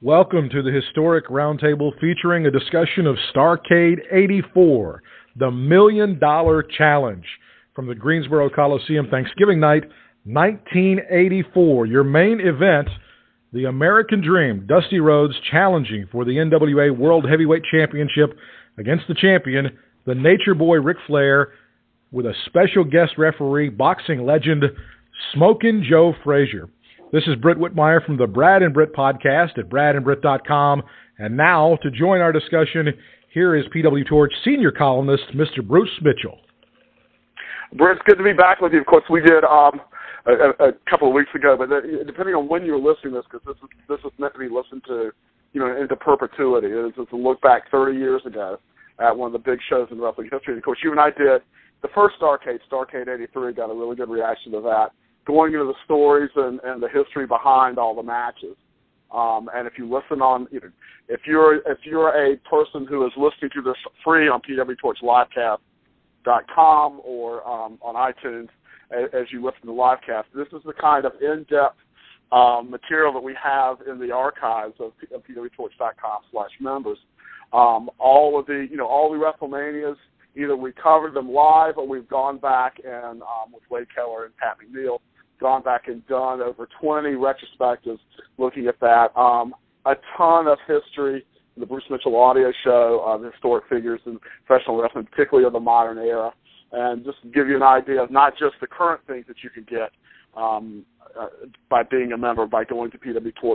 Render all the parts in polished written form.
Welcome to the historic roundtable featuring a discussion of Starrcade 84, the $1 Million Challenge from the Greensboro Coliseum, Thanksgiving night, 1984. Your main event, the American Dream, Dusty Rhodes, challenging for the NWA World Heavyweight Championship against the champion, the Nature Boy Ric Flair, with a special guest referee, boxing legend, Smokin' Joe Frazier. This is Britt Whitmire from the Brad and Britt podcast at bradandbritt.com. And now, to join our discussion, here is PW Torch senior columnist, Mr. Bruce Mitchell. Britt, it's good to be back with you. Of course, we did a couple of weeks ago, but depending on when you're listening to this, because this is meant to be listened to, into perpetuity. It's a look back 30 years ago at one of the big shows in wrestling history. And of course, you and I did the first Starrcade 83, got a really good reaction to that, going into the stories and the history behind all the matches. And if you listen on, if you're a person who is listening to this free on pwtorchlivecast.com or on iTunes as you listen to the livecast, this is the kind of in-depth material that we have in the archives of pwtorch.com/members. All of the, all the WrestleManias, either we covered them live or we've gone back and with Wade Keller and Pat McNeil, gone back and done over 20 retrospectives looking at that. A ton of history, the Bruce Mitchell audio show, the historic figures in professional wrestling, particularly of the modern era. And just to give you an idea of not just the current things that you can get by being a member, by going to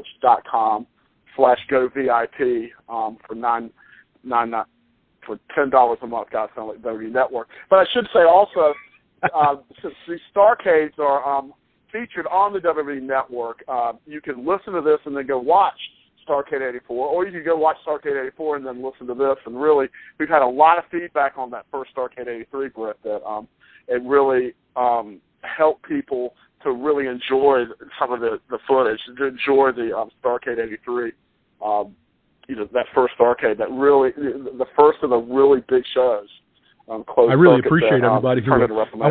pwtorch.com/govip for $10 a month. Guys, sound like WWE Network. But I should say also, since these Starrcades are featured on the WWE Network, you can listen to this and then go watch Starrcade 84, or you can go watch Starrcade 84 and then listen to this. And really, we've had a lot of feedback on that first Starrcade 83, Britt, that it really helped people to really enjoy some of the footage, to enjoy the Starrcade 83. That first Starrcade, that really, the first of the really big shows. I really appreciate everybody who. I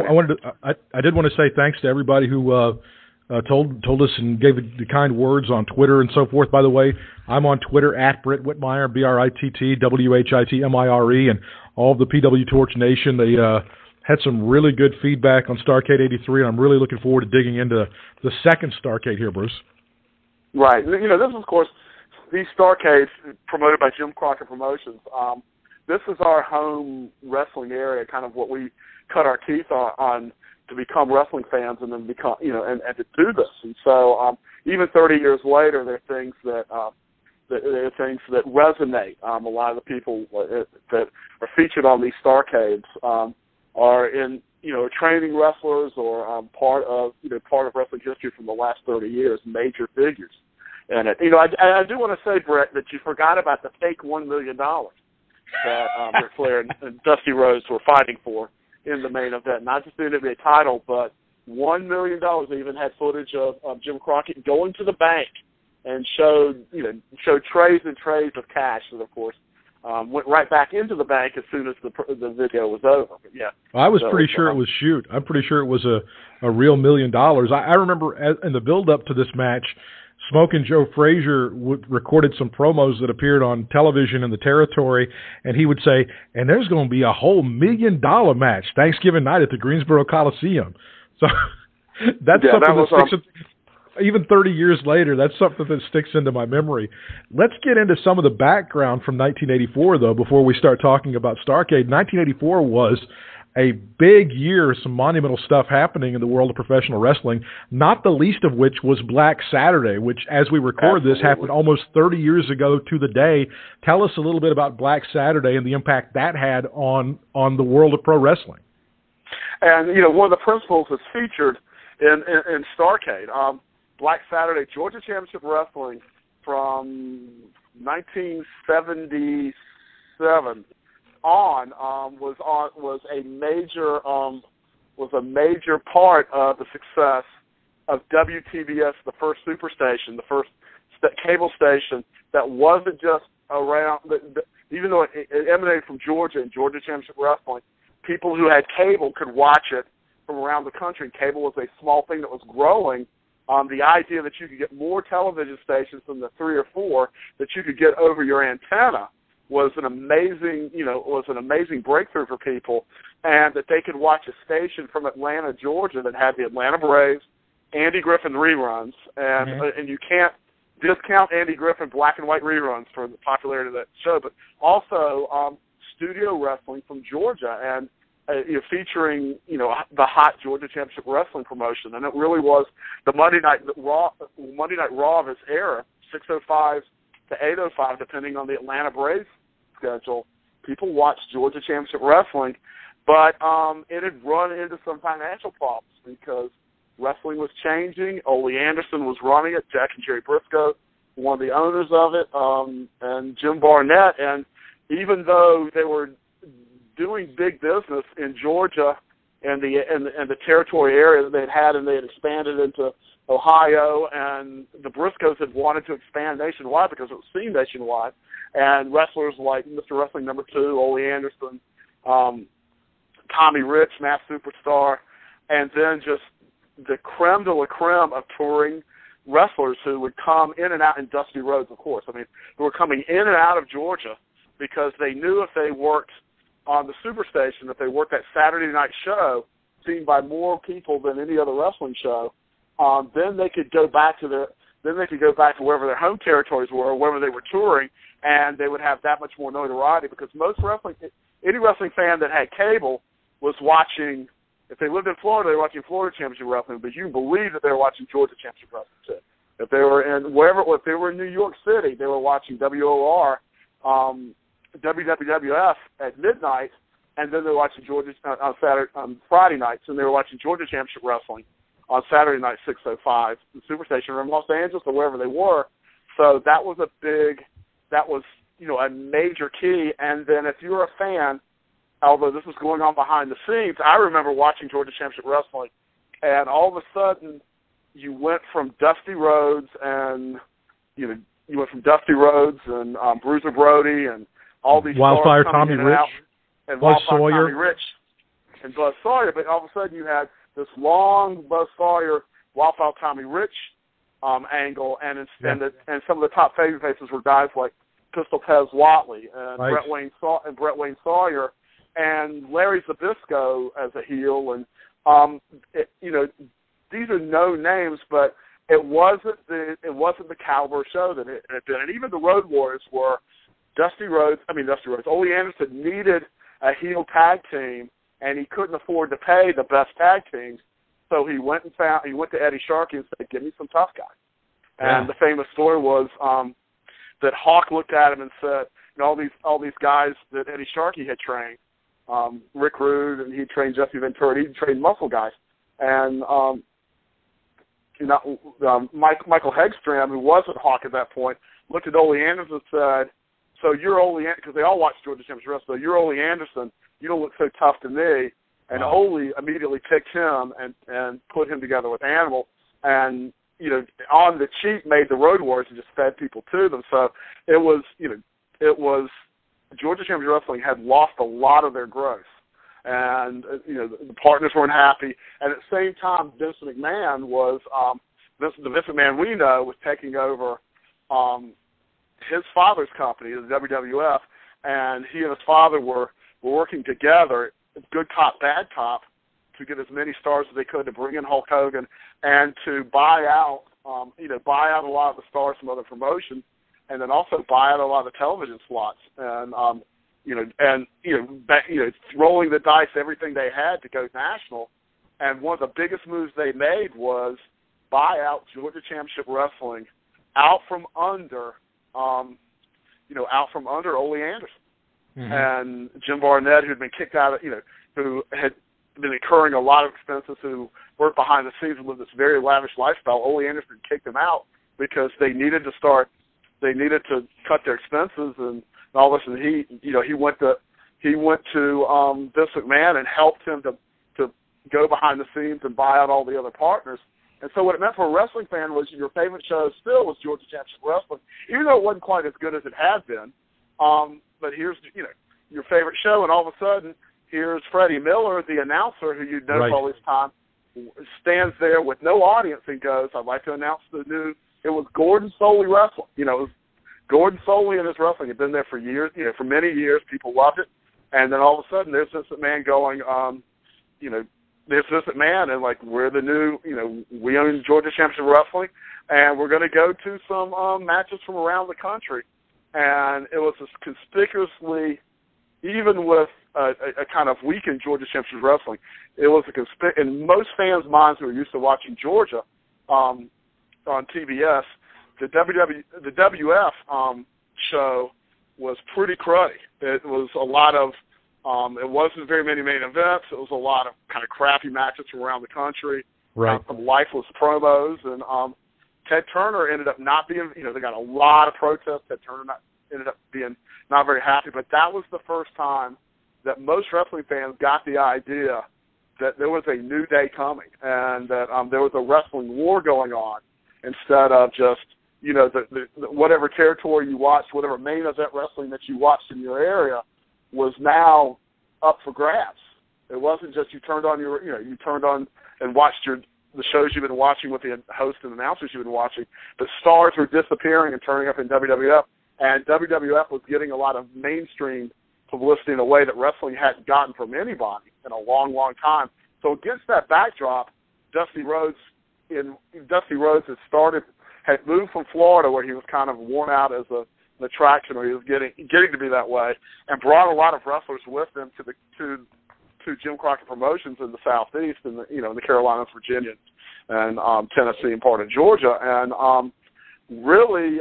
did want to say thanks to everybody who told us and gave the kind words on Twitter and so forth. By the way, I'm on Twitter at Britt Whitmire, BrittWhitmire, and all of the PW Torch Nation. They had some really good feedback on Starrcade 83, and I'm really looking forward to digging into the second Starrcade here, Bruce. Right. This is, of course, these Starrcades promoted by Jim Crockett Promotions. This is our home wrestling area, kind of what we cut our teeth on to become wrestling fans and then become, and to do this. And so even 30 years later, there are things that resonate. A lot of the people that are featured on these Starrcades are in, training wrestlers or part of wrestling history from the last 30 years, major figures. And I do want to say, Brett, that you forgot about the fake $1 million that Ric Flair and Dusty Rhodes were fighting for in the main event. Not just the NBA title, but $1 million. They even had footage of Jim Crockett going to the bank and showed trays and trays of cash that, of course, went right back into the bank as soon as the video was over. But yeah, well, I was pretty sure it was shoot. I'm pretty sure it was a real $1 million. I remember in the build-up to this match, Smokin' Joe Frazier recorded some promos that appeared on television in the territory, and he would say, and there's going to be a whole $1 million match Thanksgiving night at the Greensboro Coliseum. So that's something that sticks even 30 years later, that's something that sticks into my memory. Let's get into some of the background from 1984, though, before we start talking about Starrcade. 1984 was a big year, some monumental stuff happening in the world of professional wrestling, not the least of which was Black Saturday, which, as we record this, happened almost 30 years ago to the day. Tell us a little bit about Black Saturday and the impact that had on the world of pro wrestling. And, one of the principles that's featured in Starrcade, Black Saturday, Georgia Championship Wrestling from 1977 was a major part of the success of WTBS, the first superstation, the first cable station that wasn't just around. Even though it emanated from Georgia and Georgia Championship Wrestling, people who had cable could watch it from around the country. Cable was a small thing that was growing the idea that you could get more television stations than the 3 or 4 that you could get over your antenna was an amazing, breakthrough for people, and that they could watch a station from Atlanta, Georgia that had the Atlanta Braves, Andy Griffin reruns, and you can't discount Andy Griffin black and white reruns for the popularity of that show, but also studio wrestling from Georgia, and featuring the hot Georgia Championship Wrestling promotion, and it really was the Monday Night Raw of its era, 6:05 to 8:05, depending on the Atlanta Braves schedule. People watched Georgia Championship Wrestling, but it had run into some financial problems because wrestling was changing. Ole Anderson was running it. Jack and Jerry Briscoe, one of the owners of it, and Jim Barnett. And even though they were doing big business in Georgia and the territory area that they'd had, and they had expanded into Ohio, and the Briscoes had wanted to expand nationwide because it was seen nationwide, and wrestlers like Mr. Wrestling No. 2, Ole Anderson, Tommy Rich, Mass Superstar, and then just the creme de la creme of touring wrestlers who would come in and out in Dusty Rhodes, of course. I mean, they were coming in and out of Georgia because they knew if they worked on the Superstation, if they worked that Saturday night show, seen by more people than any other wrestling show, then they could go back to wherever their home territories were, or wherever they were touring, and they would have that much more notoriety because any wrestling fan that had cable was watching. If they lived in Florida, they were watching Florida Championship Wrestling, but you believe that they were watching Georgia Championship Wrestling too. If they were if they were in New York City, they were watching WOR, WWF at midnight, and then they were watching Georgia on Friday nights, and they were watching Georgia Championship Wrestling on Saturday night, 6:05, the Superstation, or in Los Angeles, or wherever they were. So that was a major key. And then if you're a fan, although this was going on behind the scenes, I remember watching Georgia Championship Wrestling, and all of a sudden you went from Dusty Rhodes and Bruiser Brody and all these Wildfire stars Tommy Rich, and Buzz Wildfire Sawyer. Tommy Rich and Buzz Sawyer, but all of a sudden you had this long Buzz Sawyer, Wildfire Tommy Rich angle, and some of the top baby faces were guys like Pistol Pez Watley and right. Brett Wayne Sawyer, and Larry Zbyszko as a heel, and these are no names, but it wasn't the caliber show that it had been. And even the Road Warriors were Dusty Rhodes. Ole Anderson needed a heel tag team, and he couldn't afford to pay the best tag teams, so he went to Eddie Sharkey and said, "Give me some tough guys." Yeah. And the famous story was that Hawk looked at him and said, all these guys that Eddie Sharkey had trained, Rick Rude, and he trained Jesse Ventura, he trained muscle guys, and Michael Hegstrom, who wasn't Hawk at that point, looked at Ole Anderson and said, "So you're Ole Anderson," because they all watched Georgia Championship Wrestling. "So you're Ole Anderson. You don't look so tough to me." And wow. Ole immediately picked him and put him together with Animal, and on the cheap made the Road Warriors and just fed people to them. So it was Georgia Championship Wrestling had lost a lot of their growth, and the partners weren't happy. And at the same time, Vince McMahon was the Vince McMahon we know was taking over his father's company, the WWF, and he and his father were working together, good cop, bad cop, to get as many stars as they could to bring in Hulk Hogan and to buy out a lot of the stars from other promotions, and then also buy out a lot of the television slots, and rolling the dice, everything they had to go national. And one of the biggest moves they made was buy out Georgia Championship Wrestling out from under Ole Anderson. Mm-hmm. And Jim Barnett, who had been kicked out of, who had been incurring a lot of expenses, who worked behind the scenes with this very lavish lifestyle. Ole Anderson kicked him out because they needed to cut their expenses and all this. And he went to Vince McMahon and helped him to go behind the scenes and buy out all the other partners. And so what it meant for a wrestling fan was your favorite show still was Georgia Championship Wrestling, even though it wasn't quite as good as it had been. But here's your favorite show, and all of a sudden here's Freddie Miller, the announcer who you'd known right. for all this time, stands there with no audience and goes, "I'd like to announce the new." It was Gordon Solie Wrestling. You know, it was Gordon Solie and his wrestling had been there for years. You know, for many years, people loved it, and then all of a sudden, there's Vince McMahon going, you know, there's Vince McMahon, and like we're the new, you know, we own Georgia Championship Wrestling, and we're going to go to some matches from around the country, and it was just conspicuously, even with a kind of weakened Georgia Championship Wrestling, it was in most fans' minds who are used to watching Georgia on TBS, the WWF show was pretty cruddy. It was a lot of, it wasn't very many main events. It was a lot of kind of crappy matches from around the country, right? Some lifeless promos, and Ted Turner ended up not being, you know, they got a lot of protests. Ted Turner ended up being not very happy, but that was the first time that most wrestling fans got the idea that there was a new day coming and that there was a wrestling war going on instead of just, you know, the whatever territory you watched, whatever main event wrestling that you watched in your area was now up for grabs. It wasn't just you turned on and watched the shows you've been watching with the hosts and announcers you've been watching. The stars were disappearing and turning up in WWF, and WWF was getting a lot of mainstream publicity in a way that wrestling hadn't gotten from anybody in a long, long time. So against that backdrop, Dusty Rhodes had moved from Florida, where he was kind of worn out as an attraction, or he was getting to be that way, and brought a lot of wrestlers with him to Jim Crockett Promotions in the Southeast, in the Carolinas, Virginia, and Tennessee, and part of Georgia, and really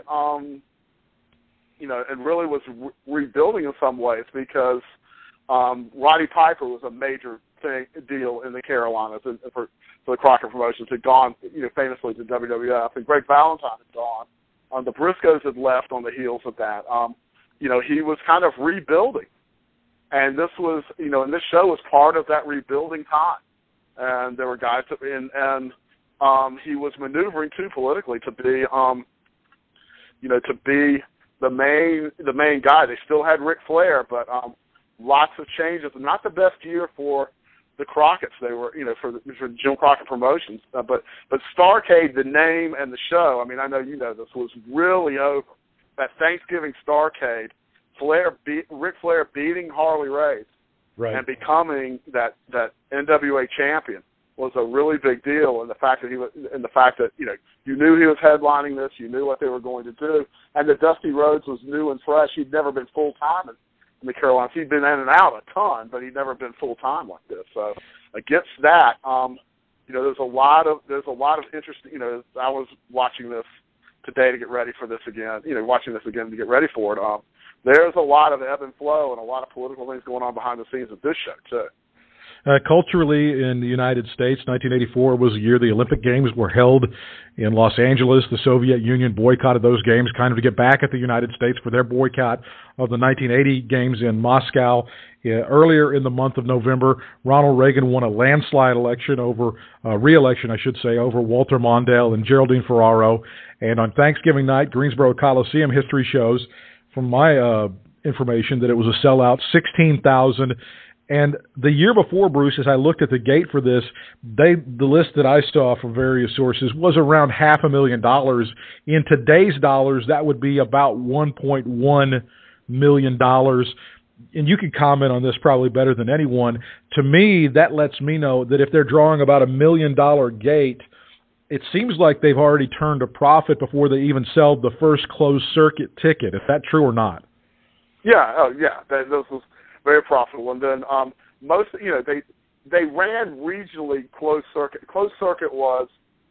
was rebuilding in some ways, because Roddy Piper was a major deal in the Carolinas for the Crockett Promotions. Had gone, famously to WWF, and Greg Valentine had gone. The Briscoes had left on the heels of that. He was kind of rebuilding, and this was, and this show was part of that rebuilding time. And there were guys he was maneuvering too politically to be, the main guy. They still had Ric Flair, but lots of changes. Not the best year for the Crockett's. They were, for Jim Crockett Promotions. But Starrcade, the name and the show, I mean, I know you know this, was really over. That Thanksgiving Starrcade, Ric Flair beating Harley Race, right, and becoming that NWA champion was a really big deal. And the fact that you knew he was headlining this, you knew what they were going to do, and that Dusty Rhodes was new and fresh. He'd never been full time in the Carolinas. He'd been in and out a ton, but he'd never been full time like this. So against that, there's a lot of interest. I was watching this today to get ready for this again. Watching this again to get ready for it. There's a lot of ebb and flow and a lot of political things going on behind the scenes of this show too. Culturally, in the United States, 1984 was the year the Olympic Games were held in Los Angeles. The Soviet Union boycotted those games kind of to get back at the United States for their boycott of the 1980 Games in Moscow. Earlier in the month of November, Ronald Reagan won a landslide re-election, over Walter Mondale and Geraldine Ferraro. And on Thanksgiving night, Greensboro Coliseum history shows, from my information, that it was a sellout, 16,000. And the year before, Bruce, as I looked at the gate for this, the list that I saw from various sources was around $500,000. In today's dollars, that would be about $1.1 million. And you can comment on this probably better than anyone. To me, that lets me know that if they're drawing about $1 million gate, it seems like they've already turned a profit before they even sell the first closed circuit ticket. Is that true or not? Yeah. Oh, yeah. Those was very profitable. And then they ran regionally closed circuit. Closed circuit was,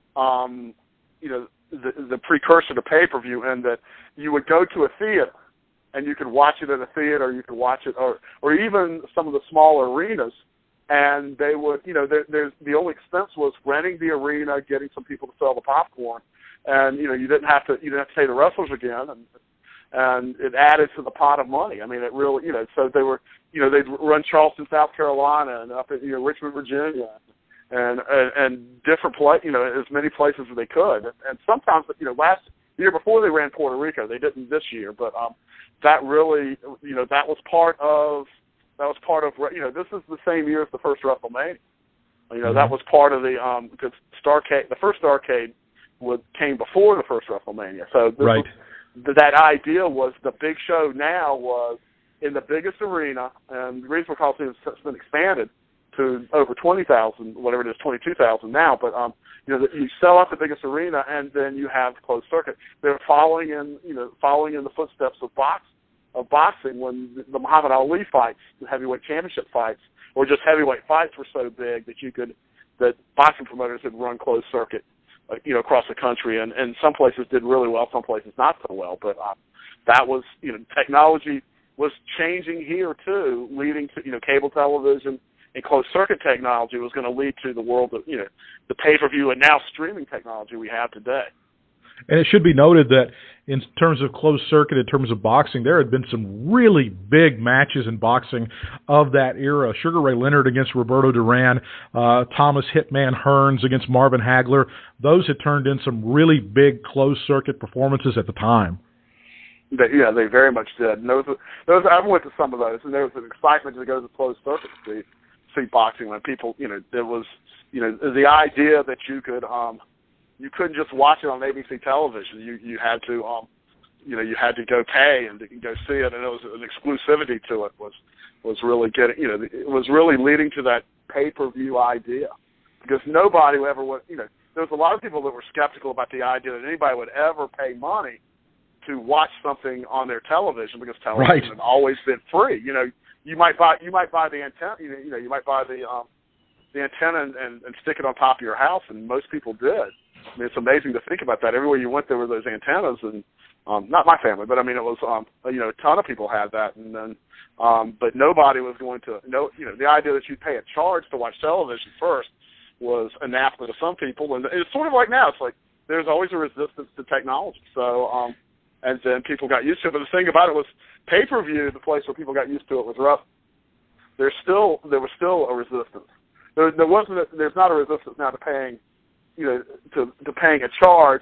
the precursor to pay-per-view, and that you would go to a theater and you could watch it at a theater, you could watch it, or even some of the smaller arenas, and they would, the only expense was renting the arena, getting some people to sell the popcorn, and you didn't have to pay the wrestlers again, and it added to the pot of money. I mean, it really, so they were, they'd run Charleston, South Carolina, and up at Richmond, Virginia, and different as many places as they could, and sometimes, last year before they ran Puerto Rico, they didn't this year, but that really, that was part of, this is the same year as the first WrestleMania. You know, that was part of the because Starrcade, the first Starrcade came before the first WrestleMania. So that idea was the big show now was in the biggest arena, and the reason because it's been expanded to over 20,000, whatever it is, 22,000 now. But you know, you sell out the biggest arena, and then you have closed circuit. They're following in the footsteps of boxing when the Muhammad Ali fights, the heavyweight championship fights, or just heavyweight fights were so big that boxing promoters had run closed circuit, you know, across the country, and some places did really well, some places not so well. But that was, you know, technology was changing here too, leading to, you know, cable television and closed circuit technology was going to lead to the world of, you know, the pay-per-view and now streaming technology we have today. And it should be noted that in terms of closed circuit, in terms of boxing, there had been some really big matches in boxing of that era. Sugar Ray Leonard against Roberto Duran, Thomas Hitman Hearns against Marvin Hagler. Those had turned in some really big closed circuit performances at the time. They very much did. And those I went to some of those, and there was an excitement to go to the closed circuit to see boxing when people, you know, there was, you know, the idea that you could you couldn't just watch it on ABC television. You had to, you know, you had to go pay and go see it, and it was an exclusivity to it was really getting, you know, it was really leading to that pay-per-view idea, because nobody ever would, you know, there was a lot of people that were skeptical about the idea that anybody would ever pay money to watch something on their television, because television had always been free. You know, you might buy the antenna, you know, you might buy the antenna and stick it on top of your house, and most people did. I mean, it's amazing to think about that. Everywhere you went, there were those antennas, and not my family, but I mean, it was, you know, a ton of people had that, and then, but nobody was going to know. You know, the idea that you'd pay a charge to watch television first was anathema to some people, and it's sort of like now. It's like there's always a resistance to technology. So, and then people got used to it. But the thing about it was pay-per-view, the place where people got used to it was rough. There was still a resistance. There's not a resistance now to paying, you know, to paying a charge,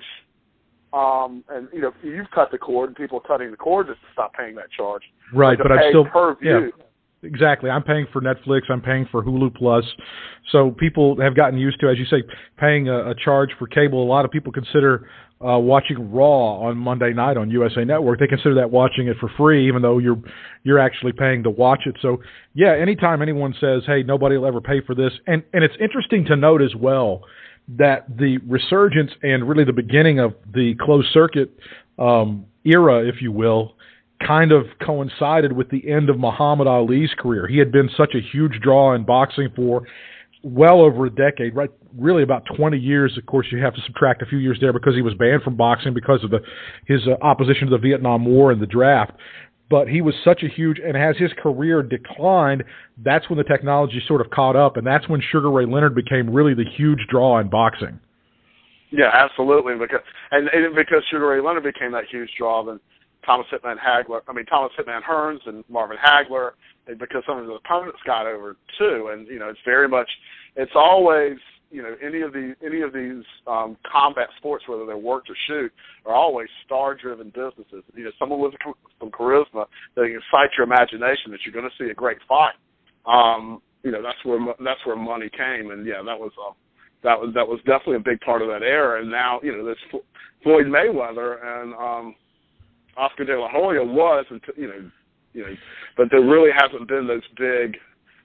and you know, you've cut the cord, and people are cutting the cord just to stop paying that charge. Right, but I'm still per view. Yeah, exactly. I'm paying for Netflix. I'm paying for Hulu Plus. So people have gotten used to, as you say, paying a charge for cable. A lot of people consider watching Raw on Monday night on USA Network. They consider that watching it for free, even though you're actually paying to watch it. So yeah, anytime anyone says, "Hey, nobody will ever pay for this," and it's interesting to note as well that the resurgence and really the beginning of the closed circuit era, if you will, kind of coincided with the end of Muhammad Ali's career. He had been such a huge draw in boxing for well over a decade, right? Really about 20 years. Of course, you have to subtract a few years there because he was banned from boxing because of his opposition to the Vietnam War and the draft. But he was such a huge, and as his career declined, that's when the technology sort of caught up, and that's when Sugar Ray Leonard became really the huge draw in boxing. Yeah, absolutely. Because Sugar Ray Leonard became that huge draw, then Thomas Hitman Hearns and Marvin Hagler, and because some of the opponents got over too. And you know, it's always, you know, any of these combat sports, whether they're worked or shoot, are always star-driven businesses. You know, someone with some charisma that can excite your imagination that you're going to see a great fight. You know, that's where money came, and yeah, that was definitely a big part of that era. And now, you know, this Floyd Mayweather and Oscar De La Hoya was, you know, but there really hasn't been those big,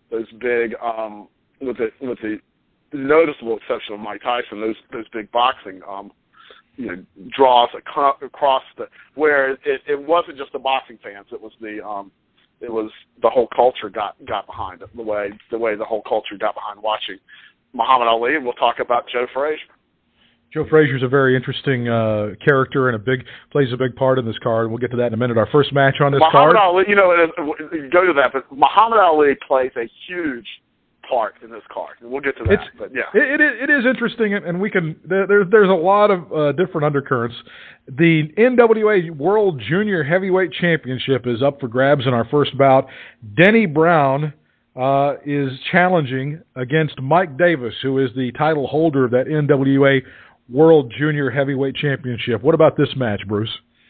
with the noticeable exception of Mike Tyson, those big boxing, you know, draws across where it wasn't just the boxing fans, it was the whole culture got behind it, the way the whole culture got behind watching Muhammad Ali, and we'll talk about Joe Frazier. Joe Frazier's a very interesting character and plays a big part in this card. We'll get to that in a minute. Our first match on this card. Muhammad Ali, you know, go to that, but Muhammad Ali plays a huge part in this card, and we'll get to that. But yeah, it is interesting, and we can. There's a lot of different undercurrents. The NWA World Junior Heavyweight Championship is up for grabs in our first bout. Denny Brown is challenging against Mike Davis, who is the title holder of that NWA World Junior Heavyweight Championship. What about this match, Bruce?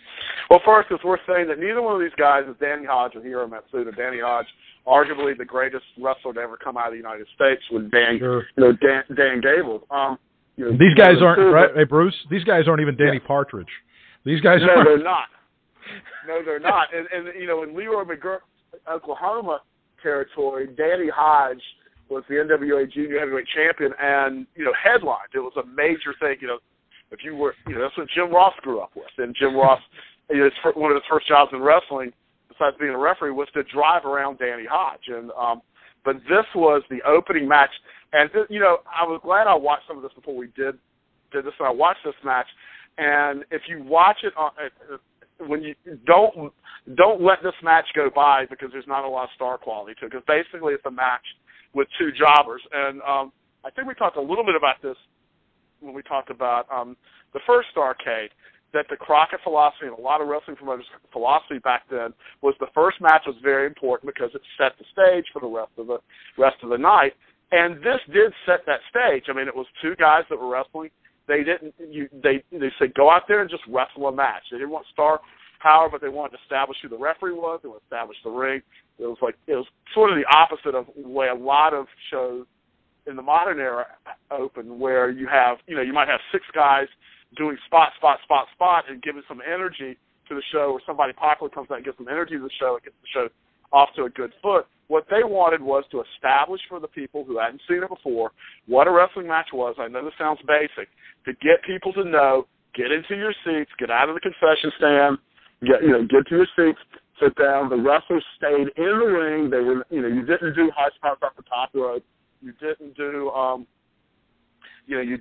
Well, first, is we're saying that neither one of these guys is Danny Hodge or Hiro Matsuda. Danny Hodge, arguably the greatest wrestler to ever come out of the United States, with Dan Gable. These guys aren't, right? Hey, Bruce, these guys aren't even Danny Partridge. These guys aren't. They're not. No, they're not. And in Leroy McGuirk, Oklahoma territory, Danny Hodge was the NWA Junior Heavyweight Champion and, headlined. It was a major thing, if you were, that's what Jim Ross grew up with. And Jim Ross, one of his first jobs in wrestling, besides being a referee, was to drive around Danny Hodge. And but this was the opening match. And, I was glad I watched some of this before we did this, and I watched this match. And if you watch it, when you don't let this match go by, because there's not a lot of star quality to it, because basically it's a match with two jobbers. And I think we talked a little bit about this when we talked about the first Starrcade, that the Crockett philosophy and a lot of wrestling promoters' philosophy back then was the first match was very important because it set the stage for the rest of the night. And this did set that stage. I mean, it was two guys that were wrestling. They said go out there and just wrestle a match. They didn't want star power, but they wanted to establish who the referee was. They wanted to establish the ring. It was sort of the opposite of the way a lot of shows in the modern era open, where you have, you might have six guys doing spot, and giving some energy to the show, or somebody popular comes out and gives some energy to the show and gets the show off to a good foot. What they wanted was to establish for the people who hadn't seen it before what a wrestling match was. I know this sounds basic. To get people to know, get into your seats, get out of the concession stand, get to your seats, sit down. The wrestlers stayed in the ring. They were, you didn't do high spots off the top rope. You didn't do, you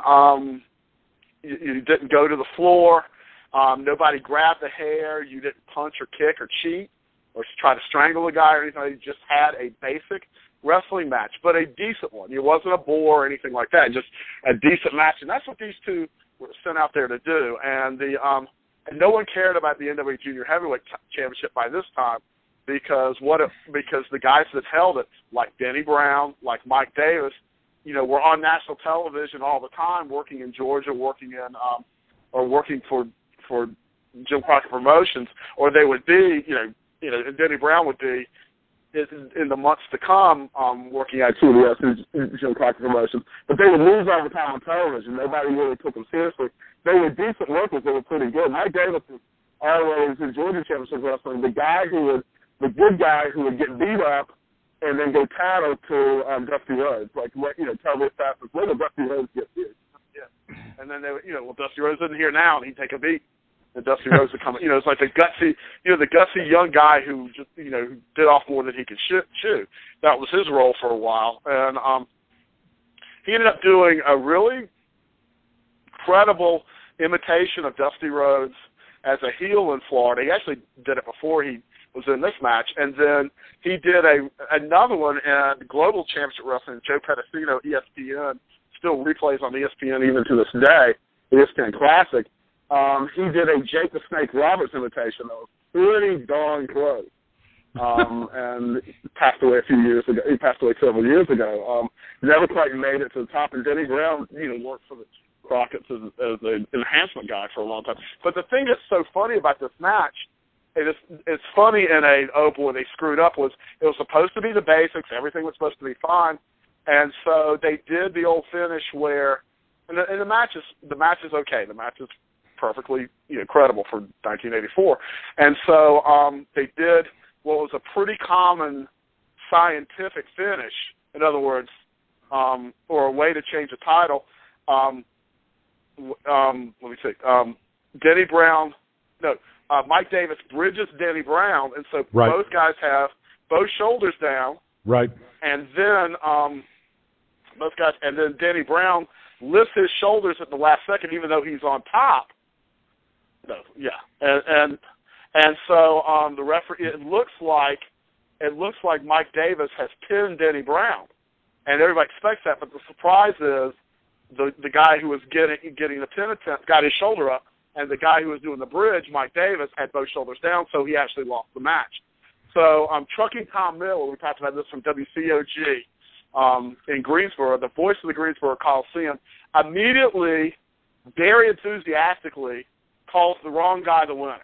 didn't go to the floor. Nobody grabbed the hair. You didn't punch or kick or cheat or try to strangle a guy or anything. You just had a basic wrestling match, but a decent one. It wasn't a bore or anything like that. Just a decent match, and that's what these two were sent out there to do. And and no one cared about the NWA Junior Heavyweight Championship by this time, because the guys that held it, like Denny Brown, like Mike Davis, were on national television all the time, working in Georgia, working in or working for Jim Crockett Promotions, or they would be, and Denny Brown would be in the months to come working at TBS and Jim Crockett Promotions. But they would lose all the time on television. Nobody really took them seriously. They were decent workers. They were pretty good. Mike Davis was always in Georgia Championship Wrestling, the good guy who would get beat up and then go tattle to Dusty Rhodes, tell me as fast as when Dusty Rhodes gets here. Yeah. And then they would, Dusty Rhodes isn't here now, and he'd take a beat. And Dusty Rhodes would come, it's like the gutsy young guy who just, who bit off more than he could chew. That was his role for a while. And he ended up doing a really credible imitation of Dusty Rhodes as a heel in Florida. He actually did it before he was in this match. And then he did another one at Global Championship Wrestling. Joe Pedicino, ESPN, still replays on ESPN even to this day, ESPN Classic. He did a Jake the Snake Roberts imitation that was pretty darn close. And passed away a few years ago. He passed away several years ago. Never quite made it to the top. And Denny Brown, worked for the Crockett's as an enhancement guy for a long time. But the thing that's so funny about this match, it's funny in where they screwed up, was it was supposed to be the basics. Everything was supposed to be fine. And so they did the old finish where, and the match is okay. The match is perfectly credible for 1984. And so they did what was a pretty common scientific finish, in other words, or a way to change a title. Let me see. Denny Brown, Mike Davis bridges Denny Brown, and so both guys have both shoulders down. Right. And then Denny Brown lifts his shoulders at the last second, even though he's on top. And so the referee, it looks like Mike Davis has pinned Denny Brown, and everybody expects that. But the surprise is the guy who was getting the pin attempt got his shoulder up, and the guy who was doing the bridge, Mike Davis, had both shoulders down, so he actually lost the match. So Trucking Tom Miller, we talked about this from WCOG in Greensboro, the voice of the Greensboro Coliseum, immediately, very enthusiastically, calls the wrong guy the winner.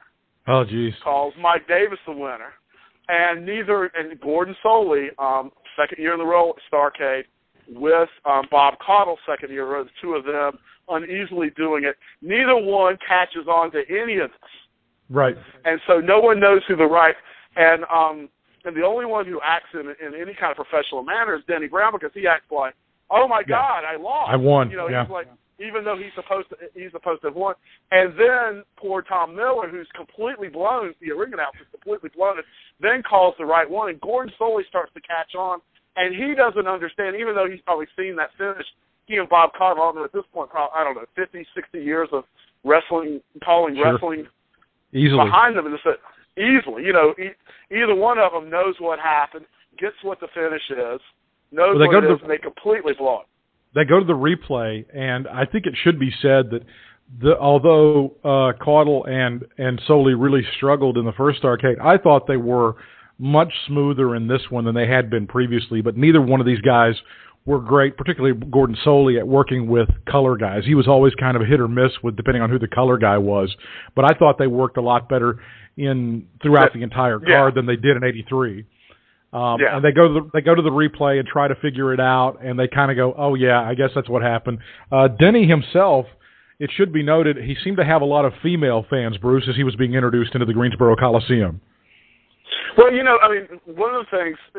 Oh, geez. Calls Mike Davis the winner. And Gordon Solie, second year in the row at Starrcade, with Bob Caudle, second year in a row, the two of them uneasily doing it. Neither one catches on to any of this. Right. And so no one knows who the right, and the only one who acts in any kind of professional manner is Denny Brown, because he acts like, oh my God, I lost. I won. You know, yeah. he's like, even though he's supposed to have won. And then poor Tom Miller, who's completely blown, the ring announcer's completely blown it, then calls the right one, and Gordon Solie starts to catch on, and he doesn't understand, even though he's probably seen that finish. He and Bob Caudle, at this point, probably, I don't know, 50, 60 years of wrestling, calling wrestling easily behind them, and just easily. You know, either one of them knows what happened, gets what the finish is, knows what it is, and they completely blow it. They go to the replay, and I think it should be said that although Caudle and Solie really struggled in the first Starrcade, I thought they were much smoother in this one than they had been previously, but neither one of these guys were great, particularly Gordon Solie, at working with color guys. He was always kind of a hit or miss with depending on who the color guy was, but I thought they worked a lot better throughout the entire card than they did in '83. And they go to the replay and try to figure it out, and they kind of go, oh yeah, I guess that's what happened. Denny himself, it should be noted, he seemed to have a lot of female fans, Bruce, as he was being introduced into the Greensboro Coliseum. Well, you know, I mean, one of the things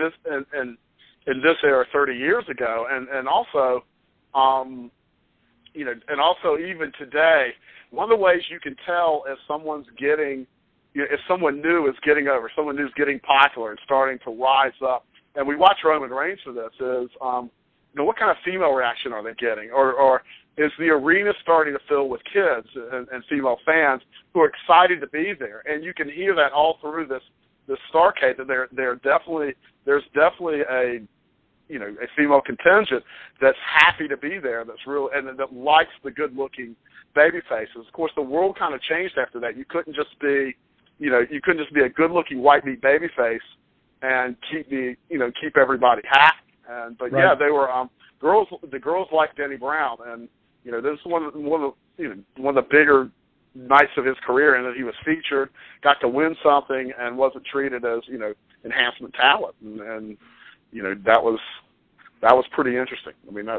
in this era 30 years ago, and also, you know, and also even today, one of the ways you can tell if someone's getting, you know, if someone new is getting over, someone new is getting popular and starting to rise up, and we watch Roman Reigns for this, is, you know, what kind of female reaction are they getting? Or is the arena starting to fill with kids and female fans who are excited to be there? And you can hear that all through this Starrcade, that there's definitely a female contingent that's happy to be there, that's real, and that likes the good-looking baby faces. Of course, the world kind of changed after that. You couldn't just be a good-looking white meat baby face and keep everybody happy. But right. They were the girls liked Denny Brown, and you know, this is one of the bigger nights of his career, and that he was featured, got to win something, and wasn't treated as, you know, enhancement talent, and you know, that was pretty interesting. I mean,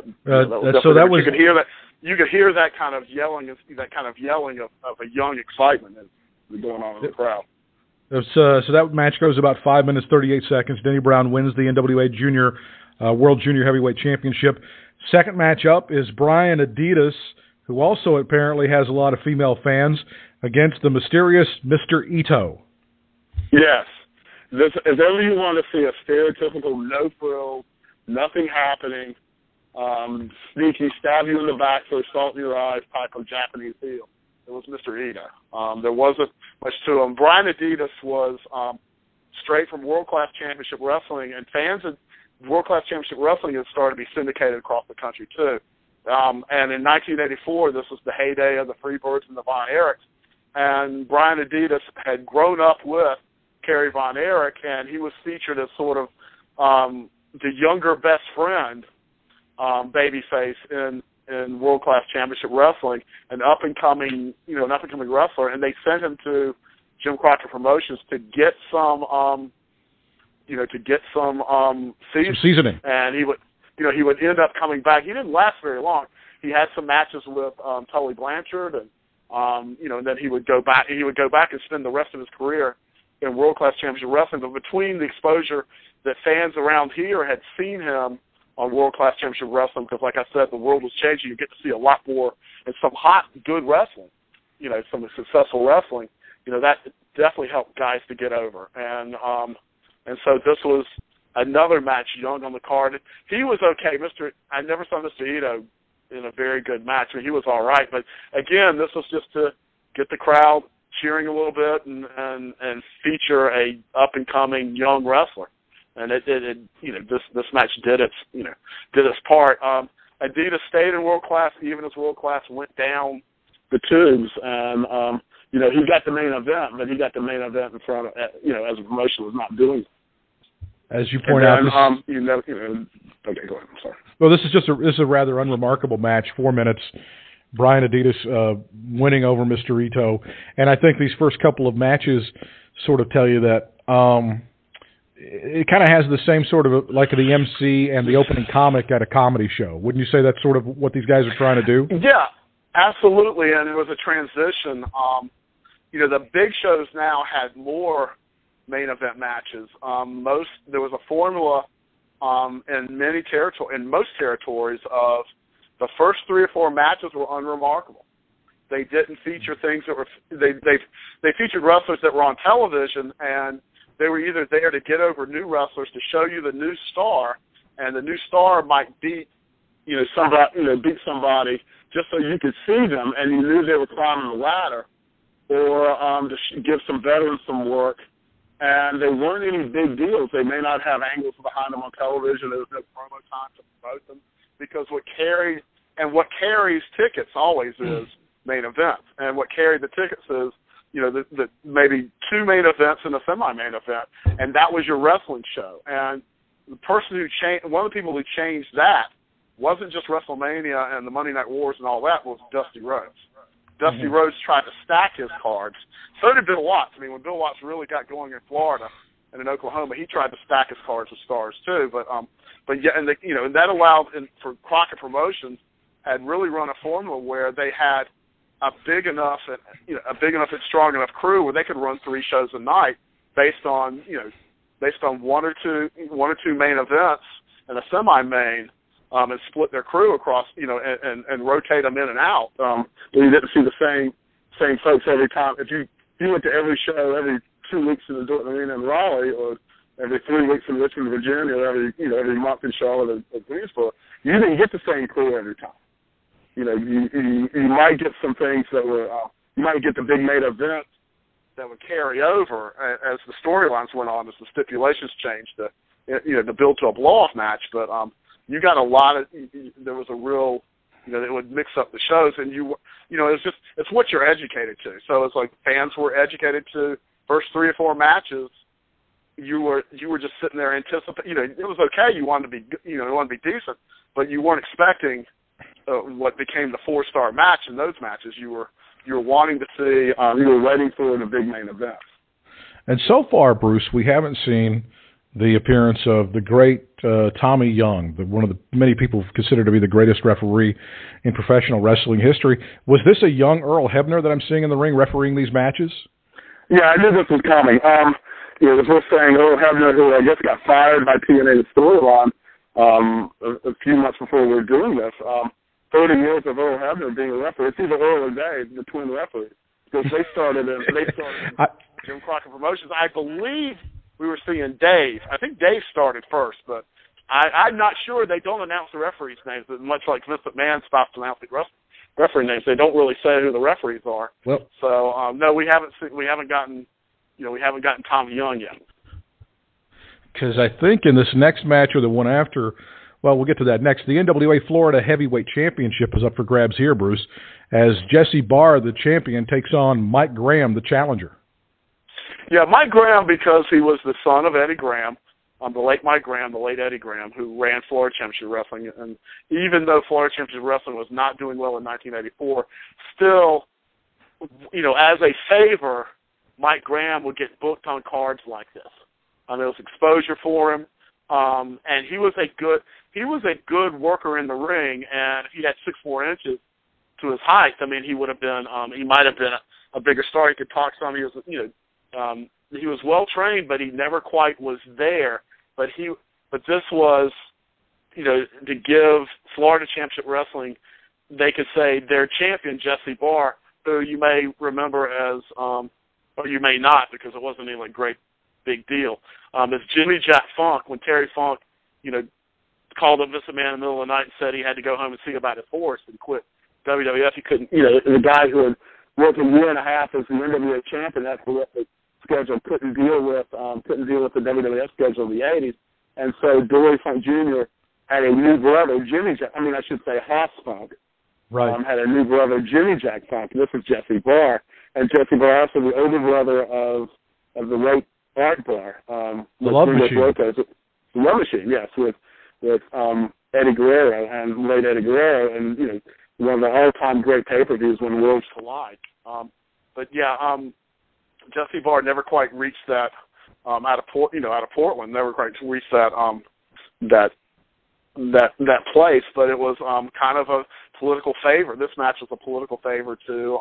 you could hear that kind of yelling of a young excitement going on in the crowd. So that match goes about 5 minutes 38 seconds. Denny Brown wins the NWA World Junior Heavyweight Championship. Second match up is Brian Adidas, who also apparently has a lot of female fans, against the mysterious Mr. Ito. Yes. If ever you want to see a stereotypical no-frill, nothing happening, sneaky, stab you in the back for salt in your eyes type of Japanese heel, it was Mr. Ito. There wasn't much to him. Brian Adidas was straight from World Class Championship Wrestling, and fans of World Class Championship Wrestling had started to be syndicated across the country, too. And in 1984, this was the heyday of the Freebirds and the Von Erichs, and Brian Adidas had grown up with Kerry Von Erich, and he was featured as sort of the younger best friend babyface in World Class Championship Wrestling, an up and coming wrestler, and they sent him to Jim Crockett Promotions to get some seasoning, and he would end up coming back. He didn't last very long. He had some matches with Tully Blanchard, and and then he would go back and spend the rest of his career in World Class Championship Wrestling. But between the exposure that fans around here had seen him on World Class Championship Wrestling, because like I said, the world was changing, you get to see a lot more and some hot, good wrestling, some successful wrestling, that definitely helped guys to get over. And so this was another match young on the card. He was okay. I never saw Mr. Ito in a very good match. I mean, he was all right. But again, this was just to get the crowd cheering a little bit and feature a up and coming young wrestler. And this match did its part. Adidas stayed in World Class even as World Class went down the tubes, and he got the main event, but he got the main event in front of as a promotion was not doing it. As you point out, okay, go ahead. I'm sorry. Well, this is a rather unremarkable match. 4 minutes. Brian Adidas winning over Mr. Ito. And I think these first couple of matches sort of tell you that it kind of has the same sort of like the MC and the opening comic at a comedy show. Wouldn't you say that's sort of what these guys are trying to do? Yeah, absolutely. And it was a transition. The big shows now had more main event matches. There was a formula in most territories of the first 3 or 4 matches were unremarkable. They didn't feature things that were they featured wrestlers that were on television, and they were either there to get over new wrestlers to show you the new star, and the new star might beat somebody just so you could see them and you knew they were climbing the ladder, or to give some veterans some work. And they weren't any big deals. They may not have angles behind them on television. There was no promo time to promote them, because what carries tickets always is main events, and what carried the tickets is the maybe 2 main events and a semi-main event, and that was your wrestling show. And the person one of the people who changed that wasn't just WrestleMania and the Monday Night Wars and all that, was Dusty Rhodes. Dusty Rhodes tried to stack his cards. So did Bill Watts. I mean, when Bill Watts really got going in Florida and in Oklahoma, he tried to stack his cards with stars too. But yeah, and that allowed for Crockett Promotions had really run a formula where they had a big enough and strong enough crew where they could run 3 shows a night based on 1 or 2 main events and a semi-main, and split their crew across, and rotate them in and out. You didn't see the same folks every time. If you went to every show every 2 weeks in the Dorton Arena in Raleigh, or every 3 weeks in Richmond, Virginia, or every month in Charlotte or Greensboro, you didn't get the same crew every time. You might get some things that were, you might get the big main event that would carry over as the storylines went on, as the stipulations changed to build to a blow-off match. But you got a lot of, there was a real, it would mix up the shows, and it's what you're educated to. So it's like fans were educated to first 3 or 4 matches. You were just sitting there anticipating. It was okay. You wanted to be decent, but you weren't expecting what became the 4-star match in those matches. You were wanting to see. You were waiting for the big main event. And so far, Bruce, we haven't seen the appearance of the great Tommy Young, one of the many people considered to be the greatest referee in professional wrestling history. Was this a young Earl Hebner that I'm seeing in the ring refereeing these matches? Yeah, I knew this was coming. As we're saying, Earl Hebner, who I guess got fired by TNA Storyline a few months before we were doing this. 30 years of Earl Hebner being a referee. It's either Earl or Dave, the twin referees, because they started in Jim Crockett Promotions. I believe we were seeing Dave. I think Dave started first, but I'm not sure. They don't announce the referees' names, much like Vince McMahon stopped announcing referee names. They don't really say who the referees are. Well, so no, we haven't gotten Tommy Young yet. Because I think in this next match or the one after, well, we'll get to that next. The NWA Florida Heavyweight Championship is up for grabs here, Bruce, as Jesse Barr, the champion, takes on Mike Graham, the challenger. Yeah, Mike Graham, because he was the son of Eddie Graham, the late Mike Graham, the late Eddie Graham, who ran Florida Championship Wrestling. And even though Florida Championship Wrestling was not doing well in 1984, still, as a favor, Mike Graham would get booked on cards like this. There was exposure for him, and he was a good worker in the ring. And if he had 6'4" to his height, I mean, he would have been, he might have been a bigger star. He could talk some. He was, he was well trained, but he never quite was there. But this was, to give Florida Championship Wrestling, they could say their champion Jesse Barr, who you may remember as, or you may not, because it wasn't any great big deal. It's Jimmy Jack Funk, when Terry Funk, called up Vince McMahon in the middle of the night and said he had to go home and see about his horse and quit WWF. He couldn't, the guy who had worked a year and a half as the NWA champion, that's the schedule, couldn't deal with the WWF schedule of the 80s. And so Dory Funk Jr. had a new brother, Hoss Funk, right. Had a new brother, Jimmy Jack Funk. This is Jesse Barr. And Jesse Barr, also the older brother of the late Art Barr. The Love Machine. The Love Machine, yes, with Eddie Guerrero and late Eddie Guerrero. And, one of the all-time great pay-per-views when worlds collide. But Jesse Barr never quite reached that out of Portland. Never quite reached that that place. But it was kind of a political favor. This match was a political favor to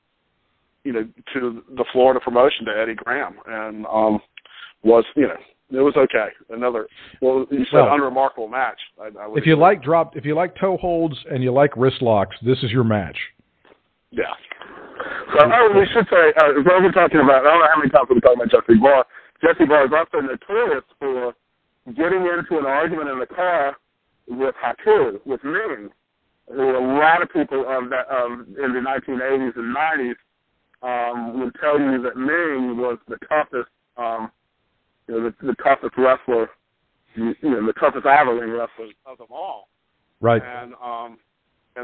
to the Florida promotion, to Eddie Graham, and was it was okay. Unremarkable match. If you like toe holds and you like wrist locks, this is your match. Yeah. So we should say, we're talking about, I don't know how many times we're talking about Jesse Barr. Jesse Barr is also notorious for getting into an argument in the car with Haku, with Ming, who a lot of people in the 1980s and 90s would tell you that Ming was the toughest, the toughest wrestler, the toughest Abilene wrestler of them all. Right. And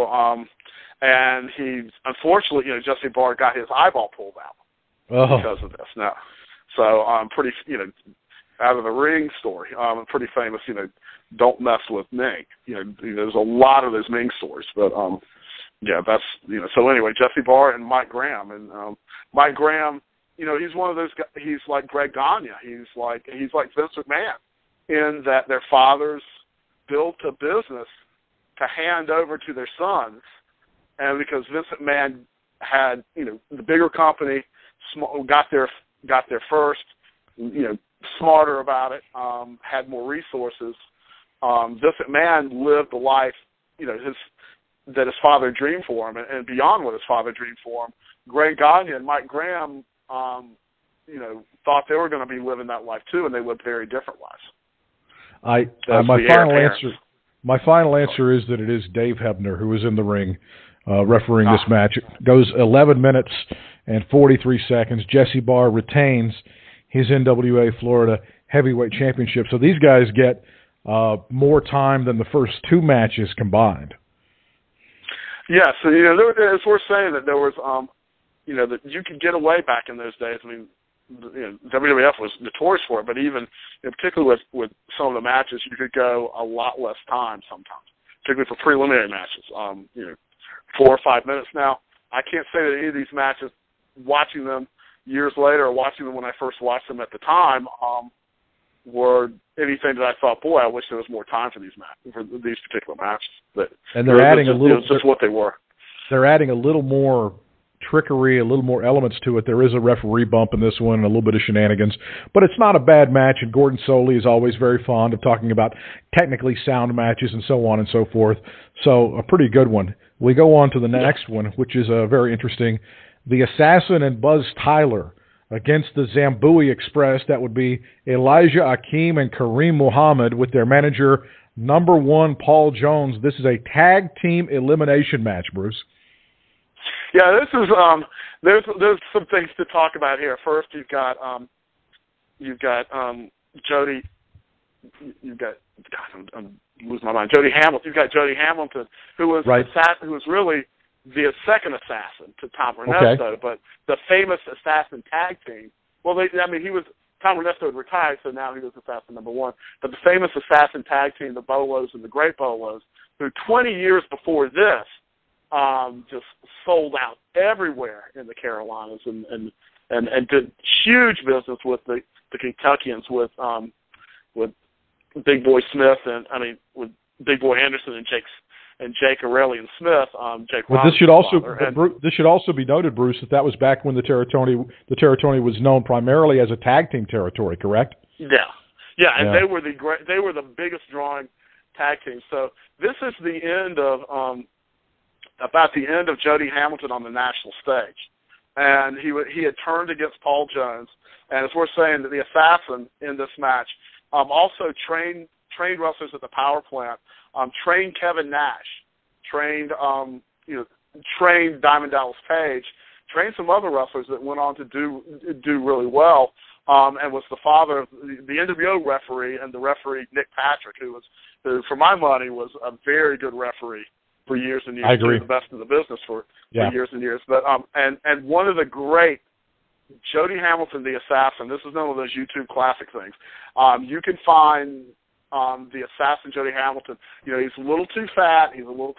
he, unfortunately, Jesse Barr got his eyeball pulled out because of this. Now, so pretty, out of the ring story, pretty famous, don't mess with Ming. There's a lot of those Ming stories, but that's, so anyway, Jesse Barr and Mike Graham, and Mike Graham, he's one of those guys, he's like Greg Gagne, he's like Vince McMahon, in that their fathers built a business to hand over to their sons, and because Vince McMahon had, the bigger company, got there first, smarter about it, had more resources. Vince McMahon lived the life, that his father dreamed for him, and beyond what his father dreamed for him. Greg Gagne and Mike Graham, thought they were going to be living that life too, and they lived very different lives. My final answer is that it is Dave Hebner who is in the ring refereeing this match. It goes 11 minutes and 43 seconds. Jesse Barr retains his NWA Florida Heavyweight Championship. So these guys get more time than the first two matches combined. Yeah, so it's worth saying that there was, that you could get away back in those days. I mean, WWF was notorious for it, but even, particularly with some of the matches, you could go a lot less time sometimes, particularly for preliminary matches. 4 or 5 minutes now. I can't say that any of these matches, watching them years later or watching them when I first watched them at the time, were anything that I thought, boy, I wish there was more time for these particular matches. But they're adding a little. It's just what they were. They're adding a little more trickery, a little more elements to it. There is a referee bump in this one and a little bit of shenanigans, but it's not a bad match, and Gordon Soley is always very fond of talking about technically sound matches and so on and so forth. So a pretty good one. We go on to the next one, which is very interesting. The Assassin and Buzz Tyler against the Zambui Express. That would be Elijah Akeem and Kareem Muhammad with their manager, number one, Paul Jones. This is a tag team elimination match, Bruce. Yeah, this is there's some things to talk about here. First, you've got Jody. You've got I'm losing my mind. Jody Hamilton. You've got Jody Hamilton, who was who was really the second assassin to Tom Ernesto, but the famous assassin tag team. Well, Tom Ernesto had retired, so now he was assassin number one. But the famous assassin tag team, the Bolos and the Great Bolos, who 20 years before this just sold out everywhere in the Carolinas and did huge business with the Kentuckians with Big Boy Smith with Big Boy Anderson and Jake Aurelian Smith. This should also be noted, Bruce, that was back when the territory was known primarily as a tag team territory, correct? Yeah, and they were the biggest drawing tag team. So this is the end of about the end of Jody Hamilton on the national stage, and he had turned against Paul Jones, and it's worth saying that the Assassin in this match also trained wrestlers at the power plant. Trained Kevin Nash, trained Diamond Dallas Page, trained some other wrestlers that went on to do really well, and was the father of the NWO referee and the referee Nick Patrick, who for my money was a very good referee for years and years. I agree. The best in the business for years and years. But and one of the great Jody Hamilton, the Assassin. This is one of those YouTube classic things. You can find the Assassin Jody Hamilton. He's a little too fat. He's a little too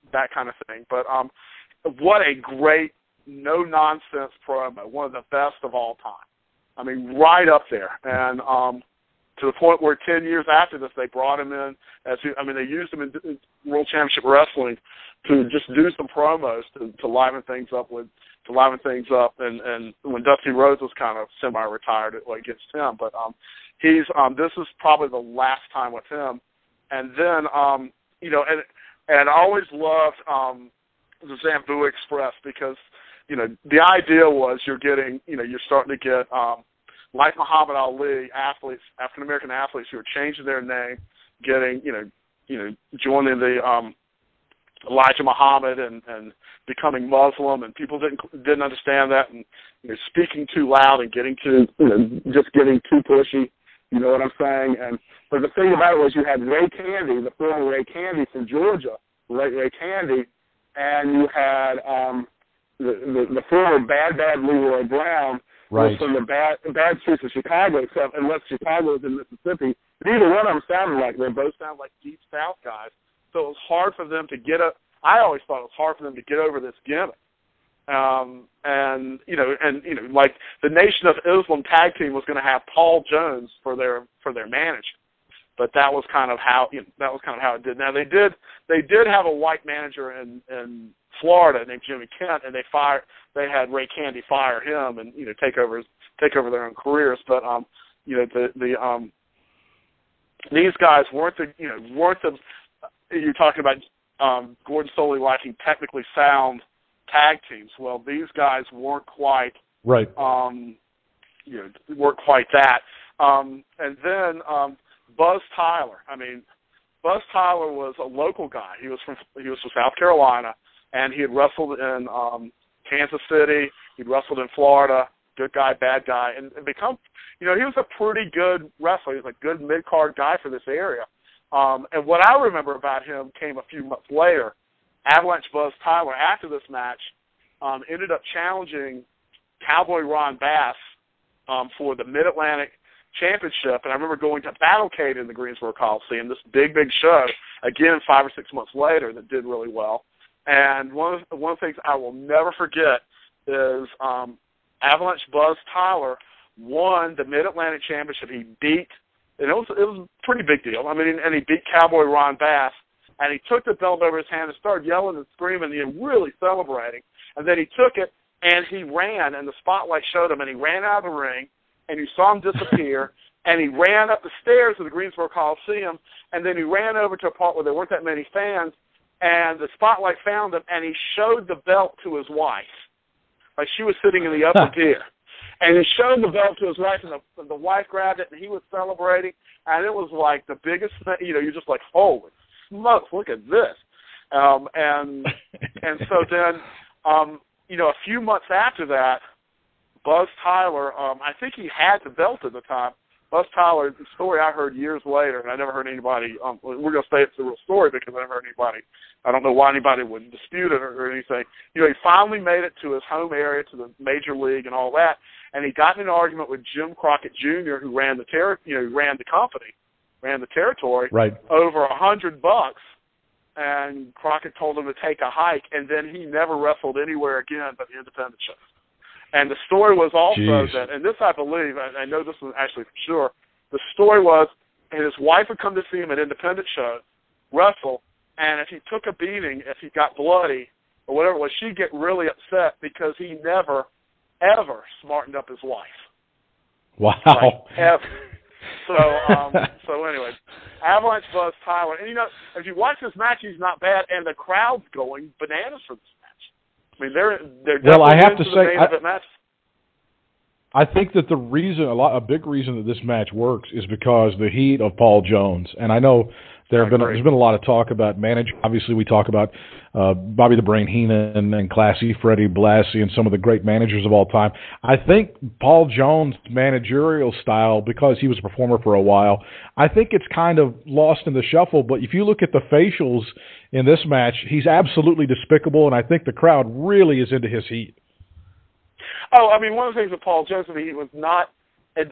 that kind of thing. But what a great no-nonsense promo, one of the best of all time. I mean, right up there. And to the point where 10 years after this, they brought him in they used him in World Championship Wrestling to just do some promos to liven things up. And when Dusty Rhodes was kind of semi-retired against him, but this is probably the last time with him. And then and I always loved the Zambu Express because the idea was you're starting to get like Muhammad Ali, athletes, African American athletes who are changing their name, getting joining the Elijah Muhammad and becoming Muslim, and people didn't understand that, and speaking too loud and getting too pushy. You know what I'm saying? But the thing about it was you had Ray Candy, the former Ray Candy from Georgia, late Ray Candy, and you had the former Bad Leroy Brown, right, from the bad streets of Chicago, except unless Chicago is in Mississippi. Neither one of them sounded like, they both sound like Deep South guys. So it was hard for them to get up. I always thought it was hard for them to get over this gimmick. Like the Nation of Islam tag team was going to have Paul Jones for their manager, but that was kind of how it did. Now they did have a white manager in Florida named Jimmy Kent, and they had Ray Candy fire him and take over their own careers. But these guys weren't the you're talking about Gordon Solie liking technically sound tag teams. Well, these guys weren't quite right. Weren't quite that. And then Buzz Tyler. I mean, Buzz Tyler was a local guy. He was from South Carolina, and he had wrestled in Kansas City. He'd wrestled in Florida. Good guy, bad guy, and become. He was a pretty good wrestler. He was a good mid-card guy for this area. And what I remember about him came a few months later. Avalanche Buzz Tyler, after this match, ended up challenging Cowboy Ron Bass for the Mid-Atlantic Championship. And I remember going to Battlecade in the Greensboro Coliseum, this big show, again 5 or 6 months later, that did really well. And one of the things I will never forget is Avalanche Buzz Tyler won the Mid-Atlantic Championship. He beat, and it was a pretty big deal. I mean, and he beat Cowboy Ron Bass, and he took the belt over his hand and started yelling and screaming and really celebrating. And then he took it and he ran, and the spotlight showed him, and he ran out of the ring, and you saw him disappear, and he ran up the stairs of the Greensboro Coliseum, and then he ran over to a part where there weren't that many fans, and the spotlight found him, and he showed the belt to his wife. Like she was sitting in the upper tier. And he showed the belt to his wife, and the wife grabbed it, and he was celebrating, and it was like the biggest thing. You're just like, holy smokes, look at this. And so then, a few months after that, Buzz Tyler, I think he had the belt at the time. Buzz Tyler, the story I heard years later, and I never heard anybody, we're going to say it's a real story because I never heard anybody, I don't know why anybody would dispute it or anything. He finally made it to his home area, to the major league and all that, and he got in an argument with Jim Crockett Jr., who ran the company, ran the territory, right, over $100, and Crockett told him to take a hike, and then he never wrestled anywhere again but the independent shows. And the story was also that, and this I believe, I know this was actually for sure, the story was his wife would come to see him at independent shows, wrestle, and if he took a beating, if he got bloody or whatever it was, she'd get really upset because he never, ever smartened up his wife. Wow. Like, ever. So anyway, Avalanche Buzz Tyler. And, if you watch this match, he's not bad, and the crowd's going bananas for this match. I mean, they're well, I have to say, I think that a big reason that this match works is because the heat of Paul Jones. And I know there's been a lot of talk about managing. Obviously, we talk about Bobby the Brain Heenan and Classy Freddie Blassie and some of the great managers of all time. I think Paul Jones' managerial style, because he was a performer for a while, I think it's kind of lost in the shuffle. But if you look at the facials in this match, he's absolutely despicable, and I think the crowd really is into his heat. Oh, I mean, one of the things with Paul Jones, he was not,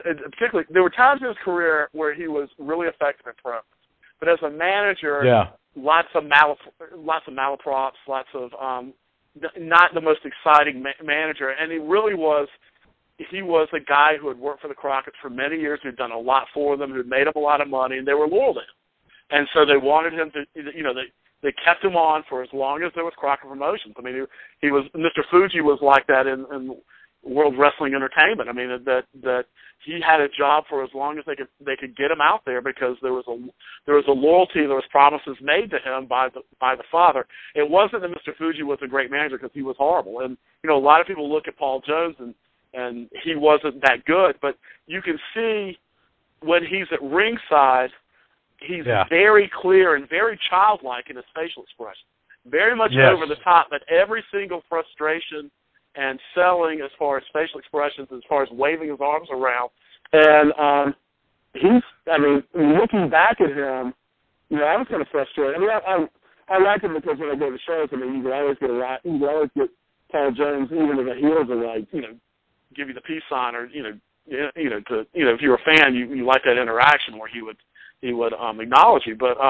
particularly, there were times in his career where he was really effective in promos. But as a manager, lots of malaprops, lots of not the most exciting manager, and he was a guy who had worked for the Crockett's for many years, who'd done a lot for them, who'd made up a lot of money, and they were loyal to him. And so they wanted him to, they kept him on for as long as there was Crockett Promotions. I mean, he was, Mr. Fuji was like that in World Wrestling Entertainment. I mean, that he had a job for as long as they could get him out there, because there was a loyalty, there was promises made to him by the father. It wasn't that Mr. Fuji was a great manager, because he was horrible. And a lot of people look at Paul Jones and he wasn't that good, but you can see when he's at ringside, he's very clear and very childlike in his facial expression, very much over the top, but every single frustration and selling as far as facial expressions, as far as waving his arms around. And looking back at him, I was kind of frustrated. I mean, I like him because when I go to shows, I mean, you can always get Paul Jones, even if the heels are like, give you the peace sign, or if you're a fan, you like that interaction where he would acknowledge you, but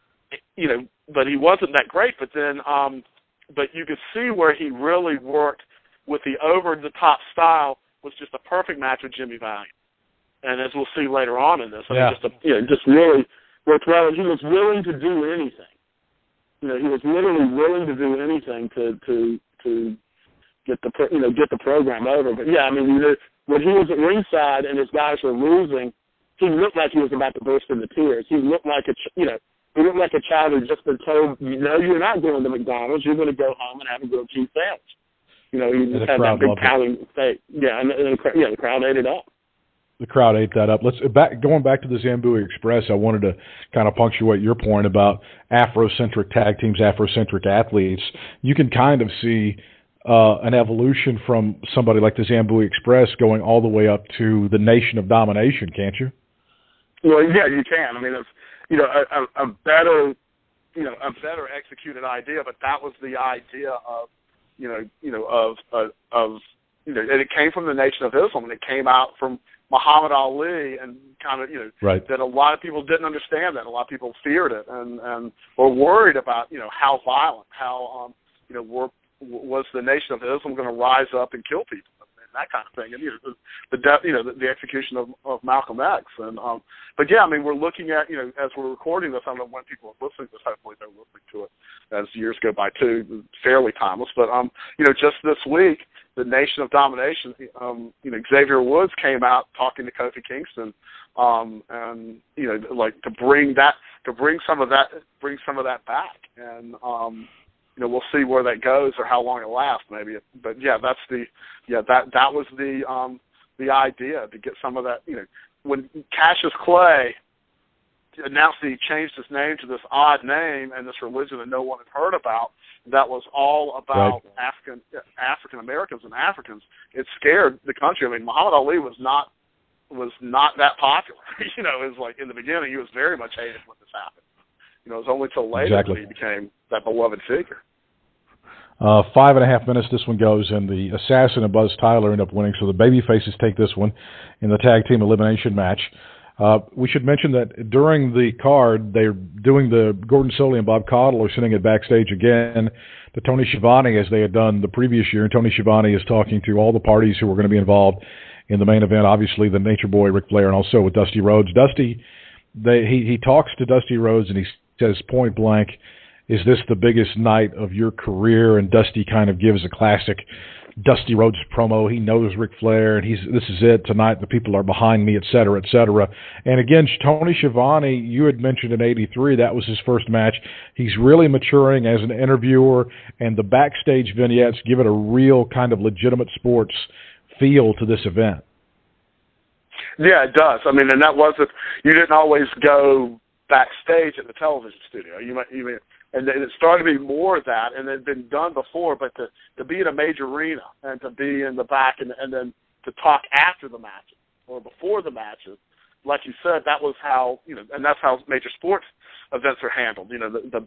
but he wasn't that great. But then, but you could see where he really worked with the over-the-top style. Was just a perfect match with Jimmy Valiant, and as we'll see later on in this, just really worked well. He was willing to do anything. He was literally willing to do anything to get the program over. But yeah, I mean, when he was at ringside and his guys were losing, he looked like he was about to burst into tears. He looked like a child who'd just been told, you're not going to McDonald's. You're going to go home and have a grilled cheese sandwich. He just had that big pouting face. Yeah, and the crowd ate it up. The crowd ate that up. Going back to the Zambui Express, I wanted to kind of punctuate your point about Afrocentric tag teams, Afrocentric athletes. You can kind of see an evolution from somebody like the Zambui Express going all the way up to the Nation of Domination, can't you? Well, yeah, you can. I mean, it's a better executed idea, but that was the idea of and it came from the Nation of Islam, and it came out from Muhammad Ali, and kind of that a lot of people didn't understand that. A lot of people feared it and were worried about how violent, how was the Nation of Islam going to rise up and kill people, and that kind of thing, and the execution of Malcolm X, and but yeah, I mean, we're looking at as we're recording this, I don't know when people are listening to this, hopefully they're listening to it as years go by too, fairly timeless, but just this week, the Nation of Domination, Xavier Woods came out talking to Kofi Kingston, and to bring some of that back, and we'll see where that goes or how long it lasts, maybe. But yeah, that was the idea, to get some of that. When Cassius Clay announced that he changed his name to this odd name and this religion that no one had heard about, that was all about African Americans and Africans. It scared the country. I mean, Muhammad Ali was not that popular. It was like in the beginning he was very much hated when this happened. It was only till later that he became that beloved figure. 5.5 minutes this one goes, and the Assassin and Buzz Tyler end up winning, so the babyfaces take this one in the tag team elimination match. We should mention that during the card, they're doing the Gordon Solie and Bob Caudle are sitting at backstage again to Tony Schiavone, as they had done the previous year, and Tony Schiavone is talking to all the parties who are going to be involved in the main event, obviously the Nature Boy, Ric Flair, and also with Dusty Rhodes. He talks to Dusty Rhodes, and he says point blank, "Is this the biggest night of your career?" And Dusty kind of gives a classic Dusty Rhodes promo. He knows Ric Flair, and this is it tonight. The people are behind me, et cetera, et cetera. And again, Tony Schiavone, you had mentioned in '83 that was his first match. He's really maturing as an interviewer, and the backstage vignettes give it a real kind of legitimate sports feel to this event. Yeah, it does. I mean, and that wasn't. You didn't always go backstage at the television studio. And it started to be more of that, and it had been done before, but to be in a major arena and to be in the back and then to talk after the matches or before the matches, like you said, that was how, and that's how major sports events are handled, the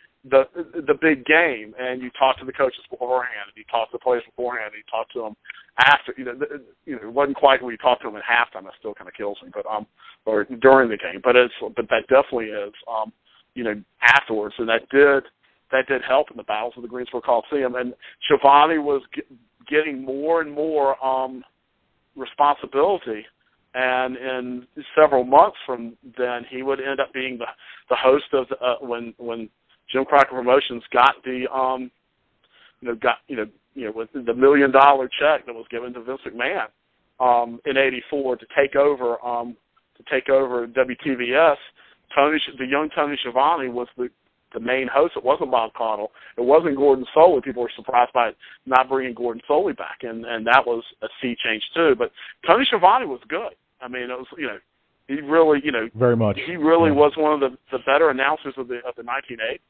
big game, and you talk to the coaches beforehand, and you talk to the players beforehand, and you talk to them after, it wasn't quite when you talk to them at halftime. That still kind of kills me, but or during the game, but that definitely is. afterwards, and that did help in the battles of the Greensboro Coliseum. And Schiavone was getting more and more responsibility, and in several months from then, he would end up being the host of when Jim Crockett Promotions got the with the $1 million check that was given to Vince McMahon in '84 to take over WTVS. The young Tony Schiavone was the main host. It wasn't Bob Caudle. It wasn't Gordon Solie. People were surprised by not bringing Gordon Solie back, and that was a sea change too. But Tony Schiavone was good. I mean, it was he really very much. He really was one of the better announcers of the 1980s.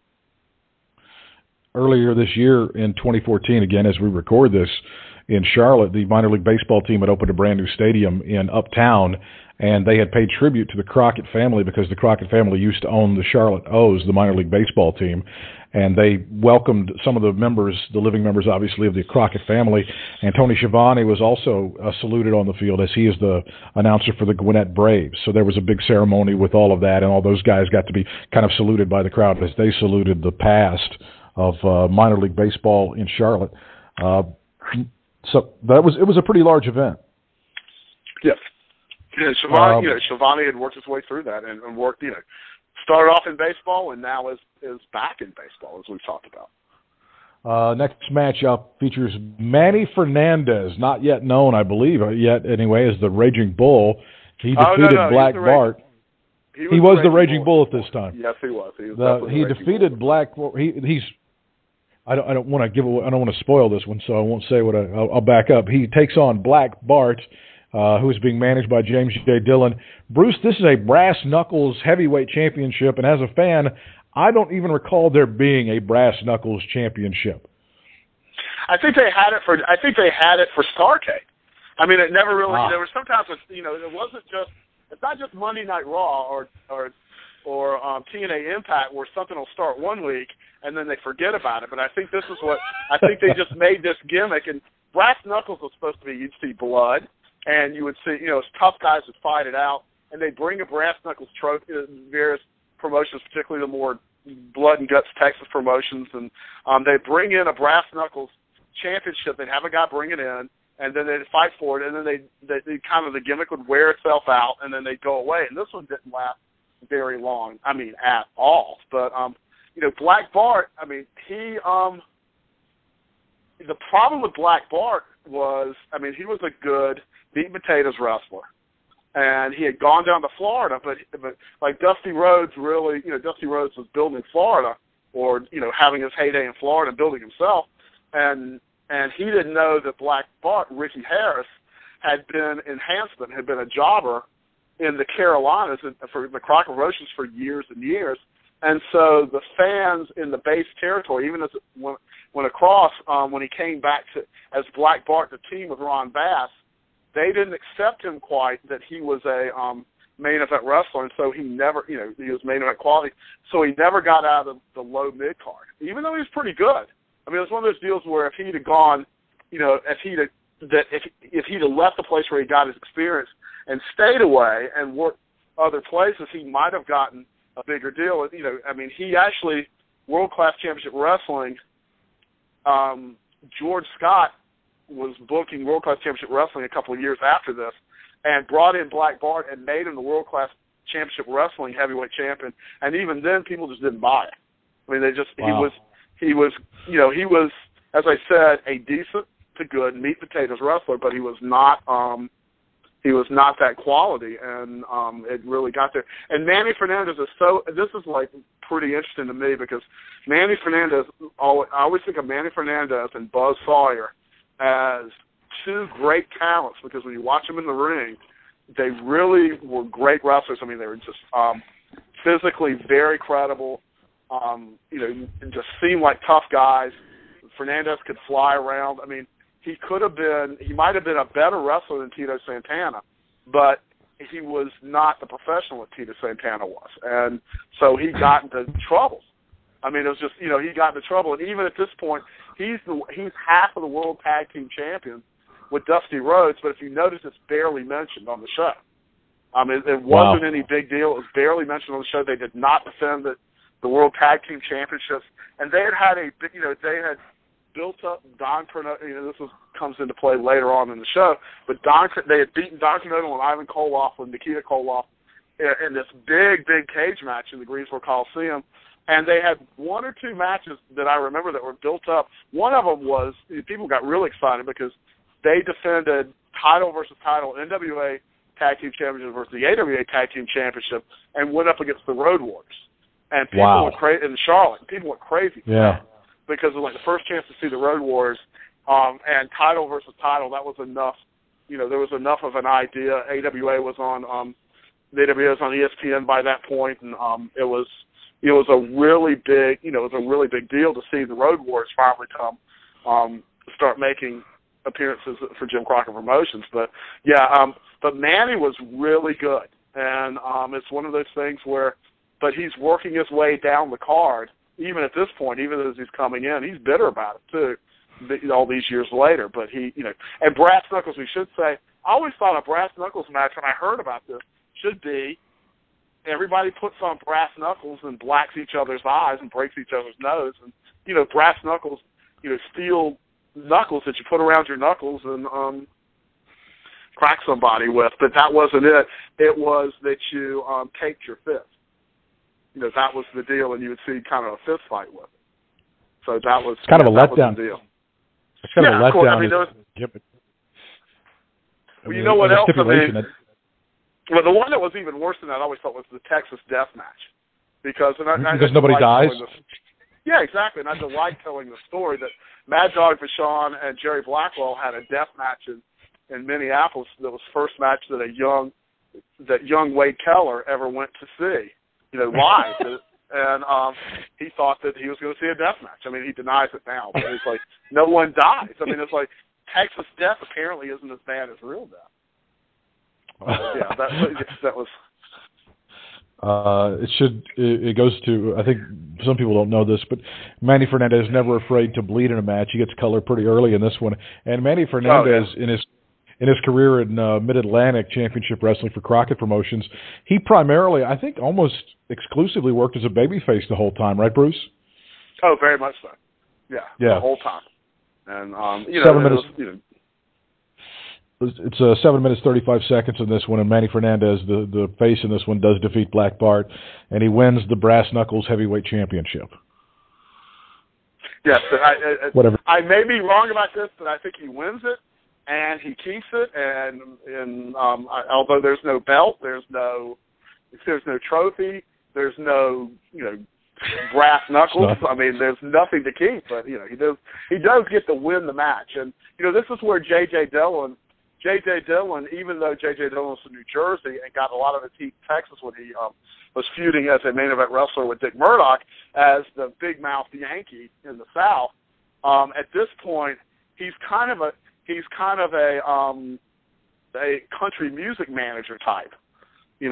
Earlier this year in 2014, again as we record this, in Charlotte, the minor league baseball team had opened a brand new stadium in Uptown, and they had paid tribute to the Crockett family because the Crockett family used to own the Charlotte O's, the minor league baseball team, and they welcomed some of the members, the living members, obviously, of the Crockett family, and Tony Schiavone was also saluted on the field as he is the announcer for the Gwinnett Braves. So there was a big ceremony with all of that, and all those guys got to be kind of saluted by the crowd as they saluted the past of minor league baseball in Charlotte. So it was a pretty large event. Yes. Schiavone had worked his way through that and worked, started off in baseball and now is back in baseball, as we've talked about. Next matchup features Manny Fernandez, not yet known, I believe, yet anyway, as the Raging Bull. He defeated Black Bart. He was the Raging Bull at this time. Yes, he was. He defeated Black. I don't want to give away. I don't want to spoil this one, so I won't say what. I'll back up. He takes on Black Bart, who is being managed by James J. Dillon. Bruce, this is a brass knuckles heavyweight championship, and as a fan, I don't even recall there being a brass knuckles championship. I think they had it for Starrcade. I mean, it never really. There were sometimes, it wasn't just. It's not just Monday Night Raw or TNA Impact where something will start one week and then they forget about it. But I think they just made this gimmick. And brass knuckles was supposed to be, you'd see blood, and you would see, tough guys would fight it out, and they'd bring a brass knuckles trophy in various promotions, particularly the more blood and guts Texas promotions, and they'd bring in a brass knuckles championship. They'd have a guy bring it in, and then they'd fight for it, and then they kind of the gimmick would wear itself out, and then they'd go away. And this one didn't last very long. I mean, at all. But Black Bart. I mean, he. The problem with Black Bart was, I mean, he was a good meat and potatoes wrestler, and he had gone down to Florida. But like Dusty Rhodes, really, Dusty Rhodes was building Florida, or having his heyday in Florida and building himself, and he didn't know that Black Bart, Ricky Harris, had been a jobber in the Carolinas for the Crockett Promotions for years and years. And so the fans in the base territory, even as it went across, when he came back as Black Bart to team with Ron Bass, they didn't accept him quite that he was a main event wrestler, and so he never, he was main event quality, so he never got out of the low mid card, even though he was pretty good. I mean, it was one of those deals where if he'd have gone, if he'd have left the place where he got his experience and stayed away and worked other places, he might have gotten a bigger deal. I mean, he actually, World Class Championship Wrestling, George Scott was booking World Class Championship Wrestling a couple of years after this and brought in Black Bart and made him the World Class Championship Wrestling heavyweight champion. And even then, people just didn't buy it. I mean, wow. He was, as I said, a decent to good meat potatoes wrestler, but he was not that quality, and it really got there. And Manny Fernandez this is like pretty interesting to me because Manny Fernandez, I always think of Manny Fernandez and Buzz Sawyer as two great talents because when you watch them in the ring, they really were great wrestlers. I mean, they were just physically very credible, just seemed like tough guys. Fernandez could fly around. I mean, he might have been a better wrestler than Tito Santana, but he was not the professional that Tito Santana was. And so he got into trouble. I mean, it was just, he got into trouble. And even at this point, he's half of the World Tag Team Champions with Dusty Rhodes, but if you notice, it's barely mentioned on the show. It wasn't any big deal. It was barely mentioned on the show. They did not defend the World Tag Team Championships, and they had they had built up Don Cornette. This comes into play later on in the show, but they had beaten Don Cornette and Ivan Koloff with Nikita Koloff in this big cage match in the Greensboro Coliseum. And they had one or two matches that I remember that were built up. One of them was, people got really excited because they defended title versus title, NWA Tag Team Championship versus the AWA Tag Team Championship, and went up against the Road Warriors. And people went crazy in Charlotte. People went crazy because it was like the first chance to see the Road Warriors, and title versus title. That was enough. There was enough of an idea. AWA was on the AWA was on ESPN by that point, and it was a really big deal to see the Road Warriors finally come start making appearances for Jim Crockett Promotions. But but Manny was really good, and it's one of those things where, but he's working his way down the card even at this point, even as he's coming in. He's bitter about it too, all these years later. But and Brass Knuckles, we should say, I always thought a Brass Knuckles match when I heard about this should be everybody puts on brass knuckles and blacks each other's eyes and breaks each other's nose. And, brass knuckles, steel knuckles that you put around your knuckles and crack somebody with. But that wasn't it. It was that you taped your fist. That was the deal, and you would see kind of a fist fight with it. So that was kind of a letdown. Deal. It's kind of a letdown. Well, you know what else? Well, the one that was even worse than that, I always thought, was the Texas Death Match, because nobody dies. Yeah, exactly. And I delight telling the story that Mad Dog Vachon and Jerry Blackwell had a death match in Minneapolis. That was the first match that young Wade Keller ever went to see, live. And he thought that he was going to see a death match. He denies it now, but it's like no one dies. It's like Texas Death apparently isn't as bad as real death. That was. It goes to, I think some people don't know this, but Manny Fernandez is never afraid to bleed in a match. He gets color pretty early in this one. And Manny Fernandez, in his career in Mid-Atlantic Championship Wrestling for Crockett Promotions, he primarily, I think, almost exclusively worked as a babyface the whole time, right, Bruce? Oh, very much so. Yeah. The whole time. And 7 minutes. It's 7 minutes 35 seconds in this one, and Manny Fernandez, the face in this one, does defeat Black Bart, and he wins the Brass Knuckles Heavyweight Championship. Yes, whatever. I may be wrong about this, but I think he wins it and he keeps it. And although there's no belt, there's no trophy, there's no brass knuckles. There's nothing to keep. But he does get to win the match, and this is where J.J. Dillon, even though J.J. Dillon was from New Jersey and got a lot of his heat in Texas when he was feuding as a main event wrestler with Dick Murdoch as the big mouth Yankee in the South, at this point he's kind of a country music manager type. He's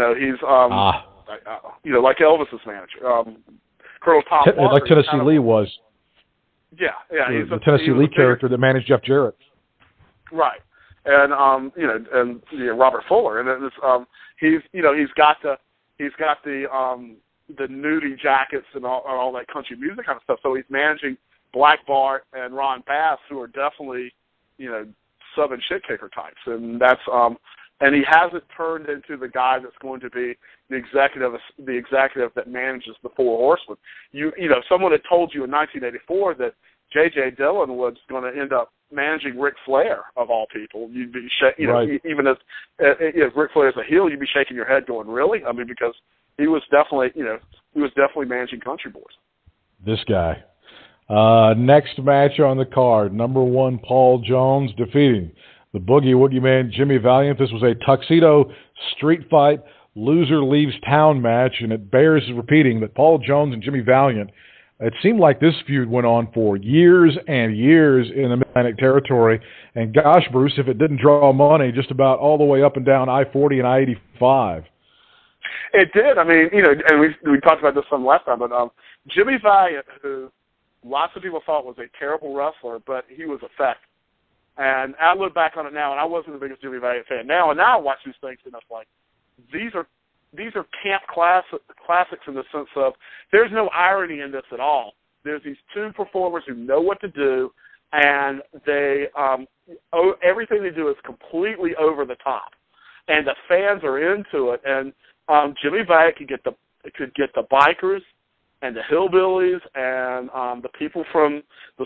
like Elvis's manager, Colonel Tom Parker, like Tennessee Lee was. Yeah, he's the Tennessee Lee character that managed Jeff Jarrett. Right. And Robert Fuller, and it's he's got the nudie jackets and all that country music kind of stuff. So he's managing Black Bart and Ron Bass, who are definitely sub and shit kicker types, and that's and he hasn't turned into the guy that's going to be the executive that manages the Four Horsemen. Someone had told you in 1984 that J.J. Dillon was going to end up managing Ric Flair, of all people. You'd be, even as Ric Flair is a heel, you'd be shaking your head, going, "Really?" Because he was definitely managing Country Boys. This guy. Next match on the card: number 1, Paul Jones defeating the Boogie Woogie Man, Jimmy Valiant. This was a tuxedo street fight, loser leaves town match, and it bears repeating that Paul Jones and Jimmy Valiant. It seemed like this feud went on for years and years in the Mid-Atlantic territory. And gosh, Bruce, if it didn't draw money just about all the way up and down I-40 and I-85. It did. And we talked about this some last time, but Jimmy Valiant, who lots of people thought was a terrible wrestler, but he was effective. And I look back on it now, and I wasn't the biggest Jimmy Valiant fan. Now I watch these things, and it's like, these are camp classics in the sense of there's no irony in this at all. There's these two performers who know what to do, and they everything they do is completely over the top, and the fans are into it. And Jimmy Valiant could get the bikers and the hillbillies and the people from the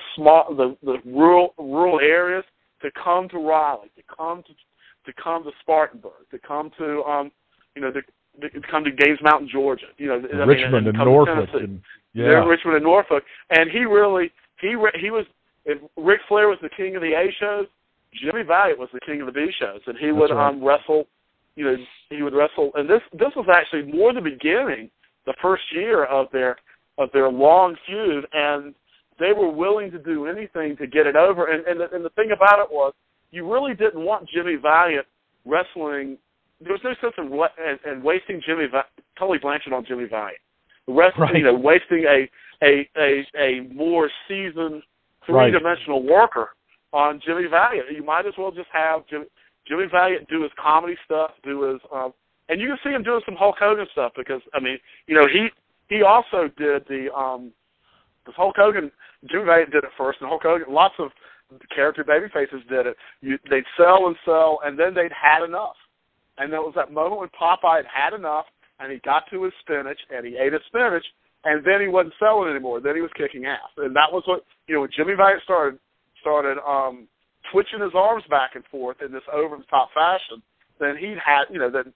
rural areas to come to Raleigh, to come to Spartanburg, to come to to come to Gaines Mountain, Georgia. Richmond and Norfolk. Richmond and Norfolk. And he was, if Ric Flair was the king of the A shows, Jimmy Valiant was the king of the B shows, and he would wrestle. He would wrestle, and this was actually more the beginning, the first year of their long feud, and they were willing to do anything to get it over. And the thing about it was, you really didn't want Jimmy Valiant wrestling. There was no sense in wasting Tully Blanchard on Jimmy Valiant. Wasting a more seasoned three-dimensional worker on Jimmy Valiant. You might as well just have Jimmy Valiant do his comedy stuff, and you can see him doing some Hulk Hogan stuff because he also did because Hulk Hogan, Jimmy Valiant did it first, and Hulk Hogan, lots of character babyfaces did it. They'd sell, and then they'd had enough. And there was that moment when Popeye had enough, and he got to his spinach, and he ate his spinach, and then he wasn't selling anymore. Then he was kicking ass. And that was what, when Jimmy Valiant started twitching his arms back and forth in this over-the-top fashion, then he had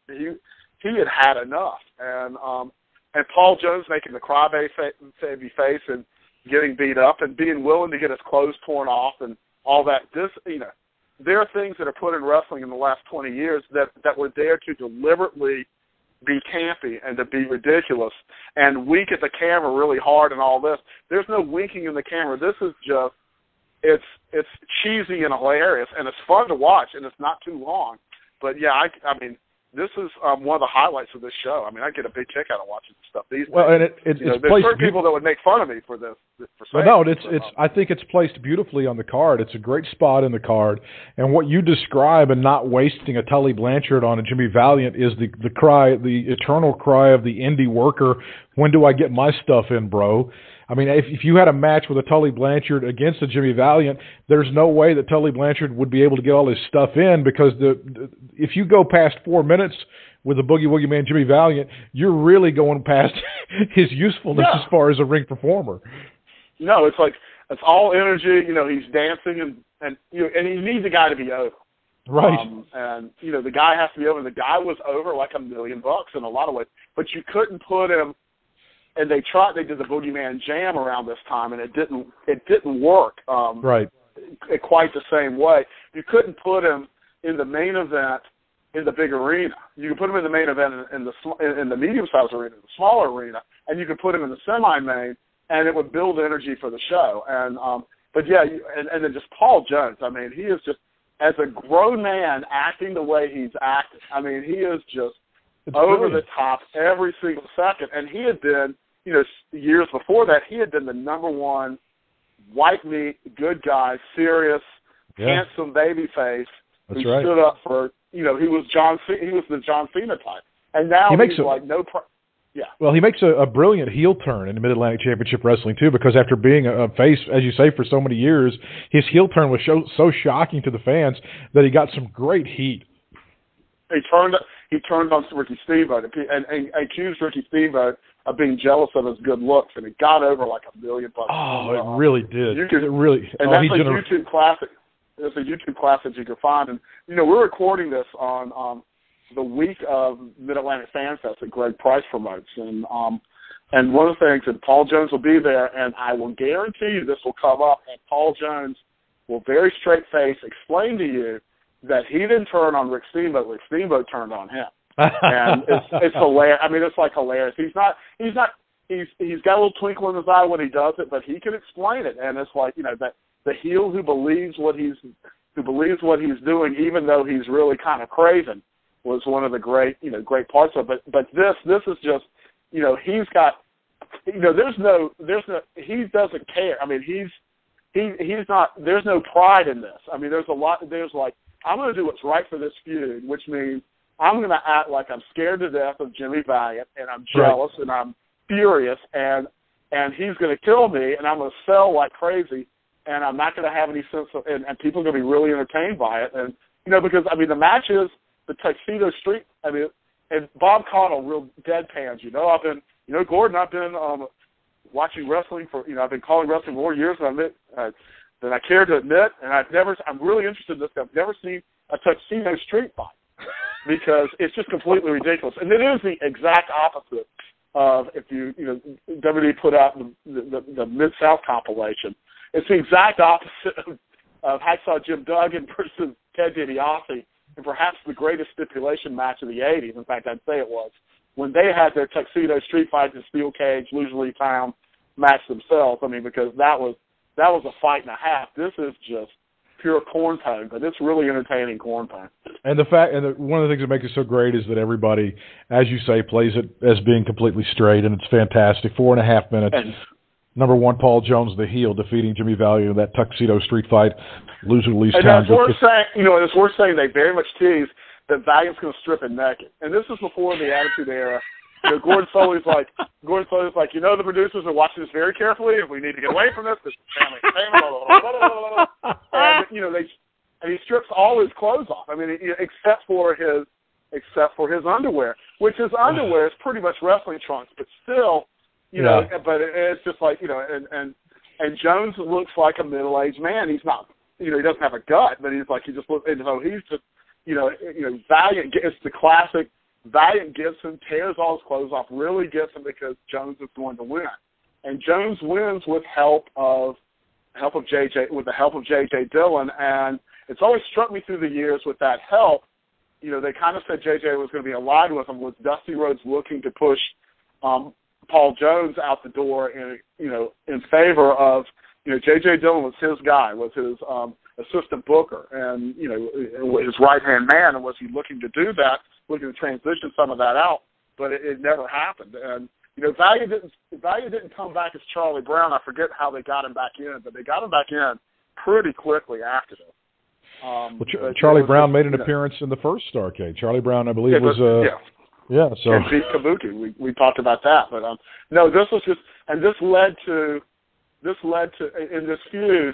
had enough. And Paul Jones making the crybaby face and getting beat up and being willing to get his clothes torn off and all that. There are things that are put in wrestling in the last 20 years that were there to deliberately be campy and to be ridiculous and wink at the camera really hard and all this. There's no winking in the camera. This is just, it's cheesy and hilarious, and it's fun to watch, and it's not too long. But, yeah, I mean, this is one of the highlights of this show. I mean, I get a big kick out of watching this stuff these days. Well, and there's certain people that would make fun of me for this. I think it's placed beautifully on the card. It's a great spot in the card, and what you describe and not wasting a Tully Blanchard on a Jimmy Valiant is the cry, the eternal cry of the indie worker. When do I get my stuff in, bro? I mean, if you had a match with a Tully Blanchard against a Jimmy Valiant, there's no way that Tully Blanchard would be able to get all his stuff in because if you go past 4 minutes with a Boogie Woogie Man Jimmy Valiant, you're really going past his usefulness as far as a ring performer. No, it's like it's all energy. He's dancing and he needs a guy to be over. Right. And the guy has to be over. The guy was over like $1 million in a lot of ways, but you couldn't put him. And they did the Boogeyman Jam around this time, and it didn't work quite the same way. You couldn't put him in the main event in the big arena. You could put him in the main event in the medium-sized arena, the smaller arena, and you could put him in the semi-main, and it would build energy for the show. And and then just Paul Jones. I mean, he is just, as a grown man acting the way he's acting. I mean, he is just over the top every single second. And he had been, years before that, he had been the number one white meat, good guy, serious, handsome baby face who stood up for, he was the John Cena type. And now he's like Well, he makes a brilliant heel turn in the Mid-Atlantic Championship Wrestling, too, because after being a face, as you say, for so many years, his heel turn was so shocking to the fans that he got some great heat. He turned on Ricky Steamboat and accused Ricky Steamboat of being jealous of his good looks, and it got over like $1 million. Oh, it really did. That's a YouTube classic. It's a YouTube classic you can find. And, we're recording this on the week of Mid-Atlantic Fan Fest that Greg Price promotes. And one of the things, and Paul Jones will be there, and I will guarantee you this will come up, and Paul Jones will very straight face explain to you that he didn't turn on Rick Steamboat. Rick Steamboat turned on him. And it's hilarious. I mean, it's like hilarious. He's got a little twinkle in his eye when he does it, but he can explain it. And it's like, that the heel who believes what he's doing, even though he's really kind of craven, was one of the great parts of it. But this is just, he's got, he doesn't care. I mean, he's not, there's no pride in this. I mean, there's like, I'm going to do what's right for this feud, which means I'm going to act like I'm scared to death of Jimmy Valiant, and I'm jealous, and I'm furious, and he's going to kill me, and I'm going to sell like crazy, and I'm not going to have any sense of, and people are going to be really entertained by it. And, because, the match is the Tuxedo Street. And Bob Caudle real deadpans. Gordon, I've been watching wrestling for, I've been calling wrestling more years than I care to admit, and I'm really interested in this. I've never seen a Tuxedo Street fight because it's just completely ridiculous. And it is the exact opposite of if WWE put out the Mid-South compilation. It's the exact opposite of Hacksaw Jim Duggan versus Ted DiBiase, and perhaps the greatest stipulation match of the 80s. In fact, I'd say it was, when they had their Tuxedo Street fight in steel cage, loosely found match themselves. Because that was a fight and a half. This is just pure corn pone, but it's really entertaining corn pone. And one of the things that makes it so great is that everybody, as you say, plays it as being completely straight, and it's fantastic. 4.5 minutes. Number one, Paul Jones, the heel, defeating Jimmy Valiant in that Tuxedo Street fight. Loser leaves town. It's worth saying they very much tease that Valiant's going to strip him naked. And this is before the Attitude Era. Gordon Solley's like, the producers are watching this very carefully, and we need to get away from this. This is family entertainment. And he strips all his clothes off. Except for his underwear, which his underwear is pretty much wrestling trunks, but still, But it's just like, and Jones looks like a middle-aged man. He's not, he doesn't have a gut, but he's just looks. And so he's just, Valiant. It's the classic. Valiant gets him, tears all his clothes off, really gets him because Jones is going to win, and Jones wins with the help of J.J. Dillon, and it's always struck me through the years with that help. They kind of said J.J. was going to be allied with him. Was Dusty Rhodes looking to push Paul Jones out the door in favor of J.J. Dillon was his guy, was his assistant booker, and his right-hand man, and was he looking to do that, looking to transition some of that out, but it never happened. And Valiant didn't come back as Charlie Brown. I forget how they got him back in, but they got him back in pretty quickly after this. Charlie Brown made an appearance in the first Starrcade. Charlie Brown, I believe, was so and beat Kabuki. We talked about that, but no, this was just, and this led to in this feud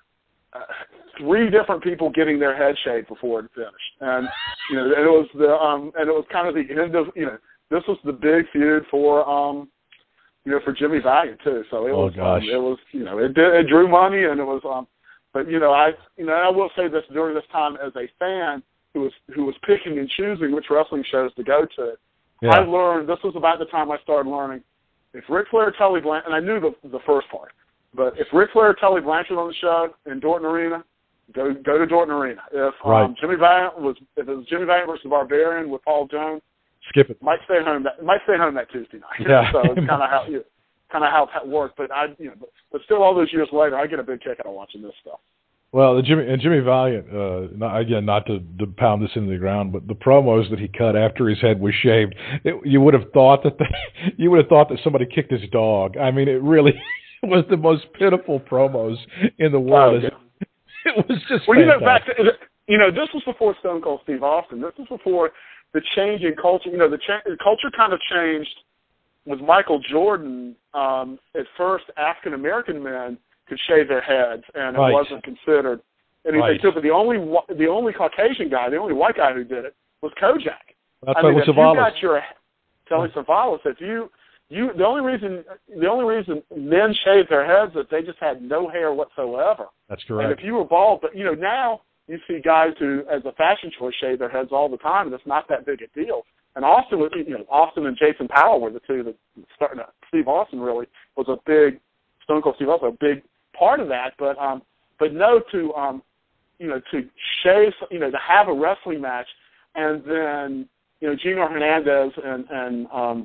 3 different people getting their head shaved before it finished, and it was kind of the end of this was the big feud for for Jimmy Valiant too. So it it drew money, and it was but I will say this, during this time as a fan who was picking and choosing which wrestling shows to go to, I learned, this was about the time I started learning, if Ric Flair, Tully Blanchard, and I knew the first part, but if Ric Flair, Tully Blanchard on the show in Dorton Arena, go to Dorton Arena. If Jimmy Valiant if it was Jimmy Valiant versus Barbarian with Paul Jones, skip it. Might stay home that Tuesday night. Yeah. So it's kind of how that worked. But but still, all those years later, I get a big kick out of watching this stuff. Well, Jimmy Valiant, not to pound this into the ground, but the promos that he cut after his head was shaved, you would have thought that somebody kicked his dog. It really was the most pitiful promos in the world. It was just fantastic. This was before Stone Cold Steve Austin. This was before the change in culture. The culture kind of changed with Michael Jordan. At first, African American men could shave their heads, and it wasn't considered anything too. But the only Caucasian guy, the only white guy who did it was Kojak. If you got Telly Savalas, the only reason men shaved their heads is that they just had no hair whatsoever. That's correct. And if you were bald, but now you see guys who, as a fashion choice, shave their heads all the time, and it's not that big a deal. And Austin and Jason Powell were the two that started. Steve Austin really was a big Stone Cold Steve Austin, a big part of that. But no, to shave, to have a wrestling match, and then Gino Hernandez and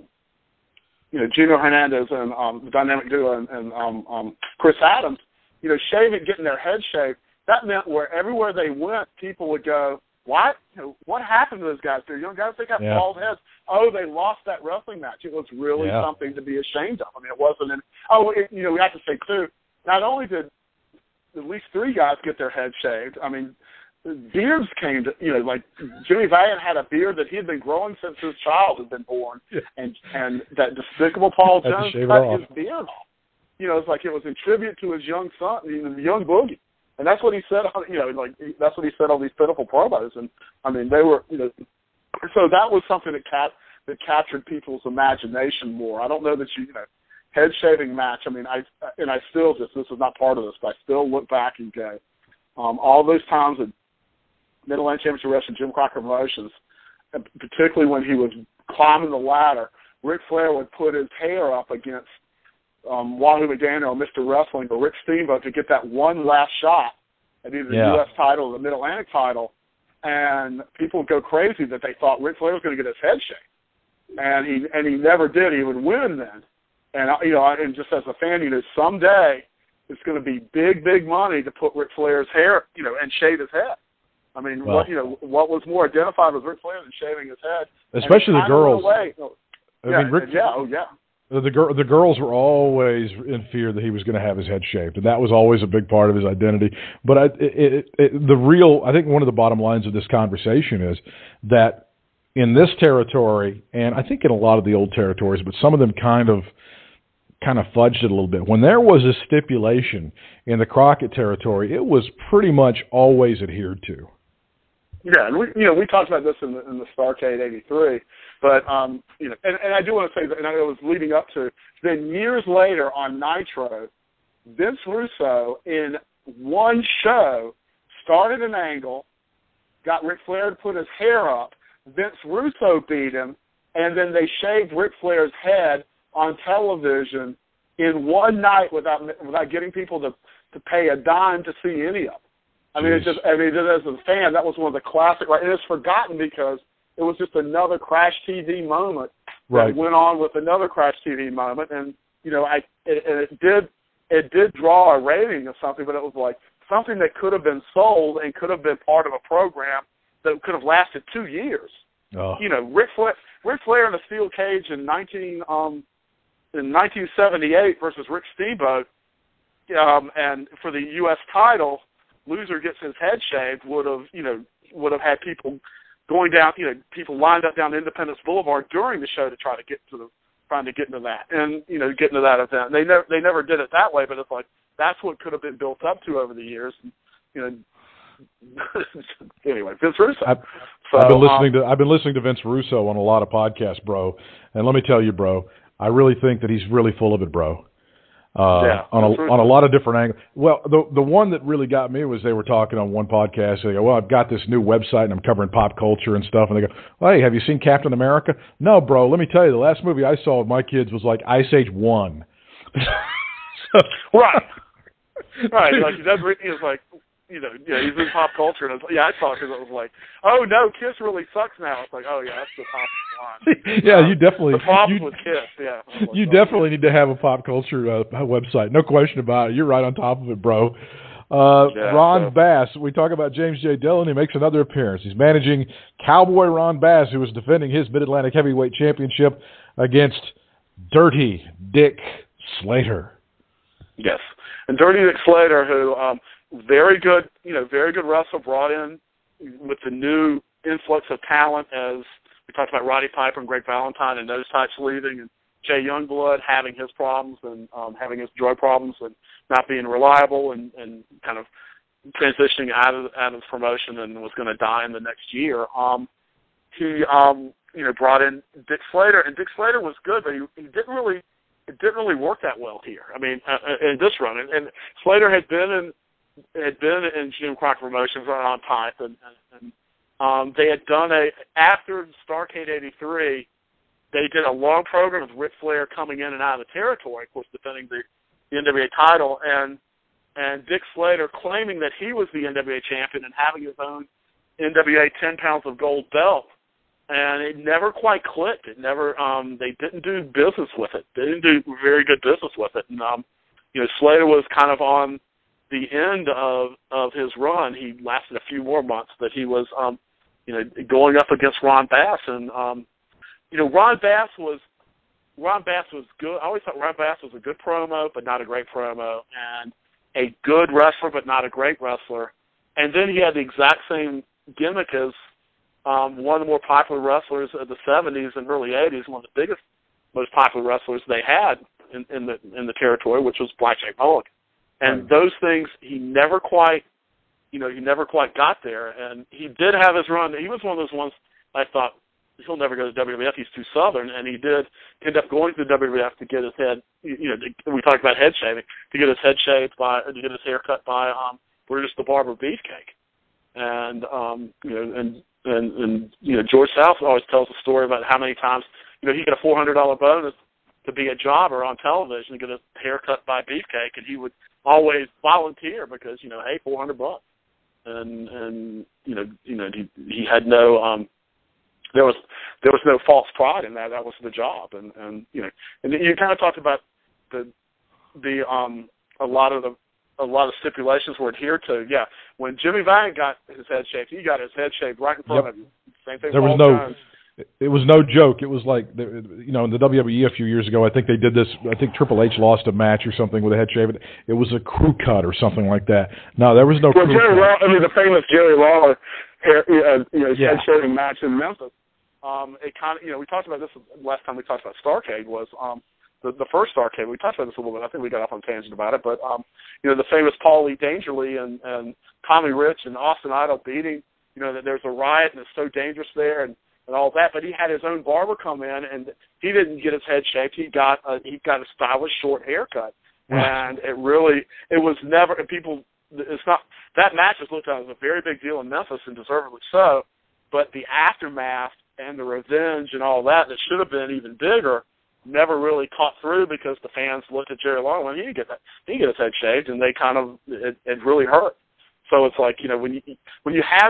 the Dynamic Duo and Chris Adams, getting their head shaved. That meant everywhere they went, people would go, "What? What happened to those guys? Guys, they got bald heads. Oh, they lost that wrestling match. It was really something to be ashamed of. It wasn't. We have to say too. Not only did at least 3 guys get their heads shaved. beards came to, like Jimmy Valiant had a beard that he had been growing since his child had been born, and that despicable Paul Jones cut his beard off. It's like it was in tribute to his young son, the young Boogie, and that's what he said. That's what he said on these pitiful promos, and I mean they were, so that was something that captured people's imagination more. I don't know that head shaving match. I mean, I still this is not part of this, but I still look back and go, all those times that Mid-Atlantic Championship Wrestling, Jim Crockett Promotions, particularly when he was climbing the ladder, Ric Flair would put his hair up against Wahoo McDaniel or Mr. Wrestling or Rick Steamboat to get that one last shot at either the U.S. title or the Mid-Atlantic title, and people would go crazy that they thought Ric Flair was going to get his head shaved, and he never did. He would win then, and and just as a fan, someday it's going to be big money to put Ric Flair's hair, and shave his head. I mean, what was more identified with Ric Flair than shaving his head? Especially the girls. The girls were always in fear that he was going to have his head shaved, and that was always a big part of his identity. But I think one of the bottom lines of this conversation is that in this territory, and I think in a lot of the old territories, but some of them kind of fudged it a little bit. When there was a stipulation in the Crockett territory, it was pretty much always adhered to. Yeah, and we talked about this in the Starrcade '83, but and I do want to say that, and I was leading up to then years later on Nitro, Vince Russo in one show started an angle, got Ric Flair to put his hair up. Vince Russo beat him, and then they shaved Ric Flair's head on television in one night without getting people to pay a dime to see any of it. I mean, just as a fan, that was one of the classic. Right, and it's forgotten because it was just another Crash TV moment that went on with another Crash TV moment, and it did draw a rating of something, but it was like something that could have been sold and could have been part of a program that could have lasted 2 years. Oh. Ric Flair in a steel cage in 1978 versus Rick Steamboat, and for the U.S. title. Loser gets his head shaved would have had people going down, people lined up down Independence Boulevard during the show to trying to get into that, and get into that event. They never did it that way, but it's like that's what could have been built up to over the years. Anyway, Vince Russo. I've been listening to Vince Russo on a lot of podcasts, bro, and let me tell you, bro, I really think that he's really full of it, bro. On a lot of different angles. Well, the one that really got me was they were talking on one podcast. They go, well, I've got this new website and I'm covering pop culture and stuff. And they go, well, hey, have you seen Captain America? No, bro. Let me tell you, the last movie I saw with my kids was like Ice Age 1. Right. Like that is like, he's in pop culture. And I saw it because it was like, oh no, Kiss really sucks now. It's like, oh yeah, that's the top line. Yeah, you definitely. The problem with Kiss, yeah. You definitely need to have a pop culture website. No question about it. You're right on top of it, bro. Ron Bass. We talk about James J. Dillon. He makes another appearance. He's managing Cowboy Ron Bass, who is defending his Mid-Atlantic Heavyweight Championship against Dirty Dick Slater. Yes, and Dirty Dick Slater, who very good wrestler, brought in with the new influx of talent, as we talked about Roddy Piper and Greg Valentine and those types leaving, and Jay Youngblood having his problems and having his drug problems and not being reliable and kind of transitioning out of promotion and was going to die in the next year. He brought in Dick Slater, and Dick Slater was good, but it didn't really work that well here. I mean, in this run, and Slater had been in Jim Crockett Promotions on Pipe, and they had done after Starrcade '83, they did a long program with Ric Flair coming in and out of the territory, of course, defending the NWA title, and Dick Slater claiming that he was the NWA champion and having his own NWA 10 pounds of gold belt, and it never quite clicked. It never, they didn't do business with it. They didn't do very good business with it, and Slater was kind of on the end of his run. He lasted a few more months, but he was, going up against Ron Bass, and Ron Bass was good. I always thought Ron Bass was a good promo, but not a great promo, and a good wrestler, but not a great wrestler. And then he had the exact same gimmick as one of the more popular wrestlers of the 70s and early 80s, one of the biggest, most popular wrestlers they had in the territory, which was Blackjack Mulligan. And those things he never quite got there. And he did have his run. He was one of those ones I thought, he'll never go to WWF. He's too Southern, and he did end up going to the WWF to get his head. We talked about head shaving, to get his head shaved to get his hair cut by Brutus the Barber Beefcake, and George South always tells a story about how many times he got a $400 bonus to be a jobber on television and get his hair cut by Beefcake, and he would always volunteer because hey, $400, and he had no. There was no false pride in that. That was the job, and you kind of talked about a lot of stipulations were adhered to. Yeah, when Jimmy Vang got his head shaved, he got his head shaved right in front of you. Same thing. It was no joke. It was like in the WWE a few years ago. I think they did this. I think Triple H lost a match or something with a head shave. It was a crew cut or something like that. No, there was no. Well, crew cut. The famous Jerry Lawler head shaving match in Memphis. It kind of, we talked about this last time we talked about Starrcade was the first Starrcade. We talked about this a little bit. I think we got off on a tangent about it, but the famous Paul Lee Dangerly and Tommy Rich and Austin Idol beating. That there's a riot and it's so dangerous there and all that. But he had his own barber come in and he didn't get his head shaved. He got a stylish short haircut, and it was never. And people, it's not that match is looked at as a very big deal in Memphis and deservedly so. But the aftermath and the revenge and all that should have been even bigger, never really caught through because the fans looked at Jerry Lawler and he didn't get his head shaved, and they kind of it really hurt. So it's like when you have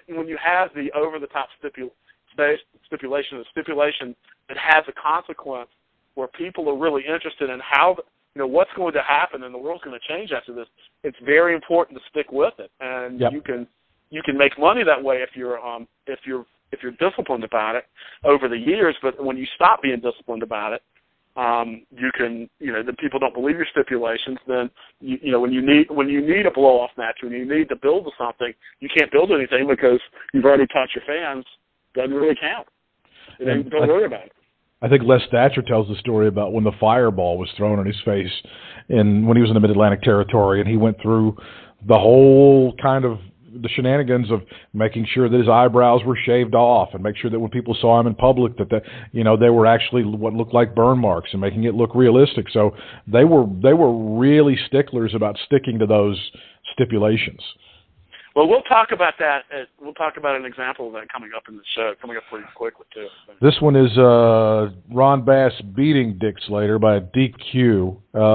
the over the top stipulation that has a consequence where people are really interested in how what's going to happen and the world's going to change after this. It's very important to stick with it, and you can make money that way if you're disciplined about it over the years. But when you stop being disciplined about it, you can, the people don't believe your stipulations. Then, when you need a blow off match, when you need to build something, you can't build anything because you've already taught your fans doesn't really count. Don't worry about it. I think Les Thatcher tells the story about when the fireball was thrown in his face, and when he was in the Mid-Atlantic Territory, and he went through the whole kind of the shenanigans of making sure that his eyebrows were shaved off and make sure that when people saw him in public that they were actually what looked like burn marks and making it look realistic. So they were really sticklers about sticking to those stipulations. Well, we'll talk about that. We'll talk about an example of that coming up in the show, coming up pretty quickly too. This one is Ron Bass beating Dick Slater by a DQ.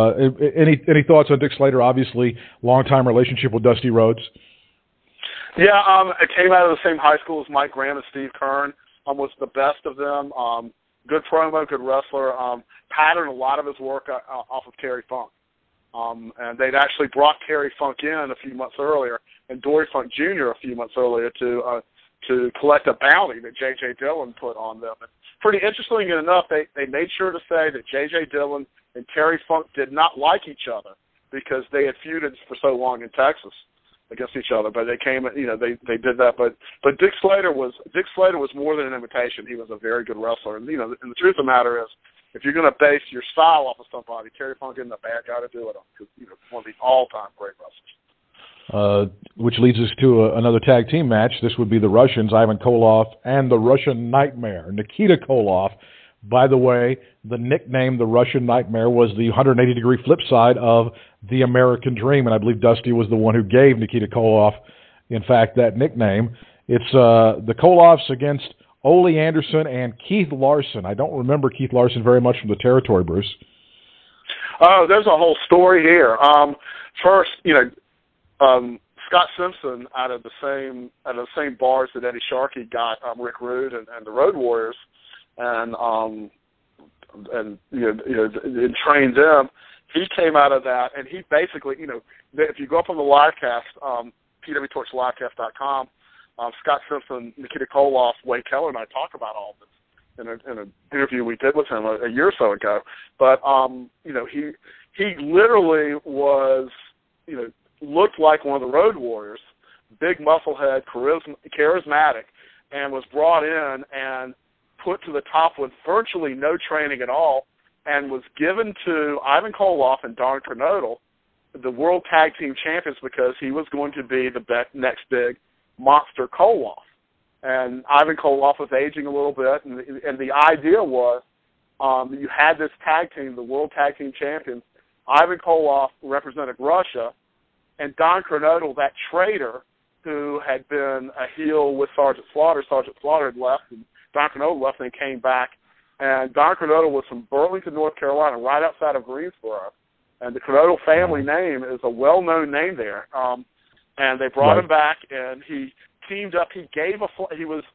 Any thoughts on Dick Slater? Obviously, long-time relationship with Dusty Rhodes. Yeah, I came out of the same high school as Mike Graham and Steve Kern. Was the best of them. Good promo, good wrestler. Patterned a lot of his work off of Terry Funk. And they'd actually brought Terry Funk in a few months earlier, and Dory Funk Jr. a few months earlier to collect a bounty that J.J. Dillon put on them. And pretty interestingly enough, they made sure to say that J.J. Dillon and Terry Funk did not like each other because they had feuded for so long in Texas against each other. But they came, they did that. But Dick Slater was more than an imitation. He was a very good wrestler. And and the truth of the matter is, if you're going to base your style off of somebody, Terry Funk isn't a bad guy to do it on because one of the all-time great wrestlers. Which leads us to another tag team match. This would be the Russians, Ivan Koloff and the Russian Nightmare, Nikita Koloff. By the way, the nickname, the Russian Nightmare, was the 180-degree flip side of the American Dream, and I believe Dusty was the one who gave Nikita Koloff, in fact, that nickname. It's the Koloffs against Ole Anderson and Keith Larson. I don't remember Keith Larson very much from the territory, Bruce. Oh, there's a whole story here. First, Scott Simpson out of the same bars that Eddie Sharkey got Rick Rude and the Road Warriors, and trained them. He came out of that, and he basically, if you go up on the livecast, pwtorchLivecast.com, Scott Simpson, Nikita Koloff, Wade Keller, and I talk about all this in an interview we did with him a year or so ago. But he literally was, looked like one of the Road Warriors, big musclehead, charismatic, and was brought in and put to the top with virtually no training at all, and was given to Ivan Koloff and Don Kernodle, the World Tag Team Champions, because he was going to be the next big monster Koloff. And Ivan Koloff was aging a little bit, and the idea was that you had this tag team, the World Tag Team Champions. Ivan Koloff represented Russia, and Don Kernodle, that traitor who had been a heel with Sergeant Slaughter. Sergeant Slaughter had left, and Don Kernodle left and came back. And Don Kernodle was from Burlington, North Carolina, right outside of Greensboro. And the Kernodle family name is a well-known name there. And they brought him back, and he teamed up. He gave he was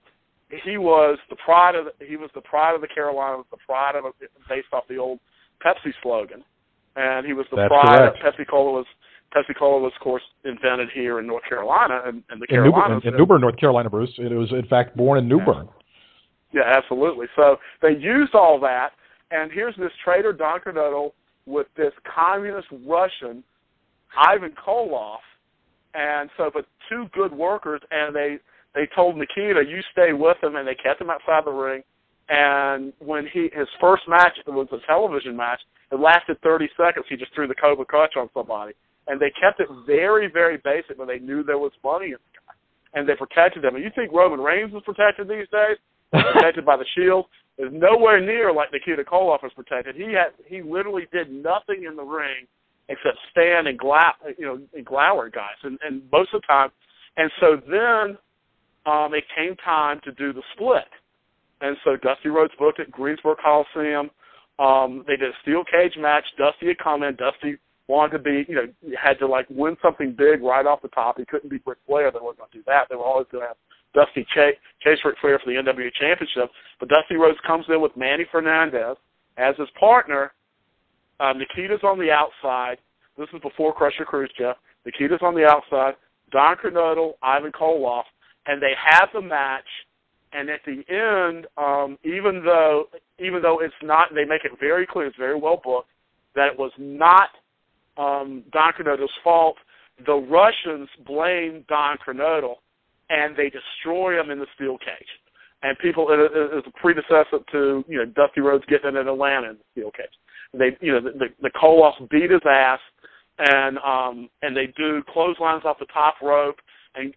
the pride of the Carolinas, the pride of based off the old Pepsi slogan. And he was the pride of Pepsi Cola was, of course, invented here in North Carolina and the Carolinas. In New Bern, North Carolina, Bruce. It was, in fact, born in New Bern. Yeah, absolutely. So they used all that, and here's this traitor Don Kernodle with this communist Russian, Ivan Koloff, and so, but two good workers, and they told Nikita, you stay with him, and they kept him outside the ring. And when his first match, it was a television match, it lasted 30 seconds. He just threw the Cobra Clutch on somebody. And they kept it very, very basic, but they knew there was money in the guy. And they protected him. And you think Roman Reigns was protected these days? Protected by the Shield? Is nowhere near like Nikita Koloff was protected. He literally did nothing in the ring except stand and glower at guys, and most of the time. And so then it came time to do the split. And so Dusty Rhodes booked at Greensboro Coliseum. They did a steel cage match. Dusty had come in. Dusty wanted to be, had to win something big right off the top. He couldn't be Ric Flair. They weren't going to do that. They were always going to have Dusty chase Ric Flair for the NWA Championship. But Dusty Rhodes comes in with Manny Fernandez as his partner. Nikita's on the outside. This is before Crusher Khrushchev. Nikita's on the outside. Don Kernodle, Ivan Koloff, and they have the match. And at the end, even though it's not, they make it very clear, it's very well booked, that it was not Don Kernodle's fault. The Russians blame Don Kernodle, and they destroy him in the steel cage. And people, it is a predecessor to Dusty Rhodes getting in Atlanta in the steel cage. They, the Koloffs beat his ass, and they do clotheslines off the top rope, and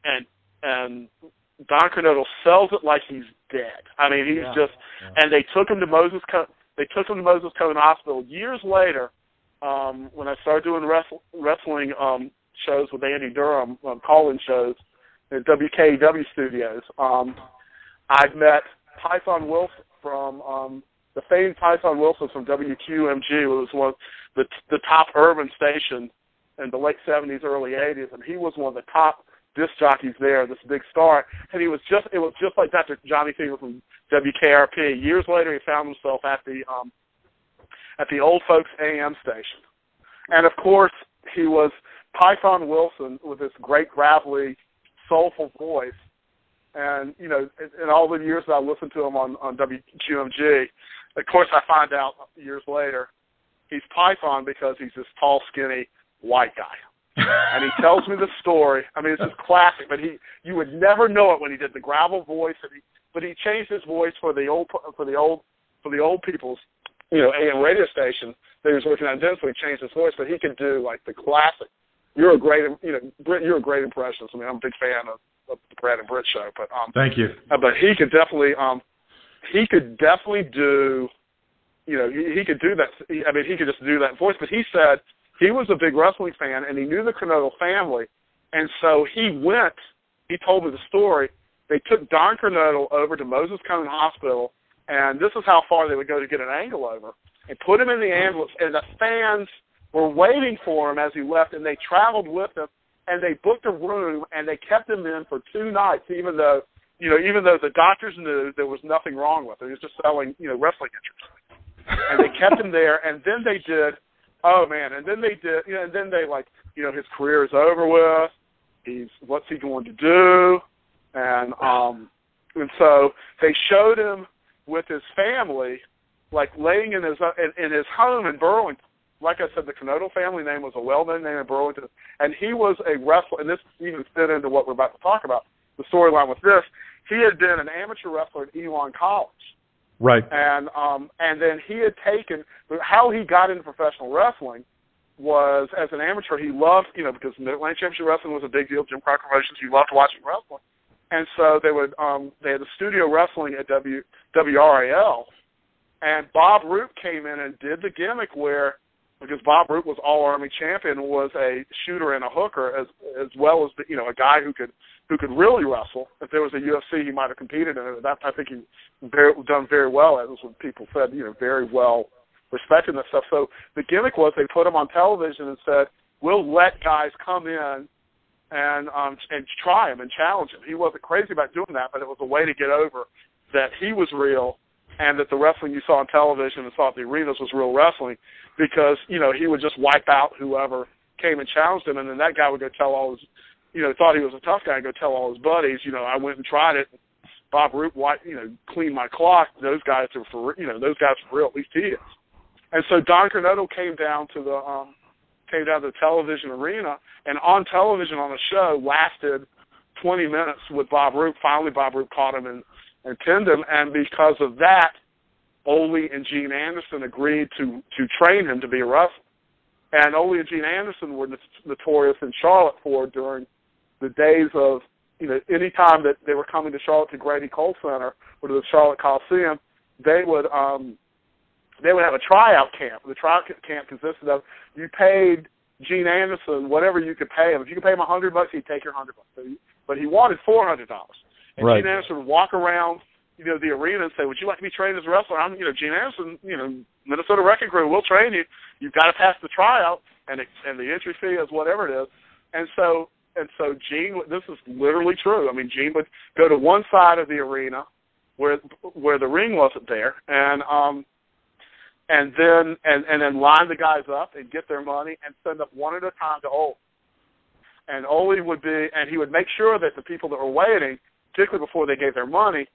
Don Kernodle sells it like he's dead. I mean, he's and they took him to Moses Cone Hospital years later. When I started doing wrestling shows with Andy Durham, call-in shows at WKEW Studios, I've met Python Wilson from the famed Python Wilson from WQMG, who was one of the top urban station in the late 70s, early 80s, and he was one of the top disc jockeys there, this big star, and it was just like Dr. Johnny Fever from WKRP. Years later, he found himself at the Old Folks AM station, and of course, he was Python Wilson with this great gravelly, soulful voice, and in all the years that I listened to him on WQMG, of course, I find out years later he's Python because he's this tall, skinny white guy. And he tells me the story. I mean, it's just classic, but you would never know it when he did the gravel voice. But he changed his voice for the old people's, AM radio station that he was working on then, so he changed his voice. But he could do the classic. You're a great, Britt, you're a great impressionist. I mean, I'm a big fan of the Brad and Britt show. But thank you. But he could definitely do, he could do that. I mean, he could just do that voice. But he said he was a big wrestling fan, and he knew the Kernodle family, and so he told me the story. They took Don Kernodle over to Moses Cone Hospital, and this is how far they would go to get an angle over, and put him in the ambulance, and the fans were waiting for him as he left, and they traveled with him, and they booked a room, and they kept him in for 2 nights, even though the doctors knew there was nothing wrong with him. He was just selling, wrestling injuries. And they kept him there, and then they did, his career is over with. What's he going to do? And so they showed him with his family, laying in his home in Burlington, like I said, the Kernodle family name was a well-known name in Burlington, and he was a wrestler, and this even fit into what we're about to talk about, the storyline with this. He had been an amateur wrestler at Elon College. Right. And then he had taken, how he got into professional wrestling was, as an amateur, he loved, because Mid-Atlantic Championship Wrestling was a big deal, Jim Crockett Promotions, he loved watching wrestling. And so they had the studio wrestling at WRAL, and Bob Roop came in and did the gimmick where, because Bob Roop was All-Army champion, was a shooter and a hooker, as well as a guy who could really wrestle. If there was a UFC, he might have competed in it. That, I think he done very well. That was what people said, very well respected that stuff. So the gimmick was they put him on television and said, we'll let guys come in and try him and challenge him. He wasn't crazy about doing that, but it was a way to get over that he was real and that the wrestling you saw on television and saw at the arenas was real wrestling, because, he would just wipe out whoever came and challenged him, and then that guy would go tell all his, thought he was a tough guy, and go tell all his buddies, I went and tried it. Bob Roop, cleaned my clock. Those guys are for, those guys are real, at least he is. And so Don Kernodle came down to the television arena, and on television on a show lasted 20 minutes with Bob Roop. Finally, Bob Roop caught him and pinned him, and because of that, Ole and Gene Anderson agreed to train him to be a wrestler. And Ole and Gene Anderson were notorious in Charlotte for, during the days of, any time that they were coming to Charlotte to Grady Cole Center or to the Charlotte Coliseum, they would have a tryout camp. The tryout camp consisted of, you paid Gene Anderson whatever you could pay him. If you could pay him $100, he'd take your $100. But he wanted $400. And right. Gene Anderson would walk around, the arena and say, would you like to be trained as a wrestler? I'm, Gene Anderson, Minnesota Wrecking Crew, we'll train you. You've got to pass the tryout, and the entry fee is whatever it is. And so Gene, this is literally true. I mean, Gene would go to one side of the arena where the ring wasn't there, and then line the guys up and get their money and send up one at a time to Ole. And Ole he would make sure that the people that were waiting, particularly before they gave their money,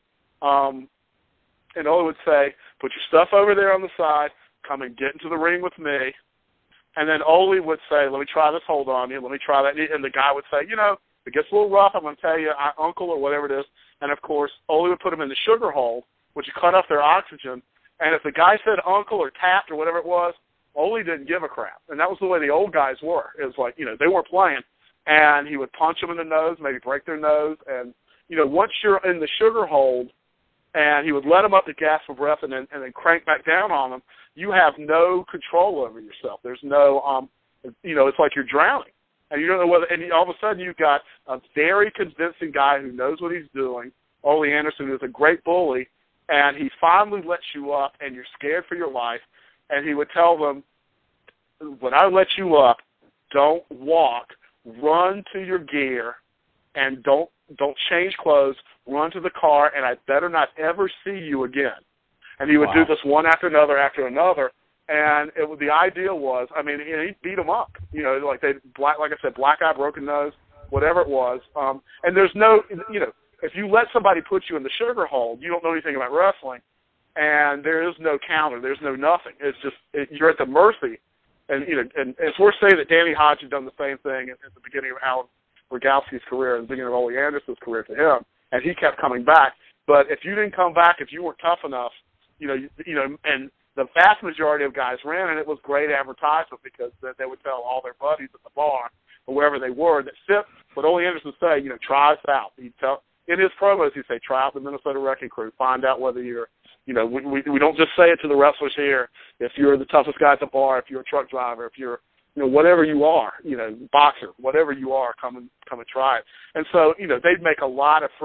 and Ole would say, put your stuff over there on the side, come and get into the ring with me. And then Ole would say, let me try this hold on you, let me try that. And the guy would say, if it gets a little rough, I'm going to tell you, uncle, or whatever it is. And, of course, Ole would put them in the sugar hole, which would cut off their oxygen. And if the guy said uncle or tapped or whatever it was, Ole didn't give a crap. And that was the way the old guys were. It was like, they weren't playing. And he would punch them in the nose, maybe break their nose. And, once you're in the sugar hold, and he would let them up to gasp for breath and then crank back down on them, you have no control over yourself. There's no, it's like you're drowning. And you don't know whether, and all of a sudden you've got a very convincing guy who knows what he's doing, Ole Anderson, who's a great bully, and he finally lets you up, and you're scared for your life, and he would tell them, when I let you up, don't walk, run to your gear, and don't change clothes, run to the car, and I better not ever see you again. And he would do this one after another, and the idea was, he'd beat them up, like I said, black eye, broken nose, whatever it was. And there's no, if you let somebody put you in the sugar hole, you don't know anything about wrestling, and there is no counter, there's no nothing. It's just you're at the mercy. And and it's worth saying that Danny Hodge had done the same thing at the beginning of Alan Rogalski's career and the beginning of Ole Anderson's career to him, and he kept coming back. But if you didn't come back, if you weren't tough enough, and the vast majority of guys ran, and it was great advertisement because they would tell all their buddies at the bar or wherever they were that fit what Ole Anderson would say, try us out. He'd tell, in his promos, he'd say, try out the Minnesota Wrecking Crew, find out whether you're, we don't just say it to the wrestlers here. If you're the toughest guy at the bar, if you're a truck driver, if you're, whatever you are, boxer, whatever you are, come and try it. And so, they'd make a lot of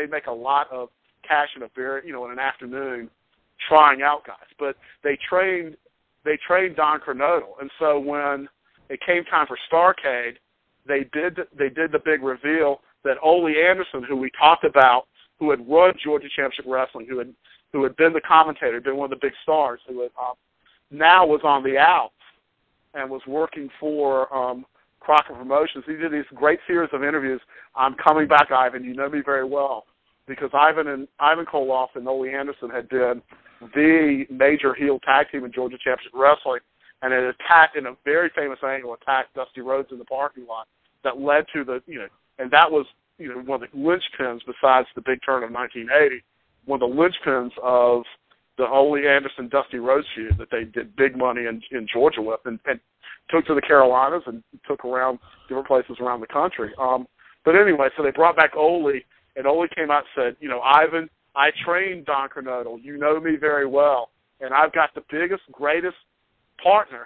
cash in in an afternoon trying out guys. But they trained Don Kernodle. And so when it came time for Starrcade, they did the big reveal that Ole Anderson, who we talked about, who had run Georgia Championship Wrestling, who had been the commentator, been one of the big stars, who had now was on the outs and was working for Crockett Promotions. He did these great series of interviews. I'm coming back, Ivan. You know me very well, because Ivan Koloff and Ole Anderson had been the major heel tag team in Georgia Championship Wrestling, and it attacked, in a very famous angle, attacked Dusty Rhodes in the parking lot. That led to the, and that was, one of the linchpins, besides the big turn of 1980, one of the linchpins of the Ole Anderson Dusty Rhodes feud that they did big money in Georgia with, and took to the Carolinas and took around different places around the country. But anyway, so they brought back Ole, and Ole came out and said, Ivan, I trained Don Kernodle. You know me very well, and I've got the biggest, greatest partner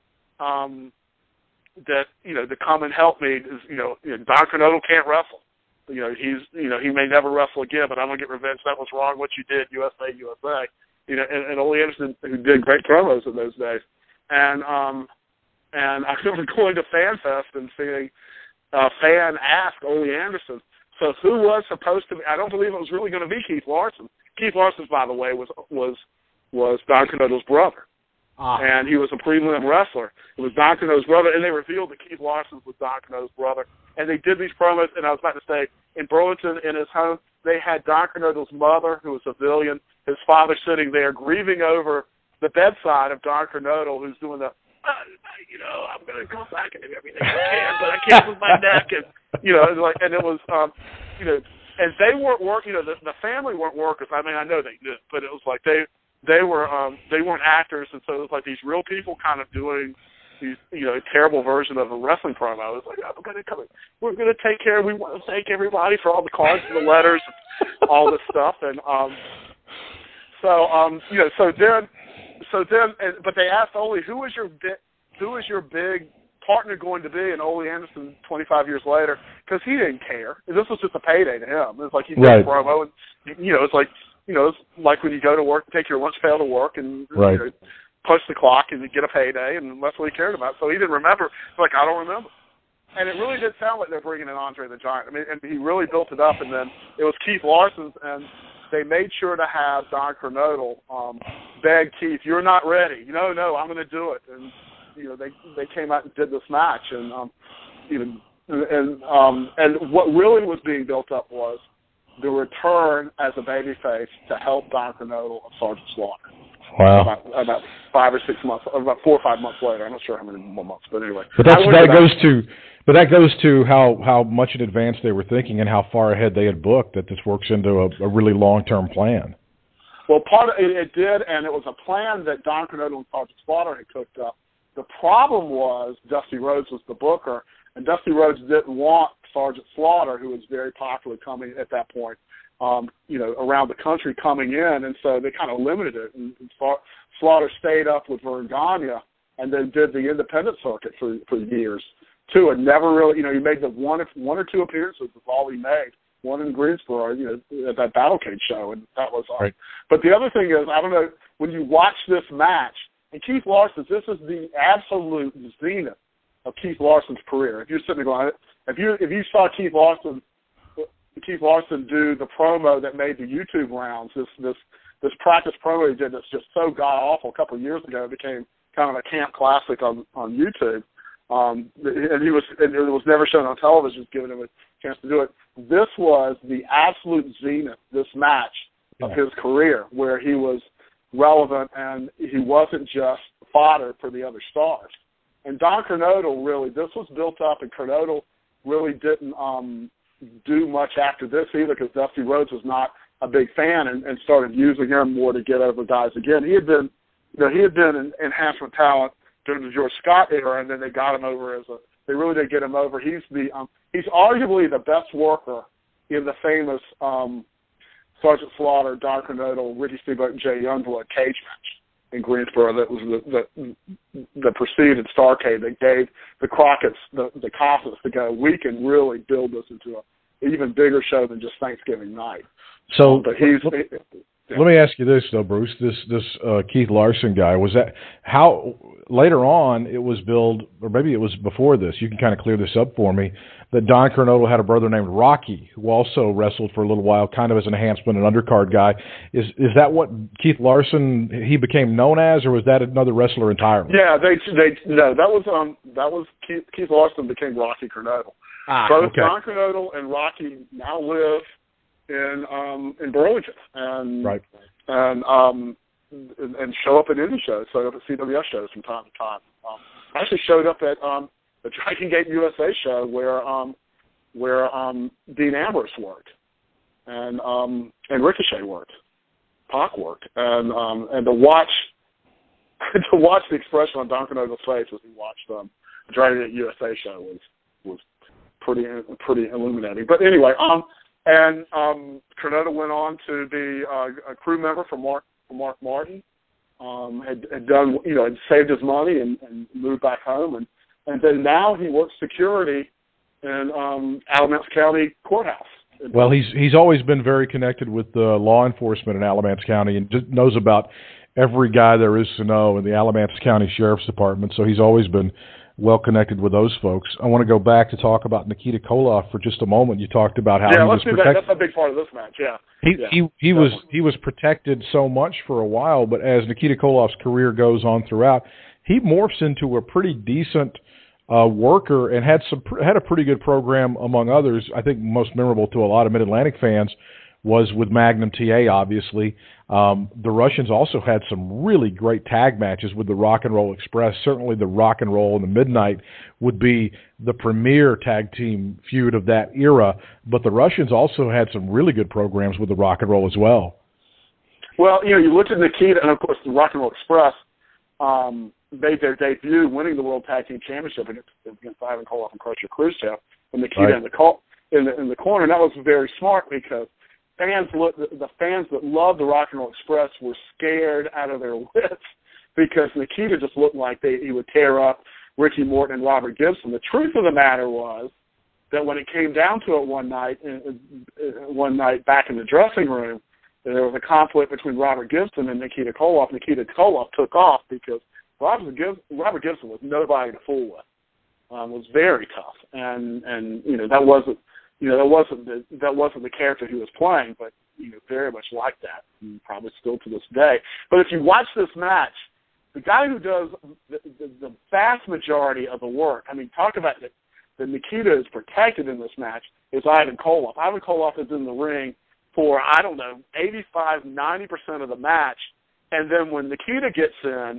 that, to come and help me is, Don Kernodle can't wrestle. He may never wrestle again, but I'm going to get revenge. That was wrong what you did, USA, USA. And Ole Anderson, who did great promos in those days. And I remember going to Fan Fest and seeing a fan ask Ole Anderson, so who was supposed to be, I don't believe it was really going to be Keith Larson. Keith Larson, by the way, was Don Kernodle's brother. And he was a prelim wrestler. It was Don Kernodle's brother, and they revealed that Keith Larson was Don Kernodle's brother. And they did these promos, and I was about to say, in Burlington, in his home, they had Don Kernodle's mother, who was a civilian, his father sitting there grieving over the bedside of Don Kernodle, who's doing the, I'm going to go back and do everything I can, but I can't with my neck. And, and it was, and they weren't working, the family weren't workers. I mean, I know they did, but it was like they weren't actors, and so it was like these real people kind of doing these, terrible version of a wrestling promo. It was like, I'm going to come in. We're going to take care. We want to thank everybody for all the cards and the letters, and all this stuff. And but they asked Ole, who is your big partner going to be? And Ole Anderson, 25 years later, because he didn't care. This was just a payday to him. It was like he did a promo, and it's like. It's like when you go to work, take your lunch pail to work, and punch the clock and get a payday, and that's what he cared about. So he didn't remember. It's like, I don't remember. And it really did sound like they're bringing in Andre the Giant. I mean, and he really built it up, and then it was Keith Larson's, and they made sure to have Don Kernodle beg Keith, you're not ready. No, I'm going to do it. And, they came out and did this match, and what really was being built up was the return as a babyface to help Don Kernodle of Sergeant Slaughter. Wow. About 5 or 6 months, about 4 or 5 months later. I'm not sure how many more months, but anyway. But that goes to how much in advance they were thinking and how far ahead they had booked, that this works into a really long-term plan. Well, part of it did, and it was a plan that Don Kernodle and Sergeant Slaughter had cooked up. The problem was Dusty Rhodes was the booker, and Dusty Rhodes didn't want Sergeant Slaughter, who was very popular coming at that point, around the country coming in, and so they kind of limited it. And Slaughter stayed up with Vern Gagne and then did the independent circuit for years, too, and never really, he made the one or two appearances is all he made. One in Greensboro, at that Battlecade show, and that was all. Right. But the other thing is, I don't know, when you watch this match, and Keith Larson, this is the absolute zenith of Keith Larson's career. If you're sitting there going, if you saw Keith Larson do the promo that made the YouTube rounds, this practice promo he did that's just so god awful a couple of years ago, it became kind of a camp classic on YouTube. And it was never shown on television, just giving him a chance to do it. This was the absolute zenith, this match of his career, where he was relevant and he wasn't just fodder for the other stars. And Don Kernodle really, this was built up, and Kernodle really didn't do much after this either, because Dusty Rhodes was not a big fan and started using him more to get over guys again. He had been an enhancement talent during the George Scott era, and then they got him over they really did get him over. He's arguably the best worker in the famous Sergeant Slaughter, Don Kernodle, Ricky Steamboat, and Jay Youngblood cage match in Greensboro that was the preceded Starrcade that gave the Crockett's the confidence to go, we can really build this into an even bigger show than just Thanksgiving night. So, but let me ask you this though, Bruce. This Keith Larson guy, was that how later on it was billed, or maybe it was before this? You can kind of clear this up for me. That Don Kernodle had a brother named Rocky who also wrestled for a little while, kind of as an enhancement, an undercard guy. Is that what Keith Larson he became known as, or was that another wrestler entirely? Yeah, no, that was Keith Larson became Rocky Kernodle. Both okay. Don Kernodle and Rocky now live in Burlington, and and show up at indie shows, show up at CWS shows from time to time. I actually showed up at the Dragon Gate USA show where Dean Ambrose worked, and Ricochet worked, Pac worked, and to watch the expression on Don Cornedo's face as he watched the Dragon Gate USA show was pretty illuminating. But anyway, Cornado went on to be a crew member for Mark Martin. Had done, had saved his money and moved back home, and then now he works security in Alamance County Courthouse. Well, he's always been very connected with law enforcement in Alamance County and just knows about every guy there is to know in the Alamance County Sheriff's Department. So he's always been well connected with those folks. I want to go back to talk about Nikita Koloff for just a moment. You talked about how he was protected. That's a big part of this match. Yeah. He was protected so much for a while, but as Nikita Koloff's career goes on throughout, he morphs into a pretty decent worker and had a pretty good program among others. I think most memorable to a lot of Mid-Atlantic fans was with Magnum TA, obviously. The Russians also had some really great tag matches with the Rock and Roll Express. Certainly the Rock and Roll and the Midnight would be the premier tag team feud of that era, but the Russians also had some really good programs with the Rock and Roll as well. Well, you looked at Nikita, and of course the Rock and Roll Express made their debut winning the World Tag Team Championship against Ivan Koloff and Crusher Khrushchev, and Nikita in the corner. And that was very smart because the fans that loved the Rock and Roll Express were scared out of their wits because Nikita just looked like he would tear up Ricky Morton and Robert Gibson. The truth of the matter was that when it came down to it one night back in the dressing room, there was a conflict between Robert Gibson and Nikita Koloff. Nikita Koloff took off because Robert Gibson was nobody to fool with. Was very tough, and that wasn't the character he was playing, but very much like that, and probably still to this day. But if you watch this match, the guy who does the vast majority of the work, talk about that Nikita is protected in this match, is Ivan Koloff. Ivan Koloff is in the ring for 85, 90% of the match, and then when Nikita gets in,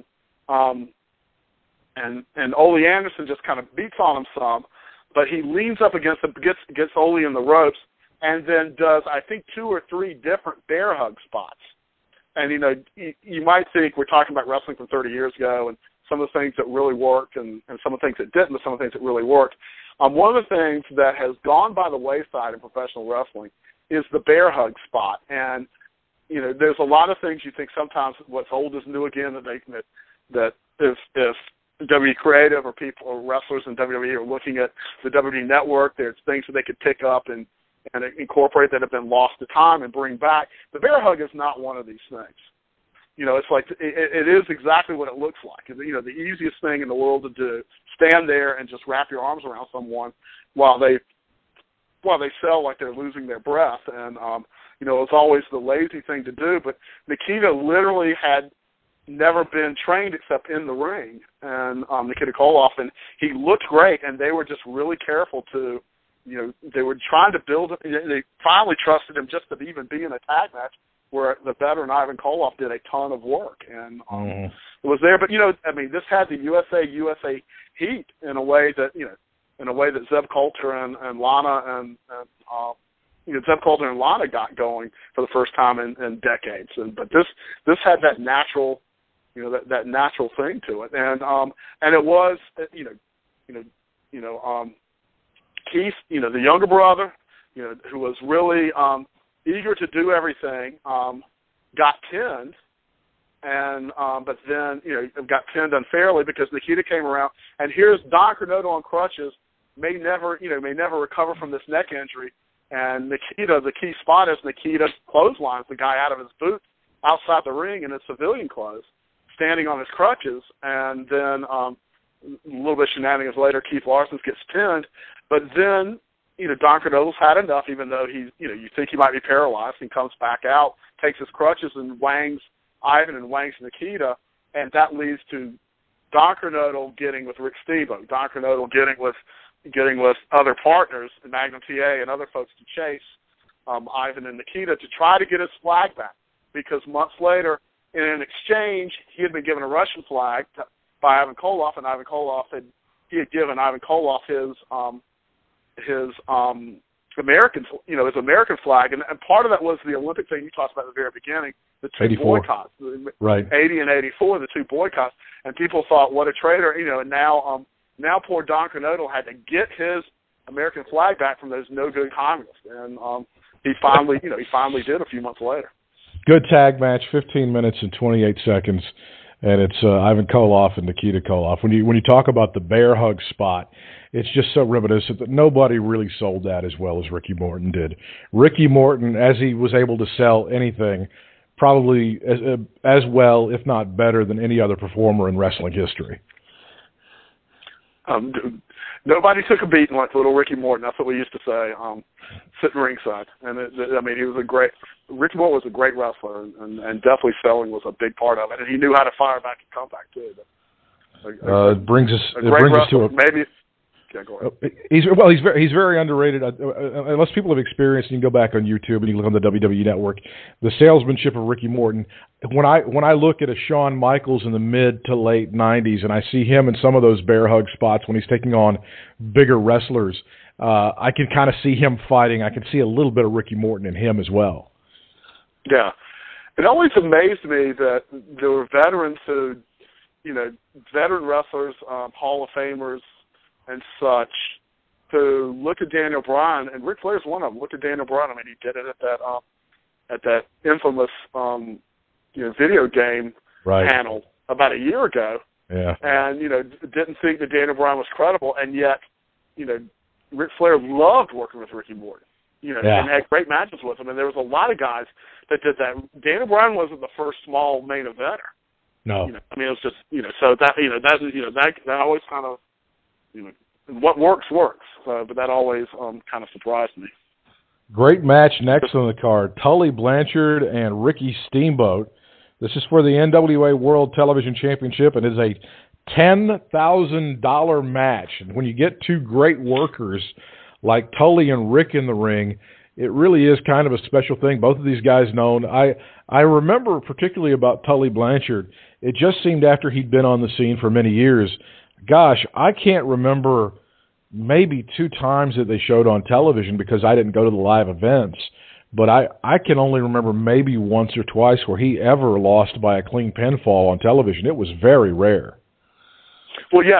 and Ole Anderson just kind of beats on him some, but he leans up against him, gets Ole in the ropes, and then does, I think, 2 or 3 different bear hug spots. And, you might think we're talking about wrestling from 30 years ago and some of the things that really worked and some of the things that didn't, but some of the things that really worked. One of the things that has gone by the wayside in professional wrestling is the bear hug spot. And, there's a lot of things you think sometimes what's old is new again, that if WWE creative or people or wrestlers in WWE are looking at the WWE network, there's things that they could pick up and incorporate that have been lost to time and bring back. The bear hug is not one of these things. It's like it is exactly what it looks like. The easiest thing in the world to do, stand there and just wrap your arms around someone while they sell like they're losing their breath. And it's always the lazy thing to do. But Nikita literally had never been trained except in the ring, and Nikita Koloff, and he looked great, and they were just really careful to, they were trying to build it. They finally trusted him just to even be in a tag match where the veteran Ivan Koloff did a ton of work, and it was there. But, this had the USA heat in a way that, Zeb Coulter and Lana Zeb Coulter and Lana got going for the first time in decades. But this had that natural, that natural thing to it, and it was, Keith, the younger brother, who was really eager to do everything, got pinned, and but then got pinned unfairly because Nikita came around, and here's Don Cornado on crutches, may never recover from this neck injury, and Nikita, the key spot is Nikita clotheslines the guy out of his boots outside the ring in his civilian clothes, standing on his crutches, and then a little bit of shenanigans later, Keith Larson gets pinned, but then, Don Cornedo's had enough, even though he's, you think he might be paralyzed, he comes back out, takes his crutches and wangs Ivan and wangs Nikita, and that leads to Don Cornado getting with Rick Stevo, Don Cornado getting with other partners, Magnum TA and other folks to chase Ivan and Nikita to try to get his flag back, because months later, in exchange, he had been given a Russian flag by Ivan Koloff, and Ivan Koloff had given Ivan Koloff his American, his American flag, and part of that was the Olympic thing you talked about at the very beginning, the two 84. boycotts, right? 80 and 84, the two boycotts, and people thought, what a traitor, and now poor Don Kernodle had to get his American flag back from those no-good communists, and he finally did a few months later. Good tag match, 15 minutes and 28 seconds, and it's Ivan Koloff and Nikita Koloff. When you talk about the bear hug spot, it's just so reminiscent that nobody really sold that as well as Ricky Morton did. Ricky Morton, as he was able to sell anything, probably as well, if not better, than any other performer in wrestling history. Nobody took a beating like little Ricky Morton. That's what we used to say, sitting ringside. And he was Ricky Morton was a great wrestler, and definitely selling was a big part of it. And he knew how to fire back and come back too. It brings us to a maybe. Yeah, go ahead. He's very underrated. Unless people have experienced, you can go back on YouTube and you look on the WWE Network. The salesmanship of Ricky Morton. When I look at a Shawn Michaels in the mid to late '90s, and I see him in some of those bear hug spots when he's taking on bigger wrestlers, I can kind of see him fighting. I can see a little bit of Ricky Morton in him as well. Yeah, it always amazed me that there were veterans who, veteran wrestlers, Hall of Famers, and such, to look at Daniel Bryan, and Ric Flair's one of them. Look at Daniel Bryan. He did it at that infamous video game panel about a year ago. Yeah. And didn't think that Daniel Bryan was credible, and yet Ric Flair loved working with Ricky Morton. And had great matches with him. And there was a lot of guys that did that. Daniel Bryan wasn't the first small main eventer. No. It was just so that always kind of. What works. But that always kind of surprised me. Great match next on the card. Tully Blanchard and Ricky Steamboat. This is for the NWA World Television Championship, and is a $10,000 match. And when you get two great workers like Tully and Rick in the ring, it really is kind of a special thing. Both of these guys known. I remember particularly about Tully Blanchard. It just seemed after he'd been on the scene for many years, gosh, I can't remember maybe 2 times that they showed on television because I didn't go to the live events. But I can only remember maybe once or twice where he ever lost by a clean pinfall on television. It was very rare. Well, yeah,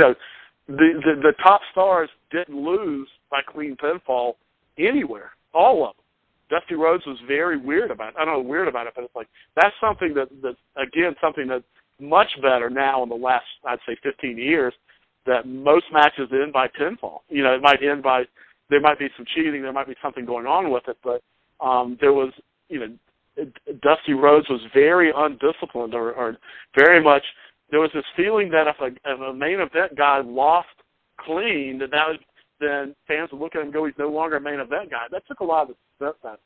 the top stars didn't lose by clean pinfall anywhere, all of them. Dusty Rhodes was very weird about it. I don't know weird about it, but it's like that's something something that's much better now in the last, I'd say, 15 years, that most matches end by pinfall. It might end by, there might be some cheating, there might be something going on with it, but there was, Dusty Rhodes was very undisciplined or very much, there was this feeling that if a main event guy lost clean, then fans would look at him and go, he's no longer a main event guy. That took a lot of the stuff.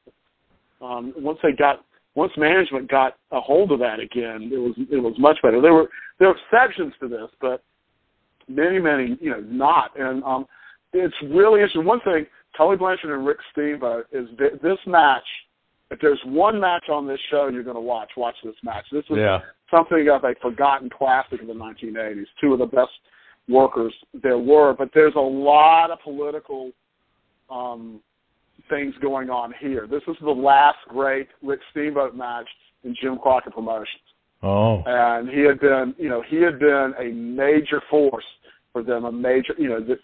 Once management got a hold of that again, it was much better. There were exceptions to this, but many, not. And it's really interesting. One thing, Tully Blanchard and Rick Steamboat is this match. If there's one match on this show you're going to watch this match. This is something of a forgotten classic of the 1980s. Two of the best workers there were, but there's a lot of political things going on here. This is the last great Rick Steamboat match in Jim Crockett Promotions. Oh. And he had been a major force for them, a major, the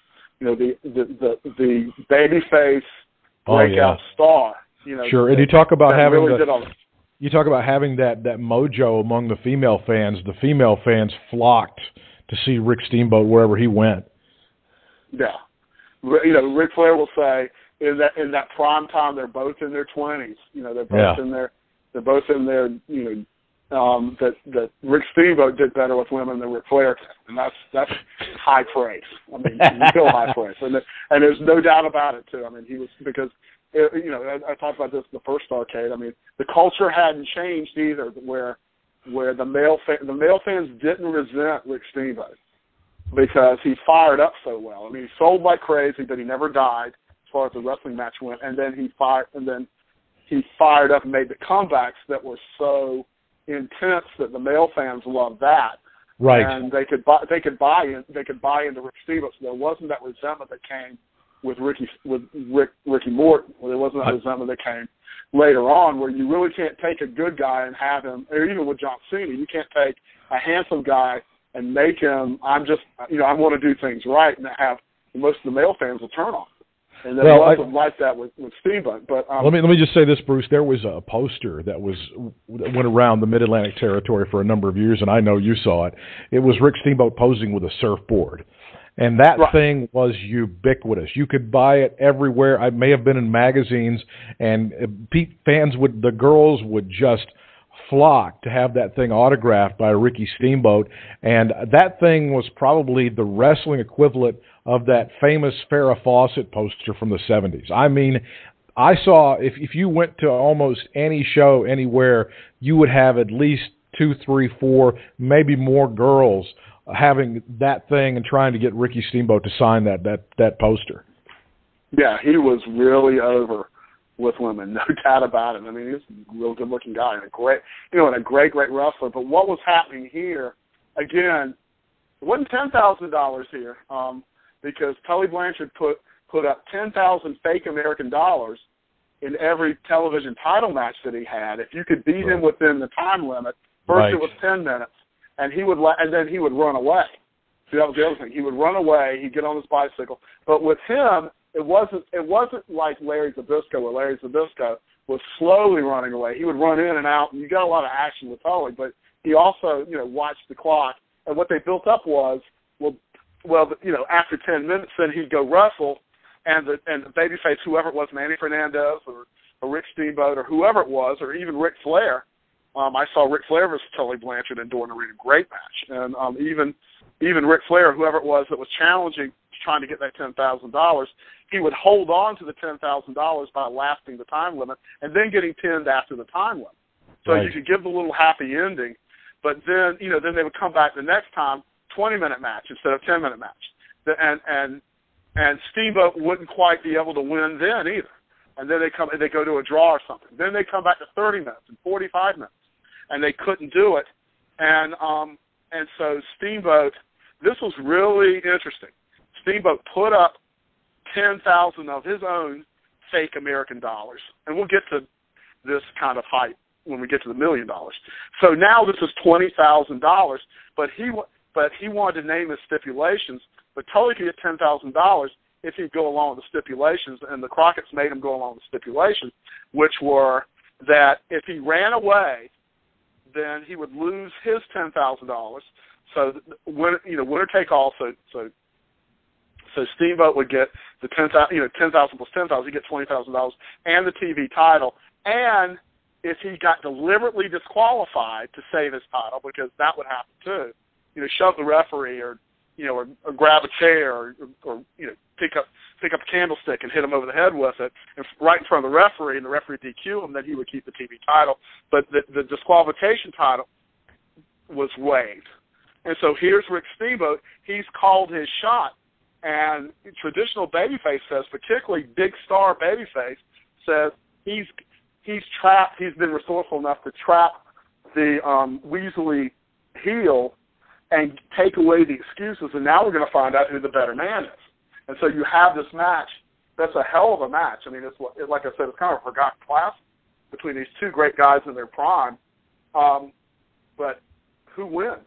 babyface breakout star. Sure. And you talk about having that mojo among the female fans. The female fans flocked to see Rick Steamboat wherever he went. Yeah. Ric Flair will say in that prime time they're both in their 20s. They're both in their that Rick Steamboat did better with women than Ric Flair did, and that's high praise. Real high praise, and there's no doubt about it too. He was, because I talked about this in the first Starrcade. The culture hadn't changed either, where the male fans didn't resent Rick Steamboat because he fired up so well. He sold like crazy, but he never died as far as the wrestling match went. And then he fired up and made the comebacks that were so intense that the male fans loved that. Right. And they could buy into Rick Steamboat. So there wasn't that resentment that came with Ricky Morton. There wasn't that resentment that came later on, where you really can't take a good guy and have him, or even with John Cena, you can't take a handsome guy and make him, I want to do things right, and have most of the male fans will turn on. And there wasn't like that with Steamboat. But let me just say this, Bruce. There was a poster that went around the Mid-Atlantic territory for a number of years, and I know you saw it. It was Rick Steamboat posing with a surfboard. And that thing was ubiquitous. You could buy it everywhere. I may have been in magazines, and the girls would just flock to have that thing autographed by Ricky Steamboat. And that thing was probably the wrestling equivalent of that famous Farrah Fawcett poster from the 70s. I mean, I saw, if you went to almost any show anywhere, you would have at least 2, 3, 4, maybe more girls having that thing and trying to get Ricky Steamboat to sign that poster. Yeah, he was really over with women, no doubt about it. I mean, he's a real good-looking guy and a great wrestler. But what was happening here, again, it wasn't $10,000 here, because Tully Blanchard put up 10,000 fake American dollars in every television title match that he had. If you could beat him within the time limit, first it was 10 minutes, and then he would run away. See, that was the other thing. He would run away. He'd get on his bicycle. But with him, it wasn't like Larry Zbyszko, where Larry Zbyszko was slowly running away. He would run in and out, and you got a lot of action with Tully. But he also, watched the clock. And what they built up was, after 10 minutes, then he'd go wrestle, and the babyface, whoever it was, Manny Fernandez or Rick Steamboat or whoever it was, or even Ric Flair. I saw Ric Flair versus Tully Blanchard in Dorn Arena, great match. And even Ric Flair, whoever it was that was challenging, trying to get that $10,000, he would hold on to the $10,000 by lasting the time limit and then getting pinned after the time limit. So you could give the little happy ending, but then they would come back the next time, 20-minute match instead of 10-minute match, and Steamboat wouldn't quite be able to win then either. And then they go to a draw or something. Then they come back to 30 minutes and 45 minutes, and they couldn't do it. And so Steamboat, this was really interesting. Steamboat put up 10,000 of his own fake American dollars, and we'll get to this kind of hype when we get to the $1 million. So now this is $20,000, but he wanted to name his stipulations. But Tully could get $10,000 if he'd go along with the stipulations, and the Crockett's made him go along with the stipulations, which were that if he ran away, then he would lose his $10,000. So winner take all. So Steamboat would get the 10,000 plus 10,000. He'd get $20,000 and the TV title. And if he got deliberately disqualified to save his title, because that would happen too, shove the referee or grab a chair or pick up a candlestick and hit him over the head with it, and right in front of the referee, and the referee DQ him, then he would keep the TV title. But the disqualification title was waived. And so here's Rick Steamboat. He's called his shot. And traditional babyface says, particularly big star babyface, says he's trapped. He's been resourceful enough to trap the Weasley heel and take away the excuses. And now we're going to find out who the better man is. And so you have this match. That's a hell of a match. I mean, like I said, it's kind of a forgotten class between these two great guys in their prime. But who wins?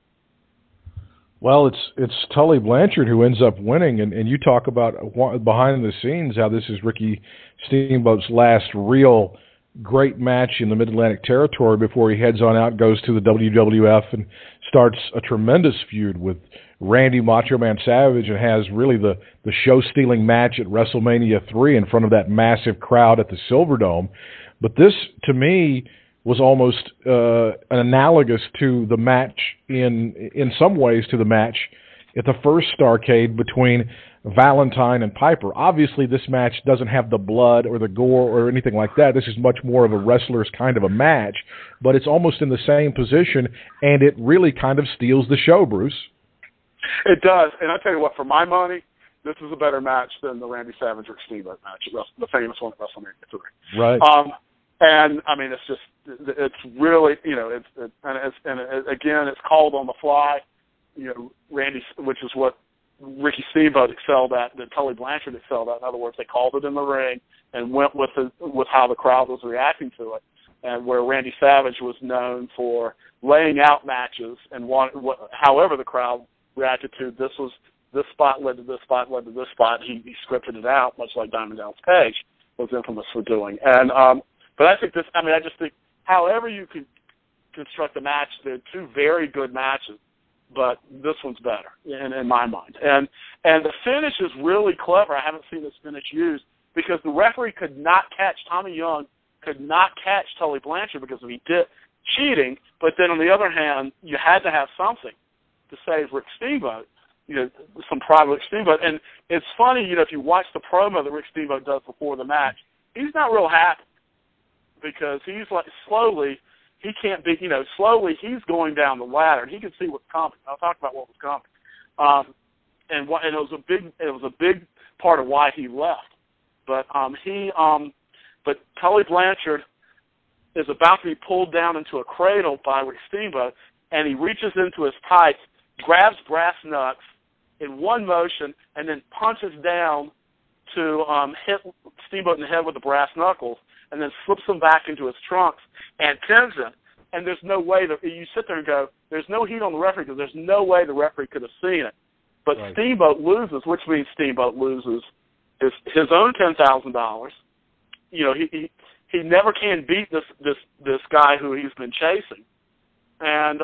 Well, it's Tully Blanchard who ends up winning, and you talk about behind the scenes how this is Ricky Steamboat's last real great match in the Mid-Atlantic territory before he heads on out, goes to the WWF, and starts a tremendous feud with Randy Macho Man Savage, and has really the show-stealing match at WrestleMania 3 in front of that massive crowd at the Silverdome. But this, to me, was almost an analogous to the match in some ways to the match at the first Starrcade between Valentine and Piper. Obviously, this match doesn't have the blood or the gore or anything like that. This is much more of a wrestler's kind of a match, but it's almost in the same position, and it really kind of steals the show, Bruce. It does, and I tell you what, for my money, this is a better match than the Randy Savage or Steamboat match, the famous one at WrestleMania 3. Right. And I mean, it's really, again, it's called on the fly, Randy, which is what Ricky Steamboat excelled at, that Tully Blanchard excelled at. In other words, they called it in the ring and went with how the crowd was reacting to it. And where Randy Savage was known for laying out matches and however the crowd reacted to, this spot led to this spot, led to this spot. He scripted it out, much like Diamond Dallas Page was infamous for doing. And but I think I just think however you could construct a match, they're two very good matches, but this one's better in my mind. And the finish is really clever. I haven't seen this finish used because the referee could not catch, Tommy Young could not catch Tully Blanchard because he did cheating, but then on the other hand, you had to have something to save Rick Steamboat, some pride with Rick Steamboat. And it's funny, if you watch the promo that Rick Steamboat does before the match, he's not real happy because he's like slowly he's going down the ladder and he can see what's coming. I'll talk about what was coming. And it was a big part of why he left. But but Tully Blanchard is about to be pulled down into a cradle by Rick Steamboat, and he reaches into his tights, grabs brass knucks in one motion, and then punches down to hit Steamboat in the head with the brass knuckles, and then slips him back into his trunks and pins him. And there's no way that you sit there and go, there's no heat on the referee because there's no way the referee could have seen it. But right. Steamboat loses, which means Steamboat loses his own $10,000. He never can beat this guy who he's been chasing. And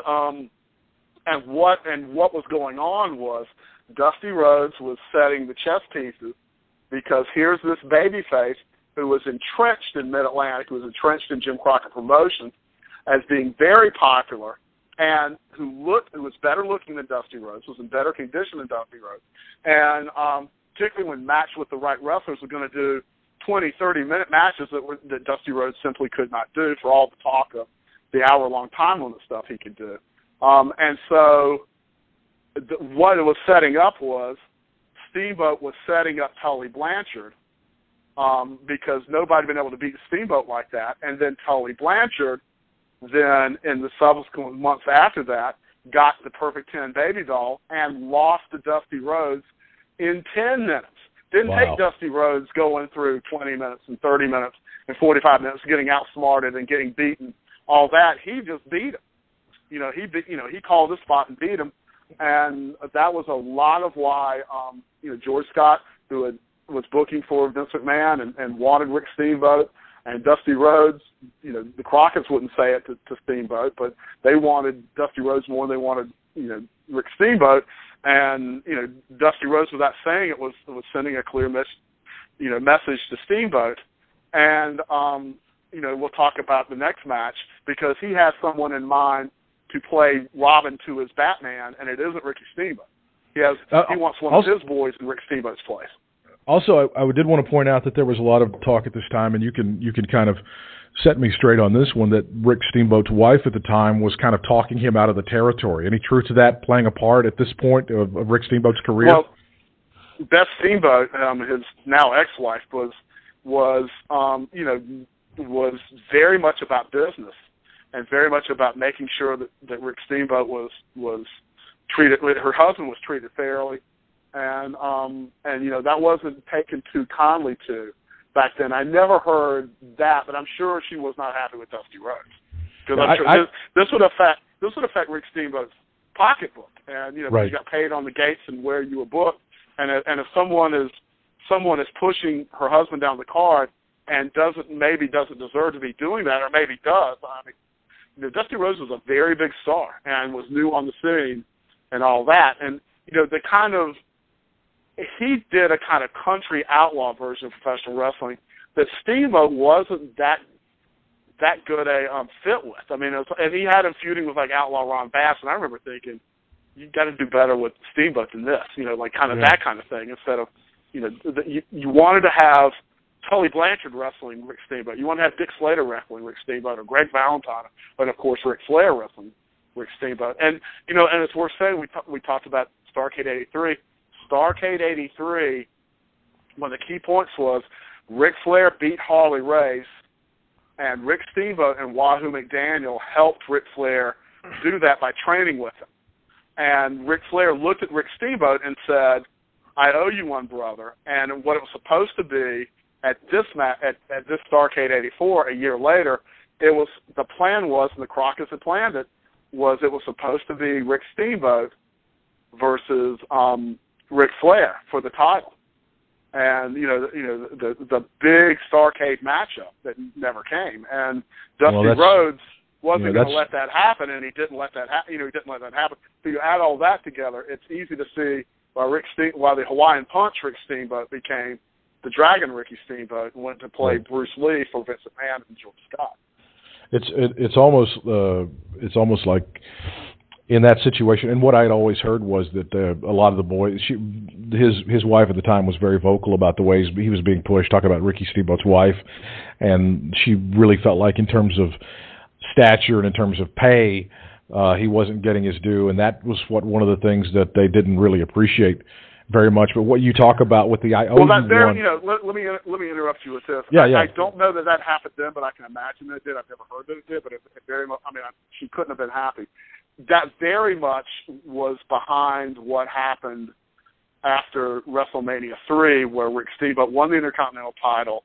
what was going on was Dusty Rhodes was setting the chess pieces because here's this babyface who was entrenched in Mid-Atlantic, who was entrenched in Jim Crockett Promotions as being very popular and who was better looking than Dusty Rhodes, was in better condition than Dusty Rhodes. And particularly when matched with the right wrestlers, were going to do 20, 30-minute matches that Dusty Rhodes simply could not do for all the talk of the hour-long time limit stuff he could do. And so what it was setting up was Steamboat was setting up Tully Blanchard because nobody had been able to beat Steamboat like that. And then Tully Blanchard, then in the subsequent months after that, got the Perfect 10 baby doll and lost to Dusty Rhodes in 10 minutes. Didn't take Dusty Rhodes going through 20 minutes and 30 minutes and 45 minutes, getting outsmarted and getting beaten, all that. He just beat him. He called the spot and beat him. And that was a lot of why, George Scott, who was booking for Vince McMahon and wanted Rick Steamboat, and Dusty Rhodes, the Crockett's wouldn't say it to Steamboat, but they wanted Dusty Rhodes more than they wanted, Rick Steamboat. And, Dusty Rhodes, without saying it, was sending a clear message to Steamboat. And, we'll talk about the next match because he has someone in mind to play Robin to his Batman, and it isn't Ricky Steamboat. He wants one of his boys in Rick Steamboat's place. Also, I did want to point out that there was a lot of talk at this time, and you can kind of set me straight on this one, that Rick Steamboat's wife at the time was kind of talking him out of the territory. Any truth to that playing a part at this point of Rick Steamboat's career? Well, Beth Steamboat, his now ex-wife, was very much about business and very much about making sure that Rick Steamboat was treated, her husband was treated fairly, and that wasn't taken too kindly to back then. I never heard that, but I'm sure she was not happy with Dusty Rhodes because I'm sure this would affect Rick Steamboat's pocketbook, and right. You got paid on the gates and where you were booked, and if someone is pushing her husband down the card and doesn't deserve to be doing that, or maybe does. I mean, Dusty Rhodes was a very big star and was new on the scene and all that, and he did a kind of country outlaw version of professional wrestling that Steamboat wasn't that good a fit with. I mean, and he had him feuding with like Outlaw Ron Bass, and I remember thinking, you got to do better with Steamboat than this, that kind of thing. Instead of, you wanted to have Tully Blanchard wrestling Rick Steamboat. You want to have Dick Slater wrestling Rick Steamboat, or Greg Valentine, and of course Ric Flair wrestling Rick Steamboat. And and it's worth saying we talked about Starrcade '83. Starrcade '83, one of the key points was Ric Flair beat Harley Race, And Rick Steamboat and Wahoo McDaniel helped Ric Flair do that by training with him. And Ric Flair looked at Rick Steamboat and said, I owe you one, brother. And what it was supposed to be at this at this Starrcade 84 a year later, the plan was, and the Crockett's had planned it, was supposed to be Rick Steamboat versus Ric Flair for the title. And the big Starrcade matchup that never came, and Dusty Rhodes wasn't going to let that happen, and he didn't let that happen. He didn't let that happen. So you add all that together, it's easy to see why the Hawaiian Punch Rick Steamboat became the Dragon Ricky Steamboat and went to play Bruce Lee for Vince McMahon and George Scott. It's almost like in that situation, and what I had always heard was that a lot of the boys, his wife at the time was very vocal about the ways he was being pushed, talking about Ricky Steamboat's wife, and she really felt like in terms of stature and in terms of pay, he wasn't getting his due, and that was one of the things that they didn't really appreciate very much. But what you talk about with the IOU one, let me interrupt you with this. Yeah. I don't know that happened then, but I can imagine that it did. I've never heard that it did, but it very much. I mean, she couldn't have been happy. That very much was behind what happened after WrestleMania 3, where Rick Steamboat won the Intercontinental title,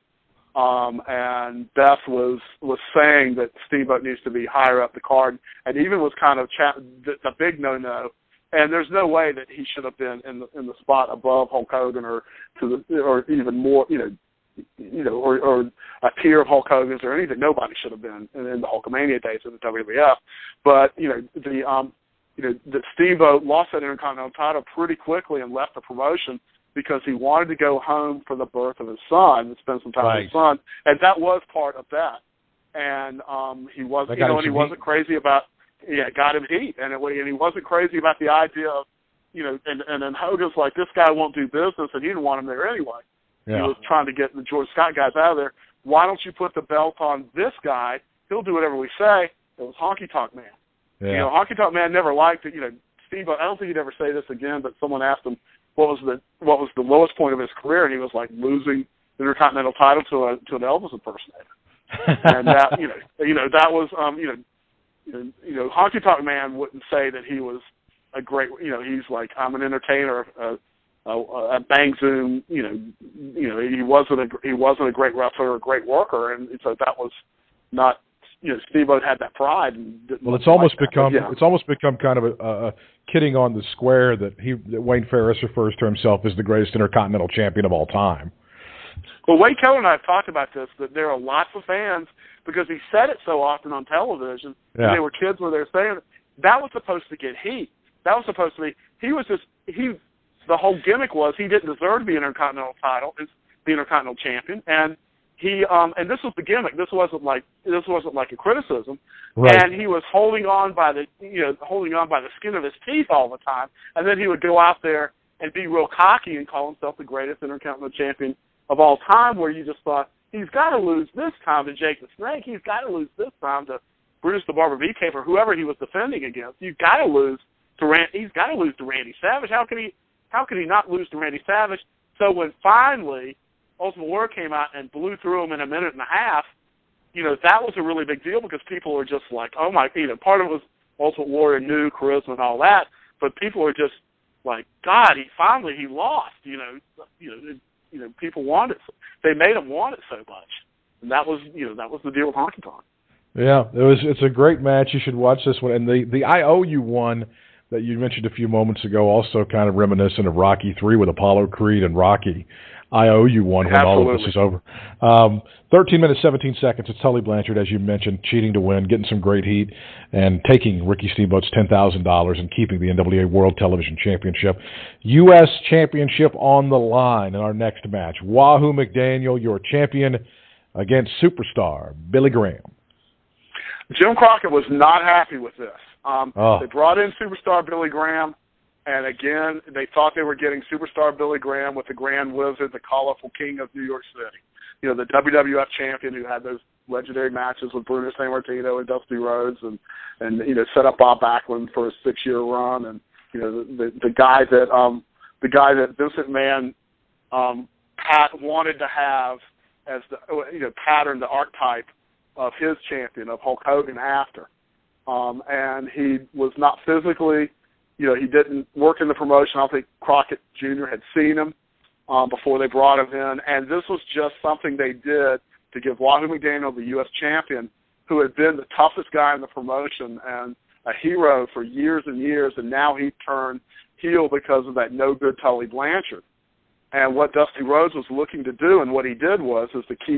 and Beth was saying that Steamboat needs to be higher up the card, and even was kind of the big no-no. And there's no way that he should have been in the spot above Hulk Hogan or even more, or a tier of Hulk Hogan's or anything. Nobody should have been in the Hulkamania days of the WWF. But the Steamboat lost that Intercontinental title pretty quickly and left the promotion because he wanted to go home for the birth of his son and spend some time with his son, and that was part of that. And he wasn't, and he wasn't crazy about. Yeah, got him heat, and he wasn't crazy about the idea of, and then Hogan's like, this guy won't do business, and he didn't want him there anyway. Yeah. He was trying to get the George Scott guys out of there. Why don't you put the belt on this guy? He'll do whatever we say. It was Honky Tonk Man. Yeah. Honky Tonk Man never liked it. Steamboat, I don't think he'd ever say this again, but someone asked him what was the lowest point of his career, and he was like losing the Intercontinental title to an Elvis impersonator. And that, that was, Honky Tonk Man wouldn't say that he was a great, he's like, I'm an entertainer, a bang zoom, he wasn't a great wrestler or a great worker, and so that was not, Steamboat had that pride. And it's almost become kind of a kidding on the square that Wayne Ferris refers to himself as the greatest Intercontinental Champion of all time. Well, Wade Keller and I have talked about this, that there are lots of fans, because he said it so often on television, and they were kids where they were saying it, that was supposed to get heat. That was supposed to be, the whole gimmick was he didn't deserve to be Intercontinental Champion, and and this was the gimmick. This wasn't like a criticism, right. And he was holding on by the skin of his teeth all the time, and then he would go out there and be real cocky and call himself the greatest Intercontinental Champion of all time, where you just thought, he's got to lose this time to Jake the Snake. He's got to lose this time to Brutus the Barber Beefcake or whoever he was defending against. He's got to lose to Randy Savage. How could he not lose to Randy Savage? So when finally Ultimate Warrior came out and blew through him in a minute and a half, that was a really big deal because people were just like, oh my, part of it was Ultimate Warrior knew charisma and all that, but people were just like, God, he lost. People wanted it. They made him want it so much, and that was the deal with Honky Tonk. Yeah, it's a great match. You should watch this one. And the IOU one that you mentioned a few moments ago, also kind of reminiscent of Rocky III with Apollo Creed and Rocky. IOU one when all of this is over. 13 minutes, 17 seconds. It's Tully Blanchard, as you mentioned, cheating to win, getting some great heat, and taking Ricky Steamboat's $10,000 and keeping the NWA World Television Championship. U.S. Championship on the line in our next match. Wahoo McDaniel, your champion, against superstar Billy Graham. Jim Crockett was not happy with this. They brought in superstar Billy Graham, and again, they thought they were getting superstar Billy Graham with the Grand Wizard, the colorful king of New York City. The WWF champion who had those legendary matches with Bruno Sammartino and Dusty Rhodes, and set up Bob Backlund for a 6-year run, and the guy that Vince McMahon wanted to have as the pattern, the archetype of his champion, of Hulk Hogan, after. And he was not physically, he didn't work in the promotion. I don't think Crockett Jr. had seen him before they brought him in. And this was just something they did to give Wahoo McDaniel, the U.S. champion, who had been the toughest guy in the promotion and a hero for years and years, and now he turned heel because of that no-good Tully Blanchard. And what Dusty Rhodes was looking to do, and what he did was, is to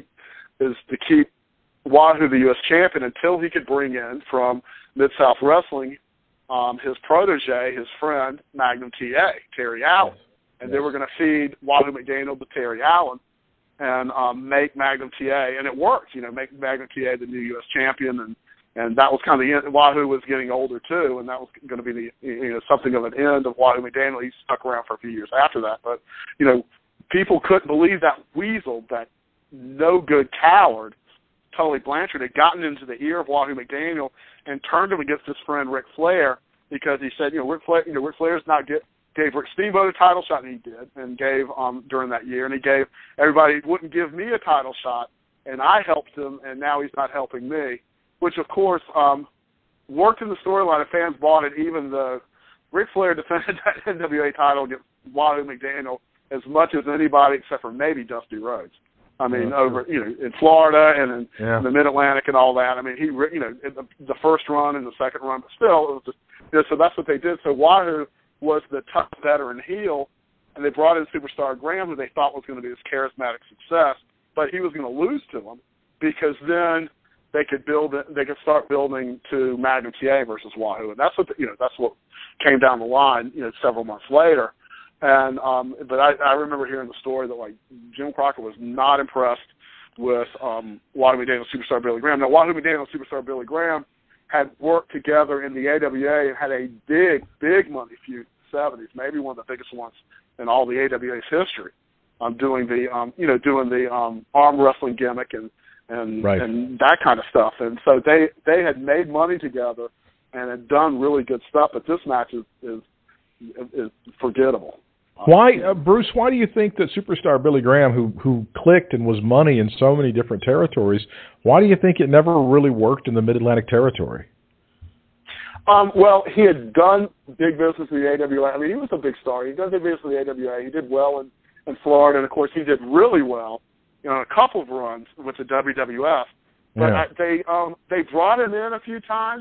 keep Wahoo the U.S. champion until he could bring in from Mid-South Wrestling his protege, his friend, Magnum TA, Terry Allen. And they were going to feed Wahoo McDaniel to Terry Allen and make Magnum TA, and it worked, make Magnum TA the new U.S. champion, and that was kind of the end. Wahoo was getting older too, and that was going to be the something of an end of Wahoo McDaniel. He stuck around for a few years after that, but people couldn't believe that weasel, that no good coward, Tully Blanchard, had gotten into the ear of Wahoo McDaniel and turned him against his friend Ric Flair because he said, Ric Flair's not gave Rick Steamboat a title shot, and he did, and gave during that year, and he gave everybody wouldn't give me a title shot, and I helped him, and now he's not helping me, which of course worked in the storyline. If fans bought it, even the Ric Flair defended that NWA title against Wahoo McDaniel as much as anybody except for maybe Dusty Rhodes. I mean, over in Florida and in the Mid-Atlantic and all that. I mean, he the first run and the second run, but still, it was just, so that's what they did. So Wahoo was the tough veteran heel, and they brought in Superstar Graham, who they thought was going to be this charismatic success, but he was going to lose to him because then they could start building to Magnum TA versus Wahoo, and that's what came down the line, several months later. And but I remember hearing the story that Jim Crockett was not impressed with Wahoo McDaniel and Superstar Billy Graham. Now Wahoo McDaniel and Superstar Billy Graham had worked together in the AWA and had a big money feud in the 70s, maybe one of the biggest ones in all the AWA's history. Doing the arm wrestling gimmick and that kind of stuff. And so they had made money together and had done really good stuff. But this match is forgettable. Why, Bruce? Why do you think that Superstar Billy Graham, who clicked and was money in so many different territories, why do you think it never really worked in the Mid-Atlantic territory? Well, he had done big business in the AWA. I mean, he was a big star. He did big business in the AWA. He did well in Florida, and of course, he did really well, a couple of runs with the WWF. But they brought him in a few times,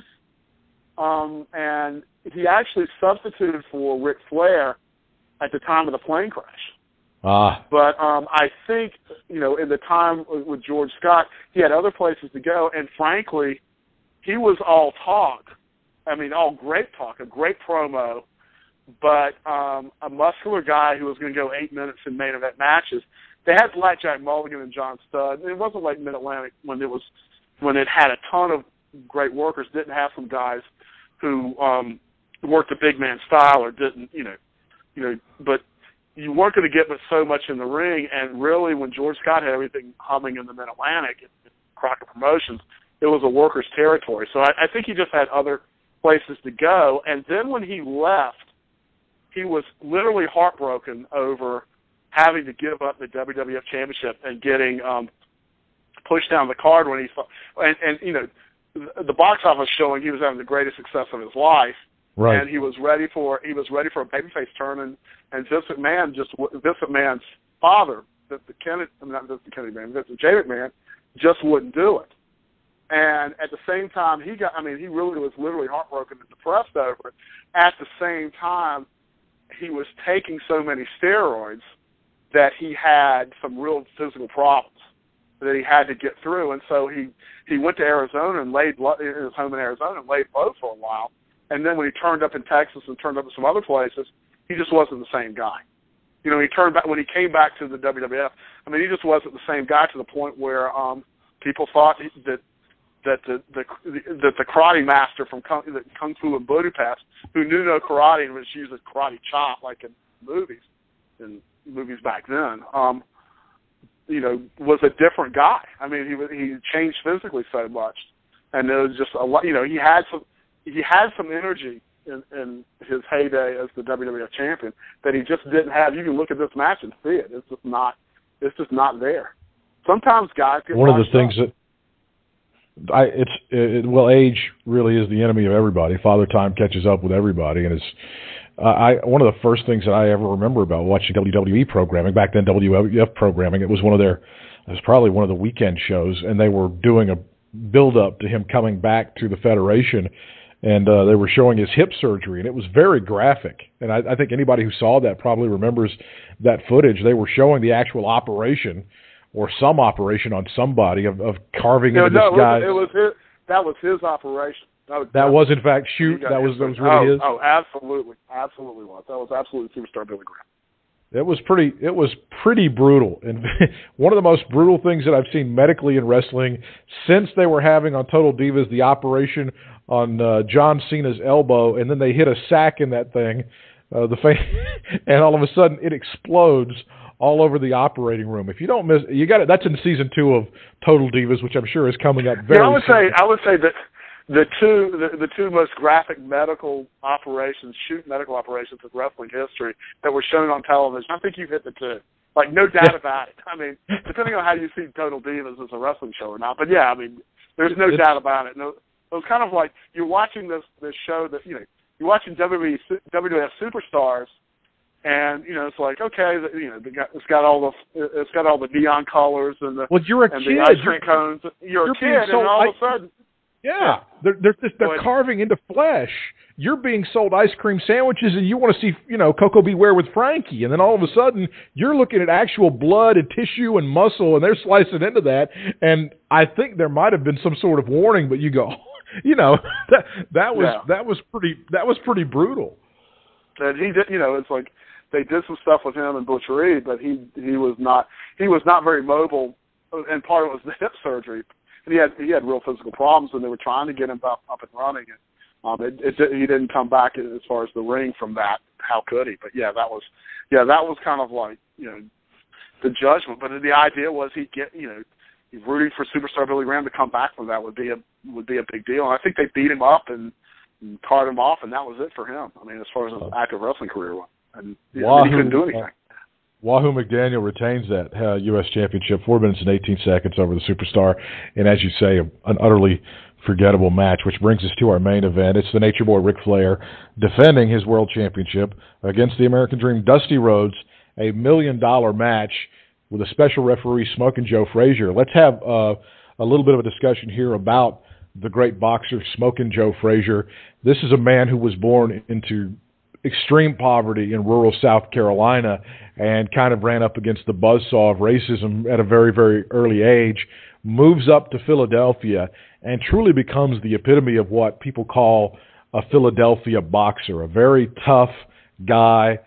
and he actually substituted for Ric Flair at the time of the plane crash. But I think, in the time with George Scott, he had other places to go, and frankly, he was all talk. I mean, all great talk, a great promo, but a muscular guy who was going to go 8 minutes in main event matches. They had Blackjack Mulligan and John Studd. It wasn't like Mid-Atlantic when it had a ton of great workers, didn't have some guys who worked a big man style or didn't, but you weren't going to get but so much in the ring. And really, when George Scott had everything humming in the Mid-Atlantic and Crockett Promotions, it was a worker's territory. So I think he just had other places to go. And then when he left, he was literally heartbroken over having to give up the WWF Championship and getting pushed down the card when he saw, and the box office showing he was having the greatest success of his life. Right. And he was ready for a babyface turn, and Vince McMahon's father, Vincent J. McMahon, just wouldn't do it. And at the same time, he really was literally heartbroken and depressed over it. At the same time, he was taking so many steroids that he had some real physical problems that he had to get through, and so he went to Arizona and laid low, in his home in Arizona, and laid low for a while. And then when he turned up in Texas and turned up in some other places, he just wasn't the same guy. He turned back when he came back to the WWF. I mean, he just wasn't the same guy to the point where people thought that the karate master from Kung Fu in Budapest, who knew no karate and was using karate chop like in movies back then, was a different guy. I mean, he changed physically so much, and there was just a lot. He had some energy in his heyday as the WWF champion that he just didn't have. You can look at this match and see it. It's just not there. Sometimes guys get one of the things up. Well, age really is the enemy of everybody. Father Time catches up with everybody, and one of the first things that I ever remember about watching WWE programming back then, WWF programming, it was probably one of the weekend shows, and they were doing a build up to him coming back to the Federation, and they were showing his hip surgery, and it was very graphic. And I think anybody who saw that probably remembers that footage. They were showing the actual operation, or some operation on somebody of carving into this guy. That was his operation. That was in fact shoot. That was really his. Oh, absolutely was. That was absolutely Superstar Billy Graham. It was pretty brutal, and one of the most brutal things that I've seen medically in wrestling since they were having on Total Divas the operation on John Cena's elbow, and then they hit a sack in that thing, and all of a sudden it explodes all over the operating room. If you don't miss, you got it. That's in season 2 of Total Divas, which I'm sure is coming up very soon. I would say that the two most graphic medical operations of wrestling history that were shown on television, I think you've hit the two. Like, no doubt about it. I mean, depending on how you see Total Divas as a wrestling show or not, but yeah, I mean, there's no doubt about it. No, it was kind of like you're watching this show that, you're watching WWF Superstars, and it's like, okay, it's got all the neon colors and the the ice cream cones. You're a kid, and all of a sudden. Yeah, they're carving into flesh. You're being sold ice cream sandwiches, and you want to see, Coco Beware with Frankie, and then all of a sudden you're looking at actual blood and tissue and muscle, and they're slicing into that. And I think there might have been some sort of warning, but you go, that was pretty brutal. And he did, it's like they did some stuff with him and Butch Reed, but he was not very mobile, and part of it was the hip surgery. And he had real physical problems, and they were trying to get him up and running. And he didn't come back as far as the ring from that. How could he? But that was kind of like the judgment. But the idea was he's rooting for Superstar Billy Graham to come back from that would be a big deal. And I think they beat him up and carted him off, and that was it for him. I mean, as far as his active wrestling career went, and he couldn't do anything. Wahoo McDaniel retains that U.S. Championship, 4 minutes and 18 seconds over the Superstar, and as you say, an utterly forgettable match, which brings us to our main event. It's the Nature Boy Ric Flair defending his World Championship against the American Dream Dusty Rhodes, a $1 million match with a special referee, Smokin' Joe Frazier. Let's have a little bit of a discussion here about the great boxer, Smokin' Joe Frazier. This is a man who was born into extreme poverty in rural South Carolina and kind of ran up against the buzzsaw of racism at a very, very early age, moves up to Philadelphia, and truly becomes the epitome of what people call a Philadelphia boxer, a very tough guy.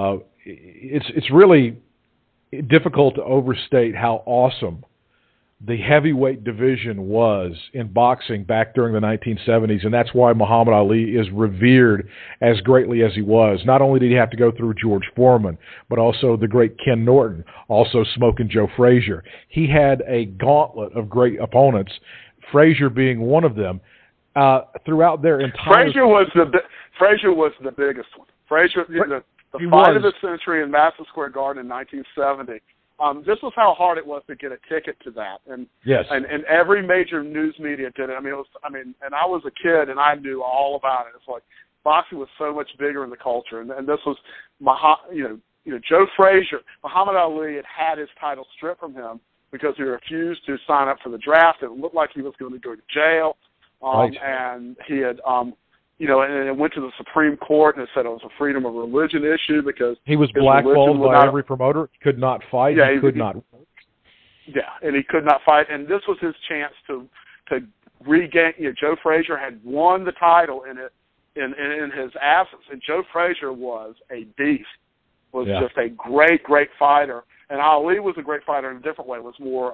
It's really difficult to overstate how awesome the heavyweight division was in boxing back during the 1970s, and that's why Muhammad Ali is revered as greatly as he was. Not only did he have to go through George Foreman, but also the great Ken Norton, also Smokin' Joe Frazier. He had a gauntlet of great opponents, Frazier being one of them, throughout their entire... Frazier was the biggest one. Frazier, the fight of the century in Madison Square Garden in 1970. This was how hard it was to get a ticket to that, and yes, and every major news media did it. And I was a kid and I knew all about it. It's like boxing was so much bigger in the culture, and this was Joe Frazier. Muhammad Ali had his title stripped from him because he refused to sign up for the draft. It looked like he was going to go to jail, right. And he had and it went to the Supreme Court, and it said it was a freedom of religion issue because he was blackballed by every promoter. He could not fight. Yeah, he could not. Yeah, and he could not fight. And this was his chance to regain. Joe Frazier had won the title in his absence, and Joe Frazier was a beast. Was just a great fighter, and Ali was a great fighter in a different way. Was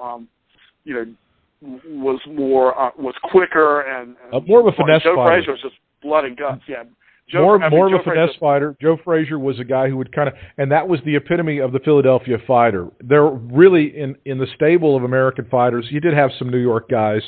was quicker and more of a finesse Joe fighter. Frazier was just blood and guts. Yeah. More of a finesse fighter. Joe Frazier was a guy who would and that was the epitome of the Philadelphia fighter. They're really in the stable of American fighters. You did have some New York guys,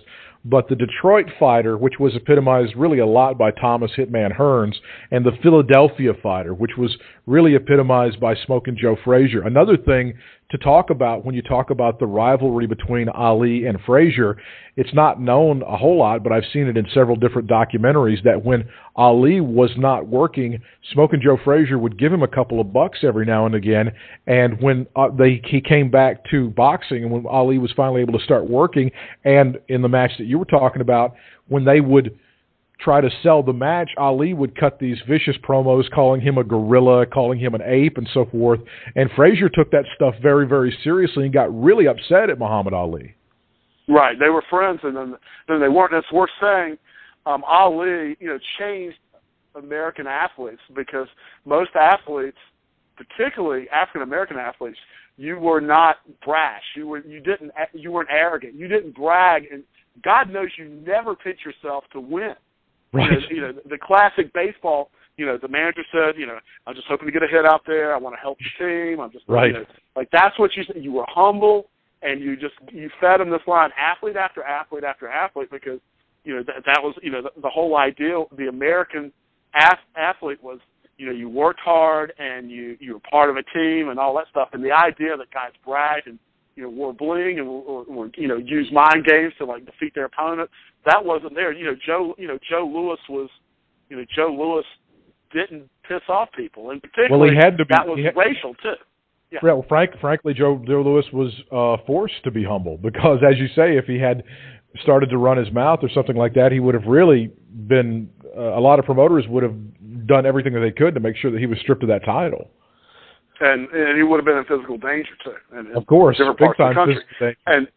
but the Detroit fighter, which was epitomized really a lot by Thomas Hitman Hearns, and the Philadelphia fighter, which was really epitomized by Smokin' Joe Frazier. Another thing to talk about when you talk about the rivalry between Ali and Frazier, it's not known a whole lot, but I've seen it in several different documentaries that when Ali was not working, Smokin' Joe Frazier would give him a couple of bucks every now and again, and when he came back to boxing and when Ali was finally able to start working, and in the match that you were talking about, when they would try to sell the match, Ali would cut these vicious promos calling him a gorilla, calling him an ape, and so forth. And Frazier took that stuff very, very seriously and got really upset at Muhammad Ali. Right. They were friends, and then they weren't. It's worth saying Ali, changed American athletes because most athletes, particularly African-American athletes, you were not brash. You weren't arrogant. You didn't brag, and God knows you never pitch yourself to win. Right. The classic baseball, the manager said, I'm just hoping to get a hit out there. I want to help the team. I'm just, right. Like that's what you said. You were humble, and you fed him this line, athlete after athlete after athlete, because, that was, the whole ideal. The American athlete was, you worked hard and you were part of a team and all that stuff. And the idea that guys bragged and, wore bling and or use mind games to like defeat their opponent, that wasn't there. Joe Louis was, Joe Louis didn't piss off people, and particularly he had to be, that was racial too. Yeah. Well, frankly, Joe Louis was forced to be humble because, as you say, if he had started to run his mouth or something like that, he would have really been. A lot of promoters would have done everything that they could to make sure that he was stripped of that title. And he would have been in physical danger too. Of course, big time physical danger. And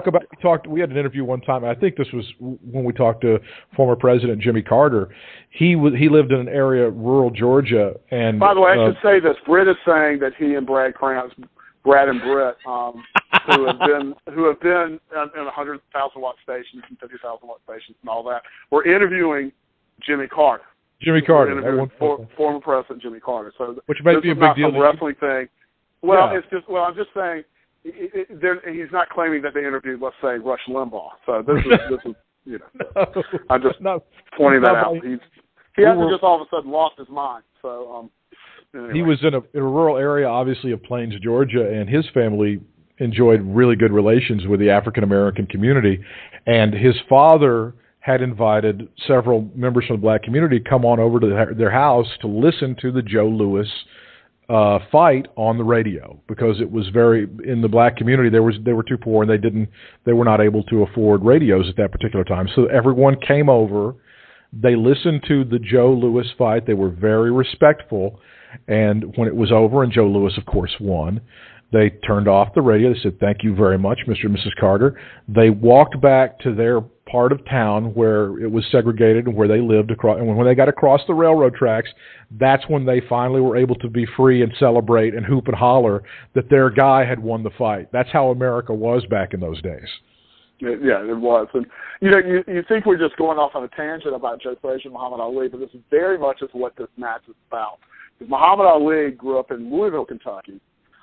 we had an interview one time. I think this was when we talked to former President Jimmy Carter. He lived in an area, rural Georgia, and by the way, I should say this. Britt is saying that he and Brad Krantz, Brad and Britt, who have been in 100,000 watt stations and 50,000 watt stations and all that, were interviewing Jimmy Carter. Jimmy Carter, former President Jimmy Carter. So which may be a big deal. Some wrestling thing. Well, yeah. It's just. Well, I'm just saying. He's not claiming that they interviewed, let's say, Rush Limbaugh. So this is I'm just pointing that out. He hasn't just all of a sudden lost his mind. So anyway. He was in a rural area, obviously, of Plains, Georgia, and his family enjoyed really good relations with the African American community, and his father had invited several members from the black community to come on over to their house to listen to the Joe Louis fight on the radio, because it was in the black community they were too poor and they were not able to afford radios at that particular time. So everyone came over, they listened to the Joe Louis fight, they were very respectful, and when it was over and Joe Louis of course won, they turned off the radio. They said, "Thank you very much, Mr. and Mrs. Carter." They walked back to their part of town where it was segregated and where they lived. And when they got across the railroad tracks, that's when they finally were able to be free and celebrate and hoop and holler that their guy had won the fight. That's how America was back in those days. Yeah, it was. And you think we're just going off on a tangent about Joe Frazier and Muhammad Ali, but this is very much is what this match is about. Because Muhammad Ali grew up in Louisville, Kentucky.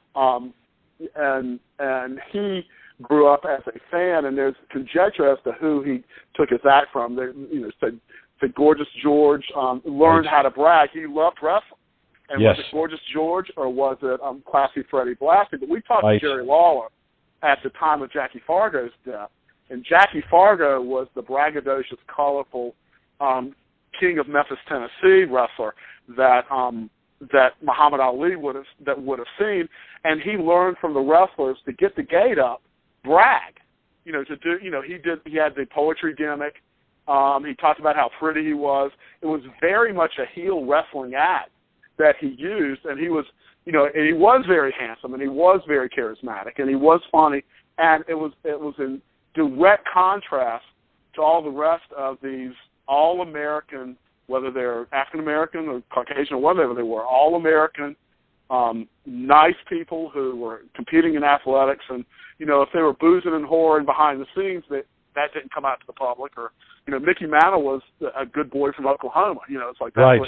And he grew up as a fan, and there's conjecture as to who he took his act from. They, said Gorgeous George learned how to brag. He loved wrestling. And yes. Was it Gorgeous George or was it Classy Freddie Blassie? But we talked to Jerry Lawler at the time of Jackie Fargo's death, and Jackie Fargo was the braggadocious, colorful king of Memphis, Tennessee wrestler that Muhammad Ali would have seen, and he learned from the wrestlers to get the gate up, brag, he had the poetry gimmick. He talked about how pretty he was. It was very much a heel wrestling act that he used, and he was, and he was very handsome, and he was very charismatic, and he was funny, and it was in direct contrast to all the rest of these all-American, whether they're African-American or Caucasian or whatever they were, all-American, nice people who were competing in athletics. And, if they were boozing and whoring behind the scenes, that didn't come out to the public. Or, Mickey Mantle was a good boy from Oklahoma. It's like that. Right.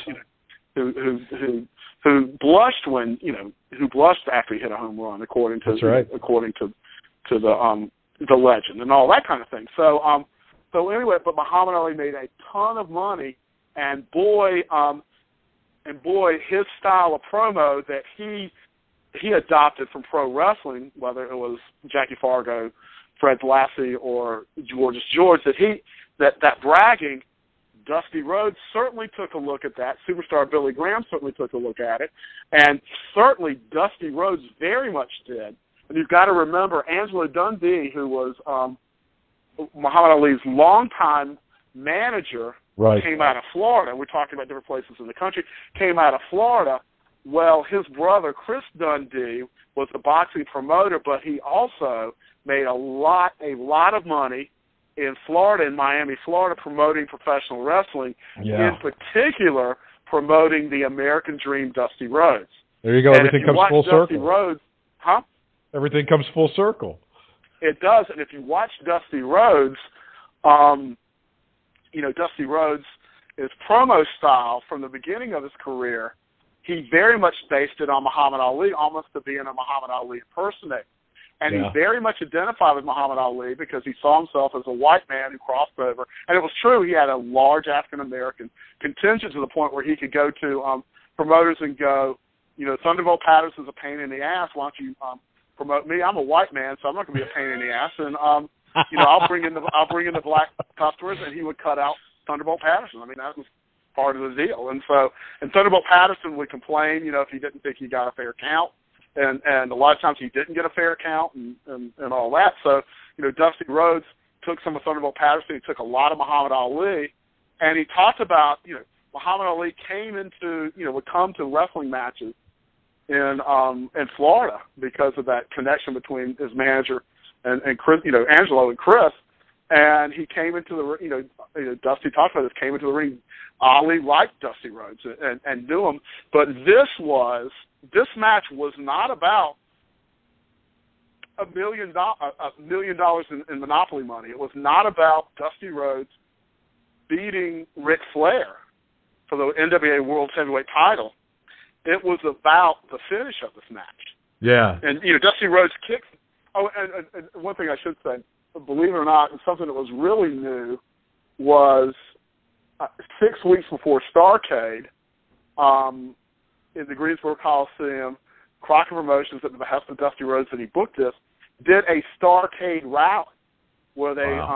Who blushed when, who blushed after he hit a home run, according to That's right. according to the legend and all that kind of thing. So, So anyway, but Muhammad Ali made a ton of money, and boy, his style of promo that he adopted from pro wrestling, whether it was Jackie Fargo, Fred Blassie, or George's George, that bragging, Dusty Rhodes certainly took a look at that. Superstar Billy Graham certainly took a look at it, and certainly Dusty Rhodes very much did. And you've got to remember Angelo Dundee, who was Muhammad Ali's longtime manager, right, came out of Florida. We're talking about different places in the country. Came out of Florida. Well, his brother, Chris Dundee, was a boxing promoter, but he also made a lot of money in Florida, in Miami, Florida, promoting professional wrestling, in particular promoting the American Dream, Dusty Rhodes. There you go. And everything if you comes full Dusty circle. Rhodes, Everything comes full circle. It does, and if you watch Dusty Rhodes, Dusty Rhodes, his promo style from the beginning of his career, he very much based it on Muhammad Ali, almost to being a Muhammad Ali impersonator. And he very much identified with Muhammad Ali because he saw himself as a white man who crossed over. And it was true, he had a large African-American contingent to the point where he could go to promoters and go, Thunderbolt Patterson's a pain in the ass. Why don't you promote me? I'm a white man, so I'm not going to be a pain in the ass. And, I'll bring in the black customers, and he would cut out Thunderbolt Patterson. I mean, that was part of the deal. And Thunderbolt Patterson would complain, if he didn't think he got a fair count. And a lot of times he didn't get a fair count and all that. So, Dusty Rhodes took some of Thunderbolt Patterson. He took a lot of Muhammad Ali. And he talked about, Muhammad Ali would come to wrestling matches in Florida because of that connection between his manager and Chris, Angelo and Chris. And he came into the, Dusty talked about this, came into the ring. Ali liked Dusty Rhodes and knew him. But this match was not about $1 million in Monopoly money. It was not about Dusty Rhodes beating Ric Flair for the NWA World Heavyweight title. It was about the finish of this match. Yeah. And, Dusty Rhodes kicked. Oh, and one thing I should say, believe it or not, something that was really new was 6 weeks before Starrcade, in the Greensboro Coliseum, Crockett Promotions, at the behest of Dusty Rhodes, and he booked this, did a Starrcade rally where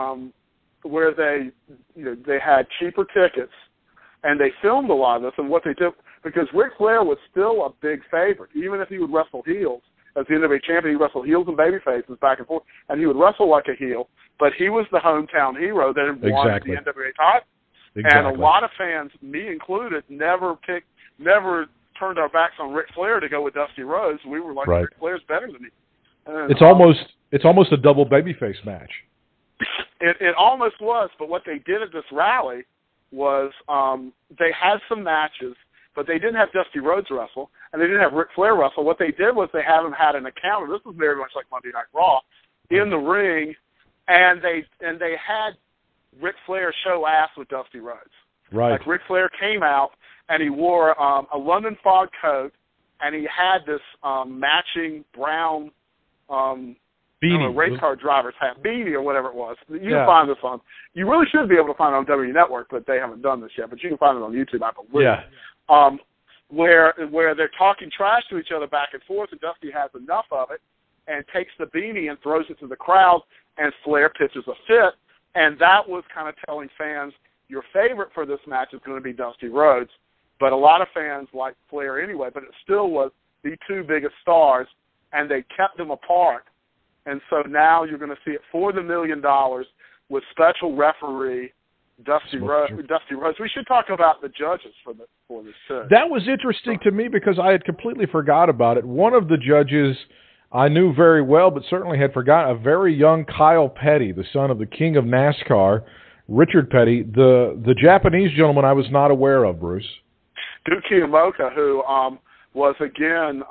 they had cheaper tickets, and they filmed a lot of this. And what they did, because Ric Flair was still a big favorite, even if he would wrestle heels. As the NWA champion, he wrestled heels and baby faces back and forth, and he would wrestle like a heel, but he was the hometown hero that had won the NWA title. Exactly. And a lot of fans, me included, never turned our backs on Ric Flair to go with Dusty Rhodes. We were like, Ric Flair's better than me. And, it's almost a double babyface match. It almost was, but what they did at this rally was they had some matches, but they didn't have Dusty Rhodes wrestle, and they didn't have Ric Flair wrestle. What they did was they had them had an encounter. This was very much like Monday Night Raw, in the ring, and they had Ric Flair show ass with Dusty Rhodes. Right. Like Ric Flair came out, and he wore a London fog coat, and he had this matching brown beanie, race car driver's hat, beanie or whatever it was. You can find this on. You really should be able to find it on W Network, but they haven't done this yet. But you can find it on YouTube, I believe. Yeah. Where they're talking trash to each other back and forth, and Dusty has enough of it and takes the beanie and throws it to the crowd, and Flair pitches a fit, and that was kind of telling fans, your favorite for this match is going to be Dusty Rhodes. But a lot of fans liked Flair anyway, but it still was the two biggest stars, and they kept them apart. And so now you're going to see it for the $1 million with special referee Dusty Rhodes. We should talk about the judges for this too. That was interesting to me because I had completely forgot about it. One of the judges I knew very well, but certainly had forgotten, a very young Kyle Petty, the son of the king of NASCAR, Richard Petty. The Japanese gentleman I was not aware of, Bruce. Duke Kiyomoka, who was again,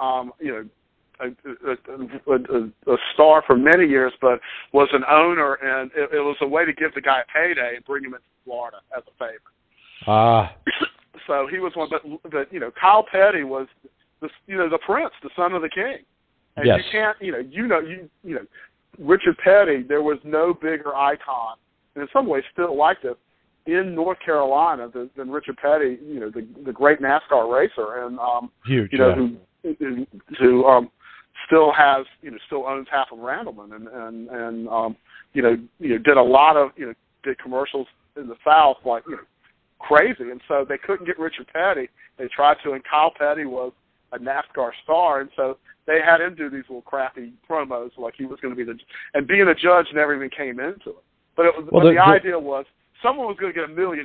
a star for many years, but was an owner, and it was a way to give the guy a payday and bring him into Florida as a favor. So he was one, but Kyle Petty was the prince, the son of the king, and yes. you can't, Richard Petty. There was no bigger icon and in some ways still like this, in North Carolina than Richard Petty, the great NASCAR racer, and huge, who still has, still owns half of Randleman, and did a lot of, did commercials in the South like, crazy, and so they couldn't get Richard Petty. They tried to, and Kyle Petty was a NASCAR star, and so they had him do these little crappy promos like he was going to be and being a judge never even came into it. But the idea was someone was going to get $1 million,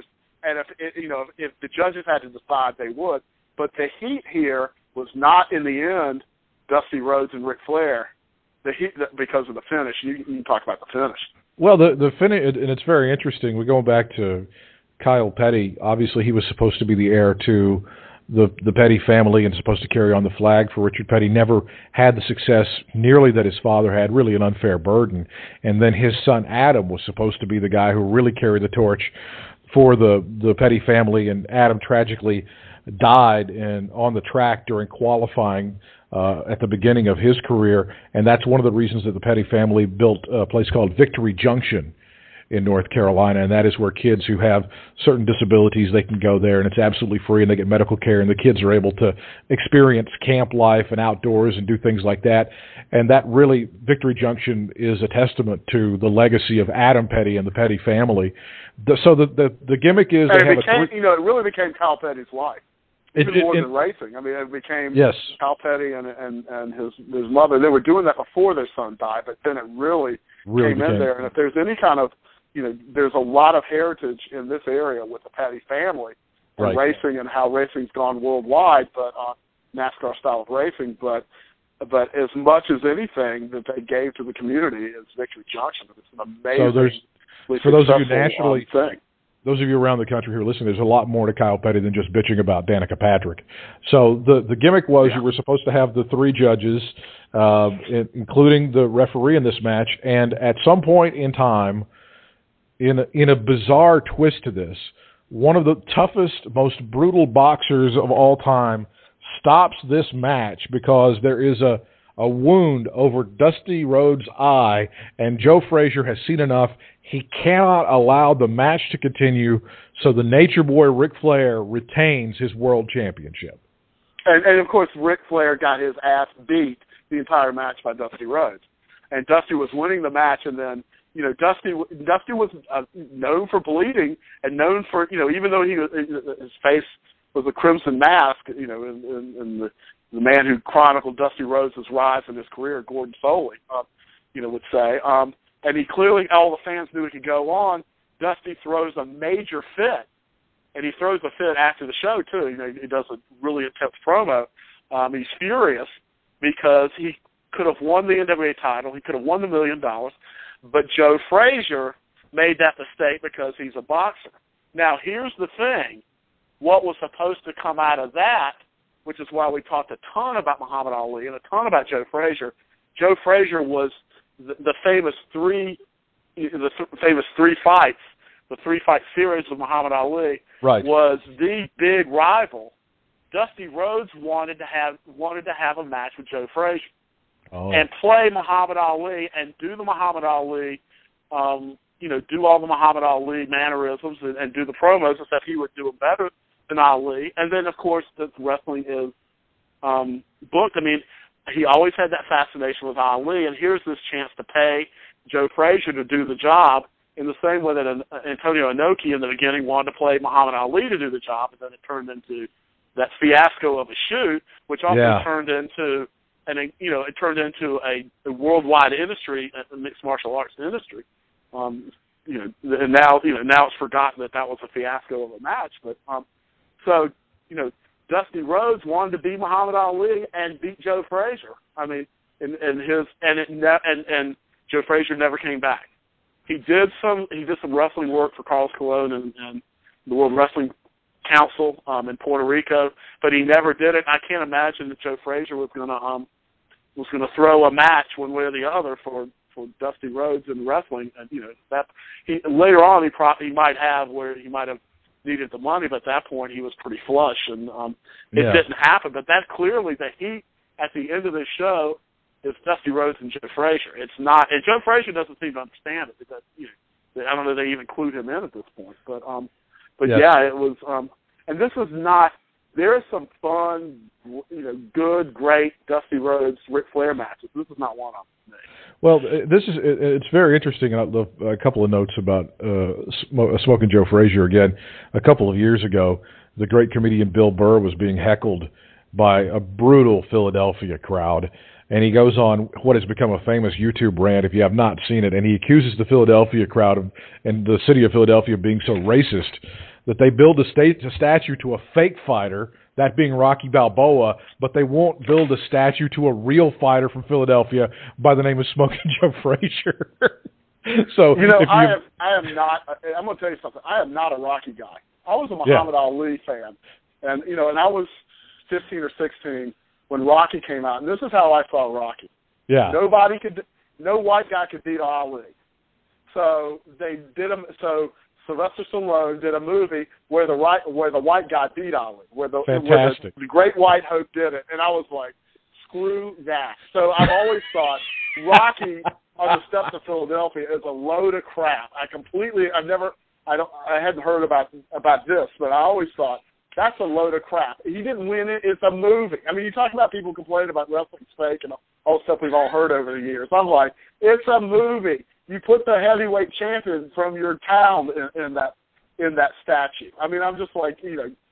and if the judges had to decide, they would. But the heat here was not in the end Dusty Rhodes and Ric Flair. The heat because of the finish. You can talk about the finish. Well, the finish, and it's very interesting. We're going back to Kyle Petty. Obviously, he was supposed to be the heir to the Petty family and supposed to carry on the flag for Richard Petty. Never had the success nearly that his father had, really an unfair burden. And then his son Adam was supposed to be the guy who really carried the torch for the Petty family, and Adam tragically died on the track during qualifying at the beginning of his career, and that's one of the reasons that the Petty family built a place called Victory Junction in North Carolina, and that is where kids who have certain disabilities, they can go there, and it's absolutely free, and they get medical care, and the kids are able to experience camp life and outdoors and do things like that. And that really, Victory Junction is a testament to the legacy of Adam Petty and the Petty family. So the gimmick is it really became Kyle Petty's life. Even more than racing. I mean, it became Kyle Petty and his mother. They were doing that before their son died, but then it really came in there. And if there's any kind of, there's a lot of heritage in this area with the Petty family and racing and how racing's gone worldwide, but NASCAR style of racing. But as much as anything that they gave to the community is Victory Junction. It's an amazing, for those of you nationally, thing. Those of you around the country who are listening, there's a lot more to Kyle Petty than just bitching about Danica Patrick. So the gimmick was you were supposed to have the three judges, including the referee in this match, and at some point in time, in a bizarre twist to this, one of the toughest, most brutal boxers of all time stops this match because there is a wound over Dusty Rhodes' eye, and Joe Frazier has seen enough. He cannot allow the match to continue, so the Nature Boy Ric Flair retains his world championship. And of course, Ric Flair got his ass beat the entire match by Dusty Rhodes. And Dusty was winning the match, and then, Dusty was known for bleeding and known for, even though his face was a crimson mask, and the man who chronicled Dusty Rhodes' rise in his career, Gordon Soley, would say. And he clearly, all the fans knew he could go on. Dusty throws a major fit, and he throws a fit after the show, too. He does a really intense promo. He's furious because he could have won the NWA title. He could have won the $1 million, but Joe Frazier made that mistake because he's a boxer. Now, here's the thing. What was supposed to come out of that, which is why we talked a ton about Muhammad Ali and a ton about Joe Frazier. Joe Frazier was the famous three fights, the 3-fight series of Muhammad Ali was the big rival. Dusty Rhodes wanted to have a match with Joe Frazier and play Muhammad Ali and do the Muhammad Ali, do all the Muhammad Ali mannerisms and do the promos and stuff. He would do them better than Ali. And then, of course, the wrestling is booked. I mean, he always had that fascination with Ali, and here's this chance to pay Joe Frazier to do the job in the same way that Antonio Inoki in the beginning wanted to play Muhammad Ali to do the job, and then it turned into that fiasco of a shoot, which also turned into a worldwide industry, a mixed martial arts industry. And now it's forgotten that was a fiasco of a match. But Dusty Rhodes wanted to beat Muhammad Ali and beat Joe Frazier. I mean, and Joe Frazier never came back. He did some wrestling work for Carlos Colon and the World Wrestling Council in Puerto Rico, but he never did it. I can't imagine that Joe Frazier was gonna throw a match one way or the other for Dusty Rhodes in wrestling. And later on he might have needed the money, but at that point he was pretty flush, and it didn't happen. But that's clearly the heat at the end of the show is Dusty Rhodes and Joe Frazier. It's not, and Joe Frazier doesn't seem to understand it because I don't know if they even clued him in at this point. But Yes. yeah, it was. And this was not. There is some fun, good, great Dusty Rhodes, Ric Flair matches. This is not one of them. Well, it's very interesting. A couple of notes about Smoking Joe Frazier again. A couple of years ago, the great comedian Bill Burr was being heckled by a brutal Philadelphia crowd, and he goes on what has become a famous YouTube rant, if you have not seen it, and he accuses the Philadelphia crowd and the city of Philadelphia of being so racist that they build a statue to a fake fighter, that being Rocky Balboa, but they won't build a statue to a real fighter from Philadelphia by the name of Smoking Joe Frazier. So I am not. I'm going to tell you something. I am not a Rocky guy. I was a Muhammad Ali fan, and I was 15 or 16 when Rocky came out, and this is how I saw Rocky. Yeah. No white guy could beat Ali. So they did him. So Sylvester Stallone did a movie where the white guy beat Ali, where the Great White Hope did it, and I was like, screw that. So I've always thought Rocky on the steps of Philadelphia is a load of crap. I hadn't heard about this, but I always thought that's a load of crap. He didn't win it. It's a movie. I mean, you talk about people complaining about wrestling's fake and all the stuff we've all heard over the years. I'm like, it's a movie. You put the heavyweight champion from your town in that statue. I mean, I'm just like,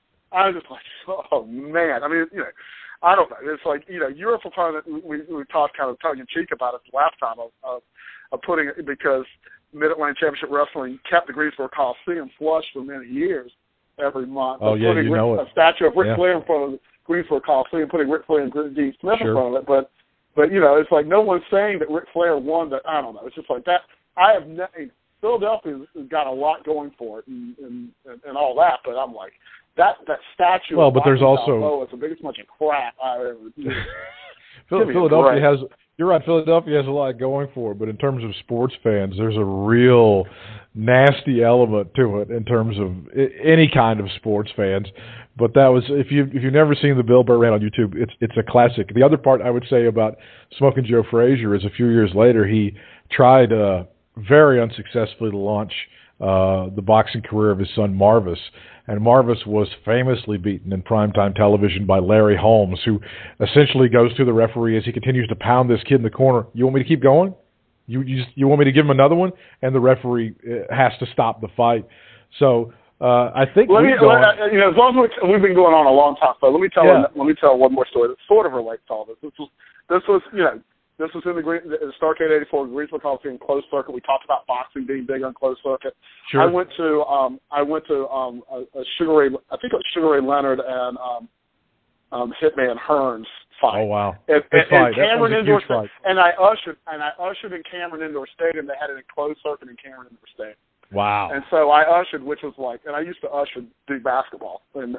oh man. I mean, I don't know. It's like, you're a proponent. We talked kind of tongue in cheek about it last time of putting it, because Mid-Atlantic Championship Wrestling kept the Greensboro Coliseum flush for many years every month. Oh yeah, putting a statue of Ric Flair in front of the Greensboro Coliseum, putting Ric Flair and Dean Smith in front of it, but it's like no one's saying that Ric Flair won. That I don't know. It's just like that. Philadelphia's got a lot going for it and all that, but I'm like that statue. Well, but there's also it's the biggest bunch of crap I've ever seen. Philadelphia has. You're right. Philadelphia has a lot going for it, but in terms of sports fans, there's a real nasty element to it in terms of any kind of sports fans. But that was if you've never seen the Bill Burr rant on YouTube, it's a classic. The other part I would say about Smoking Joe Frazier is a few years later he tried very unsuccessfully to launch the boxing career of his son Marvis. And Marvis was famously beaten in primetime television by Larry Holmes, who essentially goes to the referee as he continues to pound this kid in the corner. You want me to keep going? You want me to give him another one? And the referee has to stop the fight. So I think as long as we've been going on a long time. So let me tell one more story that sort of relates to all this. This was in the Starrcade '84 Greensboro Coliseum closed circuit. We talked about boxing being big on closed circuit. Sure. I went to a Sugar Ray, I think it was Sugar Ray Leonard and Hitman Hearns fight. Oh wow! And Cameron Indoor fight. And I ushered in Cameron Indoor Stadium. They had it in closed circuit in Cameron Indoor Stadium. Wow! And so I ushered, which was like, and I used to usher Duke basketball, and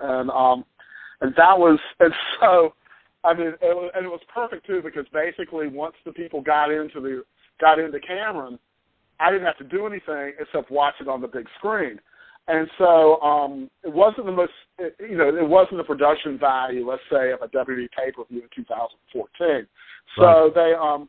that was, and so. I mean, it was perfect too, because basically once the people got into Cameron, I didn't have to do anything except watch it on the big screen, and so it wasn't it wasn't the production value, let's say, of a WWE pay-per-view in 2014. So right.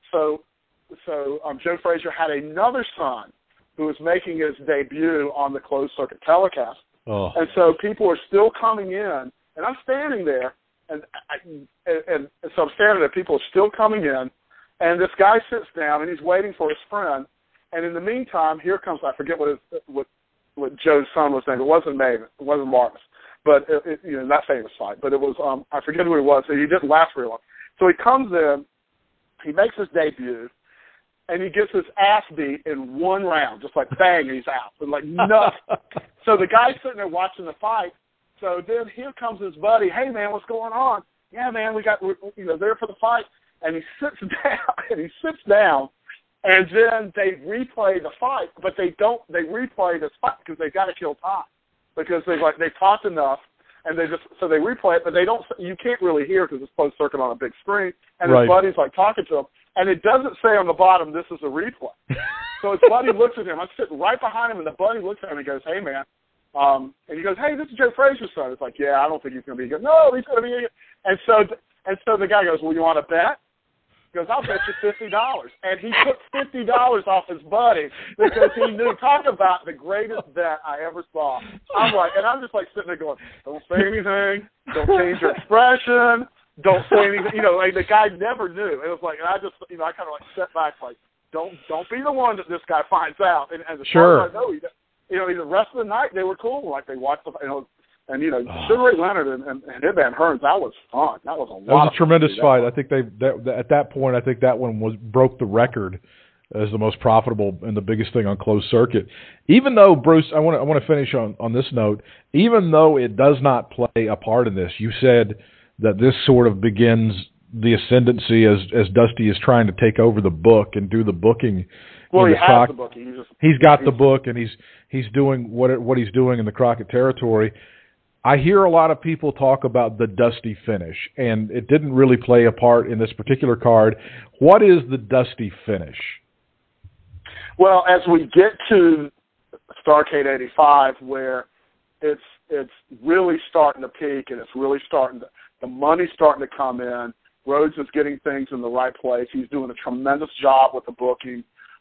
Joe Frazier had another son who was making his debut on the closed circuit telecast, and so people are still coming in, and I'm standing there. And so I'm standing there, people are still coming in, and this guy sits down, and he's waiting for his friend. And in the meantime, here comes, I forget what Joe's son was named. It wasn't Maven. It wasn't Marcus. But, that famous fight. But it was, I forget who he was. He didn't last very long. So he comes in, he makes his debut, and he gets his ass beat in one round, just like bang, and he's out. And like nothing. So the guy's sitting there watching the fight. So then here comes his buddy. Hey man, what's going on? Yeah man, we got there for the fight. And he sits down, and then they replay the fight, but they replay this fight because they got to kill time, because they talked enough, and they replay it, but you can't really hear because it's closed circuit on a big screen, and his buddy's like talking to him, and it doesn't say on the bottom this is a replay. So his buddy looks at him. I'm sitting right behind him, and the buddy looks at him and goes, "Hey man." And he goes, "Hey, this is Joe Frazier's son." It's like, "Yeah, I don't think he's going to be good." "No, he's going to be good." And so the guy goes, "Well, you want to bet?" goes, I'll bet you $50. And he took $50 off his buddy because he knew, talk about the greatest bet I ever saw. I'm just like sitting there going, don't say anything, don't change your expression, don't say anything. Like the guy never knew. It was like, and I just, I kind of like sat back like, don't be the one that this guy finds out. And as far as I know, the rest of the night they were cool. Like they watched the, and Sugar Ray Leonard and Hitman Hearns, that was fun. That was a lot. That was a tremendous fight. I think at that point, I think that one broke the record as the most profitable and the biggest thing on closed circuit. Even though, Bruce, I want to finish on this note. Even though it does not play a part in this, you said that this sort of begins the ascendancy as Dusty is trying to take over the book and do the booking. Well, he has the book. He's got the book, and he's doing what he's doing in the Crockett territory. I hear a lot of people talk about the Dusty finish, and it didn't really play a part in this particular card. What is the Dusty finish? Well, as we get to Starrcade 85, where it's really starting to peak, and it's really the money's starting to come in. Rhodes is getting things in the right place. He's doing a tremendous job with the booking.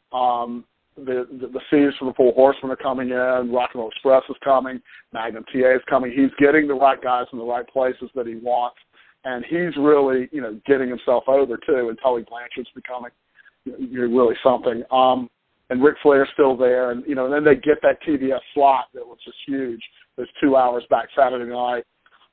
The fees for the Four Horsemen are coming in. Rock and Roll Express is coming. Magnum TA is coming. He's getting the right guys in the right places that he wants, and he's really, getting himself over too. And Tully Blanchard's becoming, really something. And Ric Flair's still there, and and then they get that TBS slot that was just huge. There's 2 hours back Saturday night.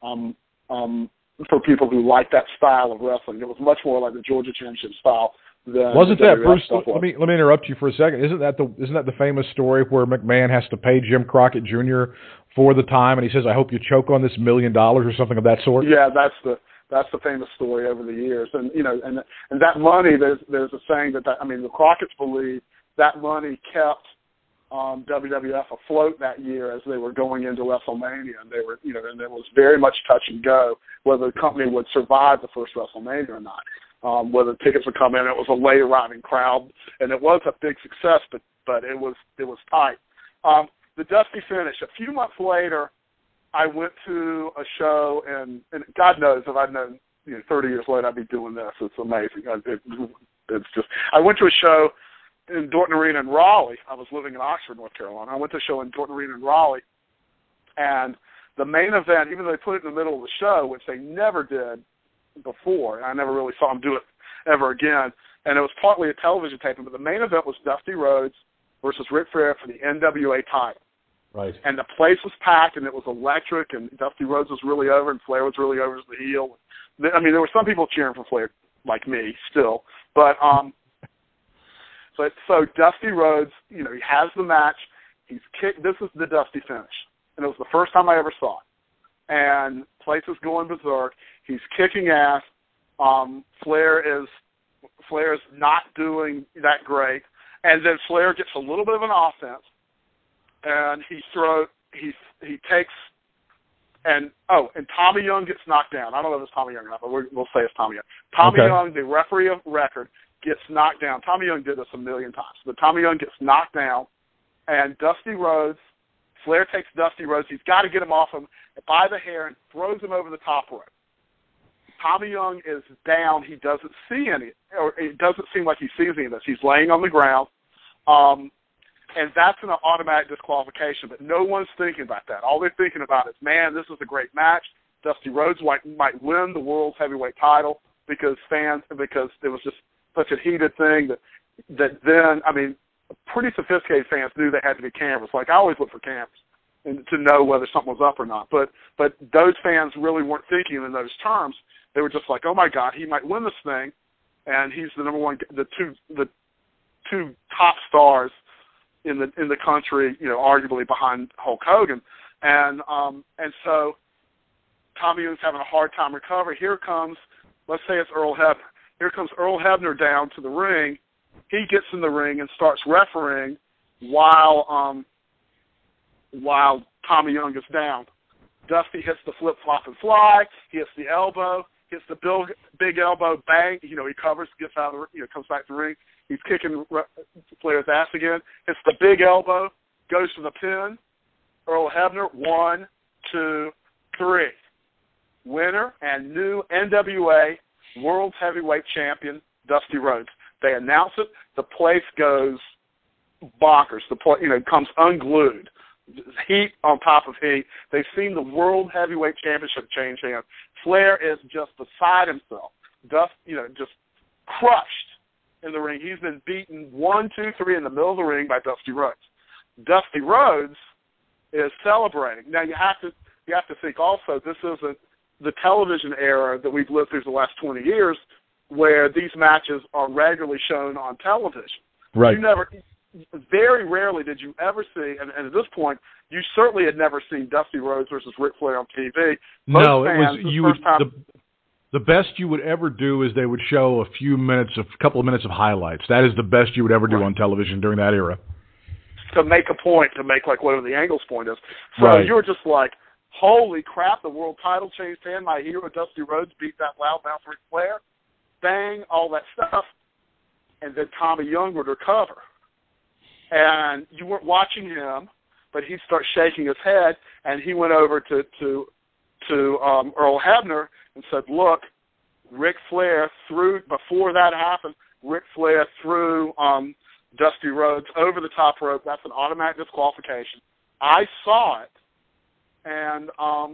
For people who like that style of wrestling, it was much more like the Georgia Championship style. Wasn't that, Bruce? Let me interrupt you for a second. Isn't that the famous story where McMahon has to pay Jim Crockett Jr. for the time, and he says, "I hope you choke on this $1 million" or something of that sort? Yeah, that's the famous story over the years, and and that money. There's a saying that the Crockett's believe that money kept WWF afloat that year as they were going into WrestleMania, and they were and it was very much touch and go whether the company would survive the first WrestleMania or not. Whether tickets would come in, it was a late arriving crowd, and it was a big success, but it was tight. The Dusty finish. A few months later, I went to a show, and God knows if I'd known 30 years later I'd be doing this. It's amazing. It's just I went to a show in Dorton Arena in Raleigh. I was living in Oxford, North Carolina. I went to a show in Dorton Arena in Raleigh, and the main event, even though they put it in the middle of the show, which they never did before. I never really saw him do it ever again. And it was partly a television taping, but the main event was Dusty Rhodes versus Ric Flair for the NWA title. Right. And the place was packed, and it was electric, and Dusty Rhodes was really over, and Flair was really over as the heel. There were some people cheering for Flair, like me, still. But so Dusty Rhodes, he has the match. He's kicked. This is the Dusty finish. And it was the first time I ever saw it. And place is going berserk. He's kicking ass. Flair is not doing that great. And then Flair gets a little bit of an offense, and he takes, and Tommy Young gets knocked down. I don't know if it's Tommy Young or not, but we'll say it's Tommy Young. Tommy Young, the referee of record, gets knocked down. Tommy Young did this a million times, but Tommy Young gets knocked down, and Flair takes Dusty Rhodes. He's got to get him off him by the hair and throws him over the top rope. Tommy Young is down. He doesn't see any, or it doesn't seem like he sees any of this. He's laying on the ground, and that's an automatic disqualification, but no one's thinking about that. All they're thinking about is, man, this is a great match. Dusty Rhodes might win the world's heavyweight title because it was just such a heated thing that then, pretty sophisticated fans knew they had to be cameras. Like, I always look for cameras and to know whether something was up or not. But those fans really weren't thinking in those terms. They were just like, oh my God, he might win this thing, and he's the number one, the two top stars in the country, arguably behind Hulk Hogan, and so Tommy Young's having a hard time recovering. Here comes, let's say it's Earl Hebner. Here comes Earl Hebner down to the ring. He gets in the ring and starts refereeing while Tommy Young is down. Dusty hits the flip flop and fly. He hits the elbow. Hits the big elbow, bang. He covers, gets out of the, comes back to the ring. He's kicking Flair's ass again. Hits the big elbow, goes to the pin. Earl Hebner, 1, 2, 3. Winner and new NWA World Heavyweight Champion, Dusty Rhodes. They announce it. The place goes bonkers. The place, comes unglued. Heat on top of heat. They've seen the World Heavyweight Championship change hands. Flair is just beside himself. Just crushed in the ring. He's been beaten 1, 2, 3 in the middle of the ring by Dusty Rhodes. Dusty Rhodes is celebrating. Now you have to think also this isn't the television era that we've lived through the last 20 years, where these matches are regularly shown on television. Right. Very rarely did you ever see, and at this point, you certainly had never seen Dusty Rhodes versus Ric Flair on TV. No, it was the best you would ever do is they would show a couple of minutes of highlights. That is the best you would ever do on television during that era. To make a point, to make like whatever the Angle's point is. So right. You're just like, holy crap, the world title changed hand. My hero Dusty Rhodes beat that loudmouth Ric Flair. Bang, all that stuff. And then Tommy Young would recover. And you weren't watching him, but he'd start shaking his head, and he went over to Earl Hebner and said, look, Ric Flair before that happened, Ric Flair threw Dusty Rhodes over the top rope. That's an automatic disqualification. I saw it, and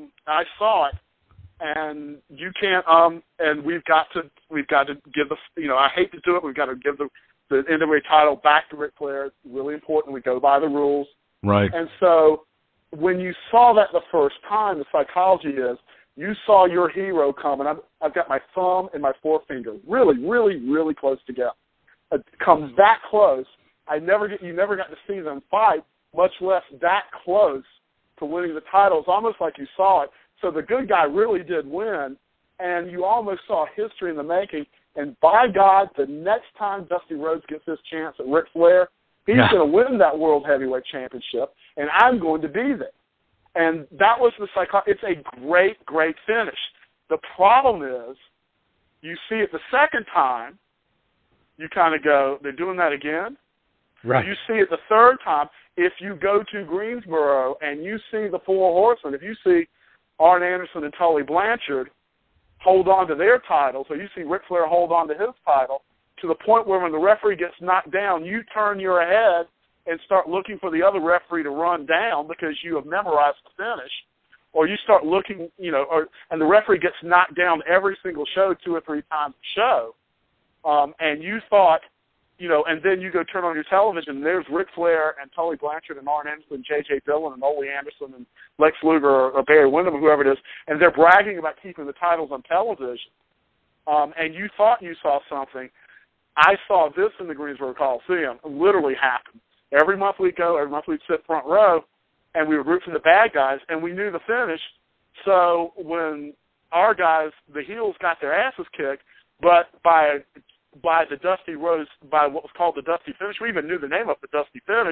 you can't, and we've got to give I hate to do it, we've got to give the NWA title back to Ric Flair. It's really important. We go by the rules. Right. And so when you saw that the first time, the psychology is you saw your hero come, and I've got my thumb and my forefinger really, really, really close together. It comes that close. You never got to see them fight, much less that close to winning the title. It's almost like you saw it. So the good guy really did win, and you almost saw history in the making. And by God, the next time Dusty Rhodes gets his chance at Ric Flair, he's going to win that World Heavyweight Championship, and I'm going to be there. And that was the psychology. It's a great, great finish. The problem is, you see it the second time, you kind of go, they're doing that again? Right. You see it the third time, if you go to Greensboro and you see the Four Horsemen, if you see Arn Anderson and Tully Blanchard hold on to their titles, or you see Ric Flair hold on to his title, to the point where when the referee gets knocked down, you turn your head and start looking for the other referee to run down because you have memorized the finish, or you start looking, and the referee gets knocked down every single show 2 or 3 times a show, and you thought, and then you go turn on your television, and there's Ric Flair and Tully Blanchard and Arn Anderson, J.J. Dillon and Ole Anderson and Lex Luger or Barry Windham or whoever it is, and they're bragging about keeping the titles on television, and you thought you saw something. I saw this in the Greensboro Coliseum. It literally happened. Every month we'd go, every month we'd sit front row, and we would root for the bad guys, and we knew the finish. So when our guys, the heels, got their asses kicked, but by the Dusty Rhodes, by what was called the Dusty Finish, we even knew the name of the Dusty Finish,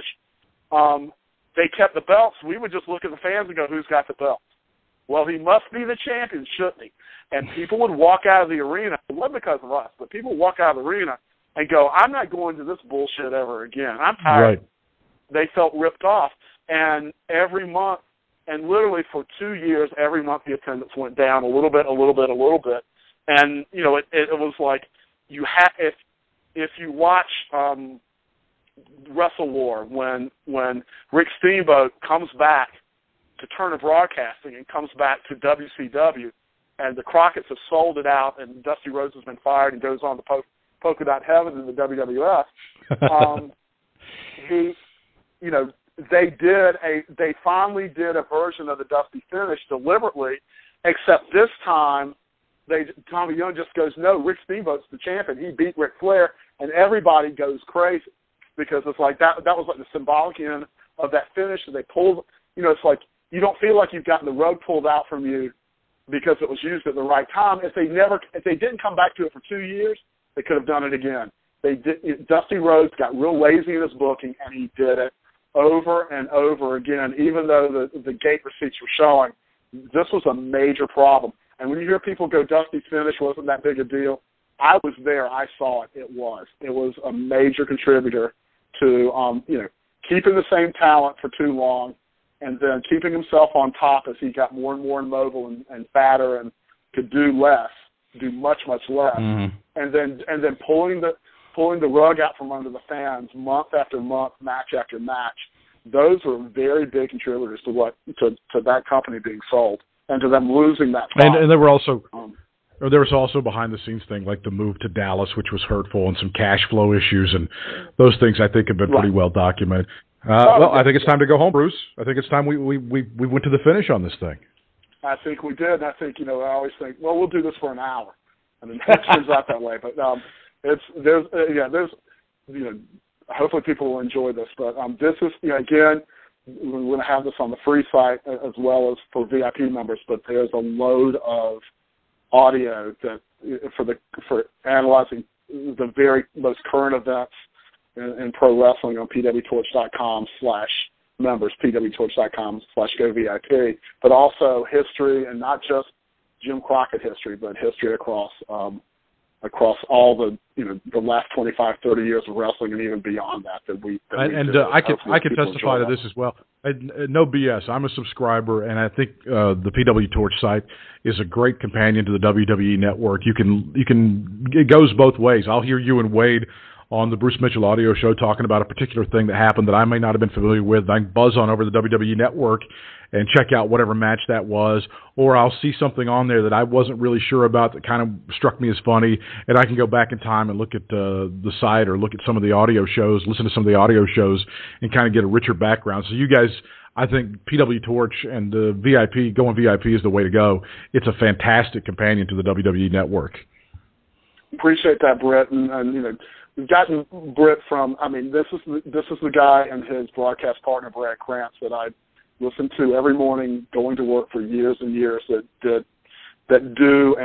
they kept the belts. We would just look at the fans and go, who's got the belt? Well, he must be the champion, shouldn't he? And people would walk out of the arena. It wasn't because of us, but people would walk out of the arena and go, I'm not going to this bullshit ever again. I'm tired. Right. They felt ripped off. And every month, and literally for 2 years, every month the attendance went down a little bit. And, it was like, if you watch Wrestle War, when Rick Steamboat comes back to Turner Broadcasting and comes back to WCW, and the Crockett's have sold it out, and Dusty Rhodes has been fired and goes on to Polka Dot Heaven in the WWF, they finally did a version of the Dusty Finish deliberately, except this time Tommy Young just goes, no, Rick Steamboat's the champion. He beat Ric Flair, and everybody goes crazy because it's like that was like the symbolic end of that finish. And they pulled, it's like you don't feel like you've gotten the rug pulled out from you because it was used at the right time. If they didn't come back to it for 2 years, they could have done it again. Dusty Rhodes got real lazy in his booking, and he did it over and over again, even though the gate receipts were showing. This was a major problem. And when you hear people go, Dusty's finish wasn't that big a deal, I was there. I saw it. It was a major contributor to, keeping the same talent for too long and then keeping himself on top as he got more and more immobile and fatter and could do less. do much less, Mm-hmm. and then pulling the rug out from under the fans month after month, match after match. Those were very big contributors to that company being sold and to them losing that fight. And there were also there was also behind the scenes thing like the move to Dallas, which was hurtful, and some cash flow issues, and those things I think have been pretty well documented. Well, I think it's time to go home, Bruce. I think it's time we went to the finish on this thing. I think we did. I think, I always think, well, we'll do this for an hour. I mean, it turns out that way. But hopefully people will enjoy this. But this is, again, we're going to have this on the free site as well as for VIP members. But there's a load of audio that for analyzing the very most current events in pro wrestling on pwtorch.com/members, pwtorch.com/govip, but also history, and not just Jim Crockett history, but history across all the the last 25, 30 years of wrestling, and even beyond that. I can testify to this as well. No BS. I'm a subscriber, and I think the PW Torch site is a great companion to the WWE Network. It goes both ways. I'll hear you and Wade on the Bruce Mitchell audio show talking about a particular thing that happened that I may not have been familiar with. I can buzz on over the WWE Network and check out whatever match that was, or I'll see something on there that I wasn't really sure about that kind of struck me as funny, and I can go back in time and look at the site or look at some of the audio shows, listen to some of the audio shows, and kind of get a richer background. So you guys, I think PW Torch and the VIP, going VIP is the way to go. It's a fantastic companion to the WWE Network. Appreciate that, Brett, and we've gotten Britt from, this is the guy and his broadcast partner, Brad Krantz, that I listened to every morning going to work for years and years that do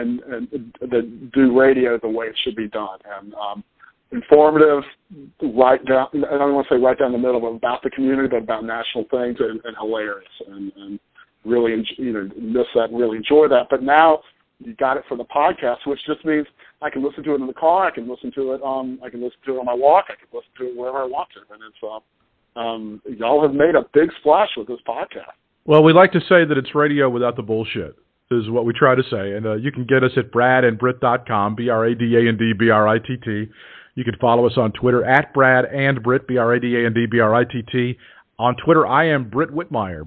radio the way it should be done. And informative, right down, I don't want to say right down the middle, but about the community, but about national things, and hilarious. And really, miss that, really enjoy that. But now you got it for the podcast, which just means I can listen to it in the car. I can listen to it. On my walk. I can listen to it wherever I want to. And it's y'all have made a big splash with this podcast. Well, we like to say that it's radio without the bullshit. Is what we try to say. And you can get us at bradandbritt.com, BRADANDBRITT. You can follow us on Twitter at Brad and Britt, BRADANDBRITT. On Twitter, I am Britt Whitmire,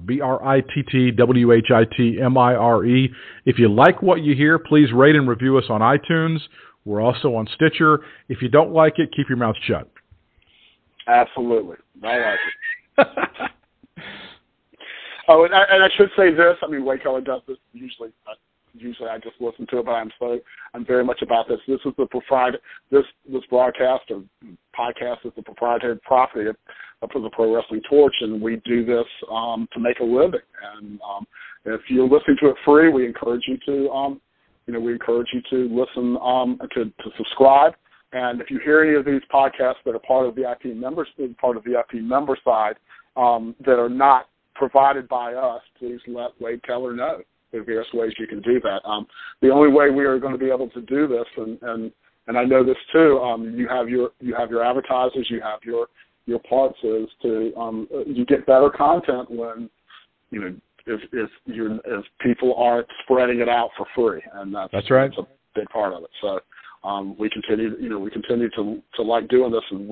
BRITTWHITMIRE. If you like what you hear, please rate and review us on iTunes. We're also on Stitcher. If you don't like it, keep your mouth shut. Absolutely. I like it. Oh, and I should say this. Wade Keller does this usually. Usually I just listen to it, but I'm very much about this. This is the this broadcast or podcast is the proprietary property of the Pro Wrestling Torch, and we do this to make a living. And if you're listening to it free, we encourage you to listen to subscribe. And if you hear any of these podcasts that are part of VIP members, part of the VIP member side that are not provided by us, please let Wade Keller know. There are various ways you can do that. The only way we are going to be able to do this, and I know this too, you have your advertisers, you have your parts, is to you get better content when if people aren't spreading it out for free, and that's right. That's a big part of it. So we continue to like doing this, and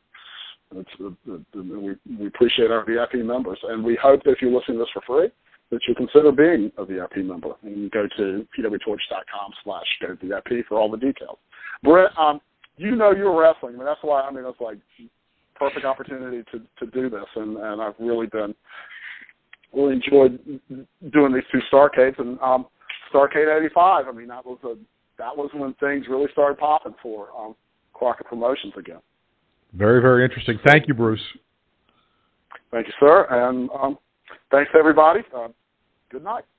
we appreciate our VIP members, and we hope that if you're listening to this for free, that you consider being a VIP member, and you go to pwtorch.com/go-VIP for all the details. Brett, you're wrestling. That's why. It's like perfect opportunity to do this, and I've really enjoyed doing these two Starrcades, and Starrcade '85. That was when things really started popping for Crockett Promotions again. Very, very interesting. Thank you, Bruce. Thank you, sir, and thanks everybody. Good night.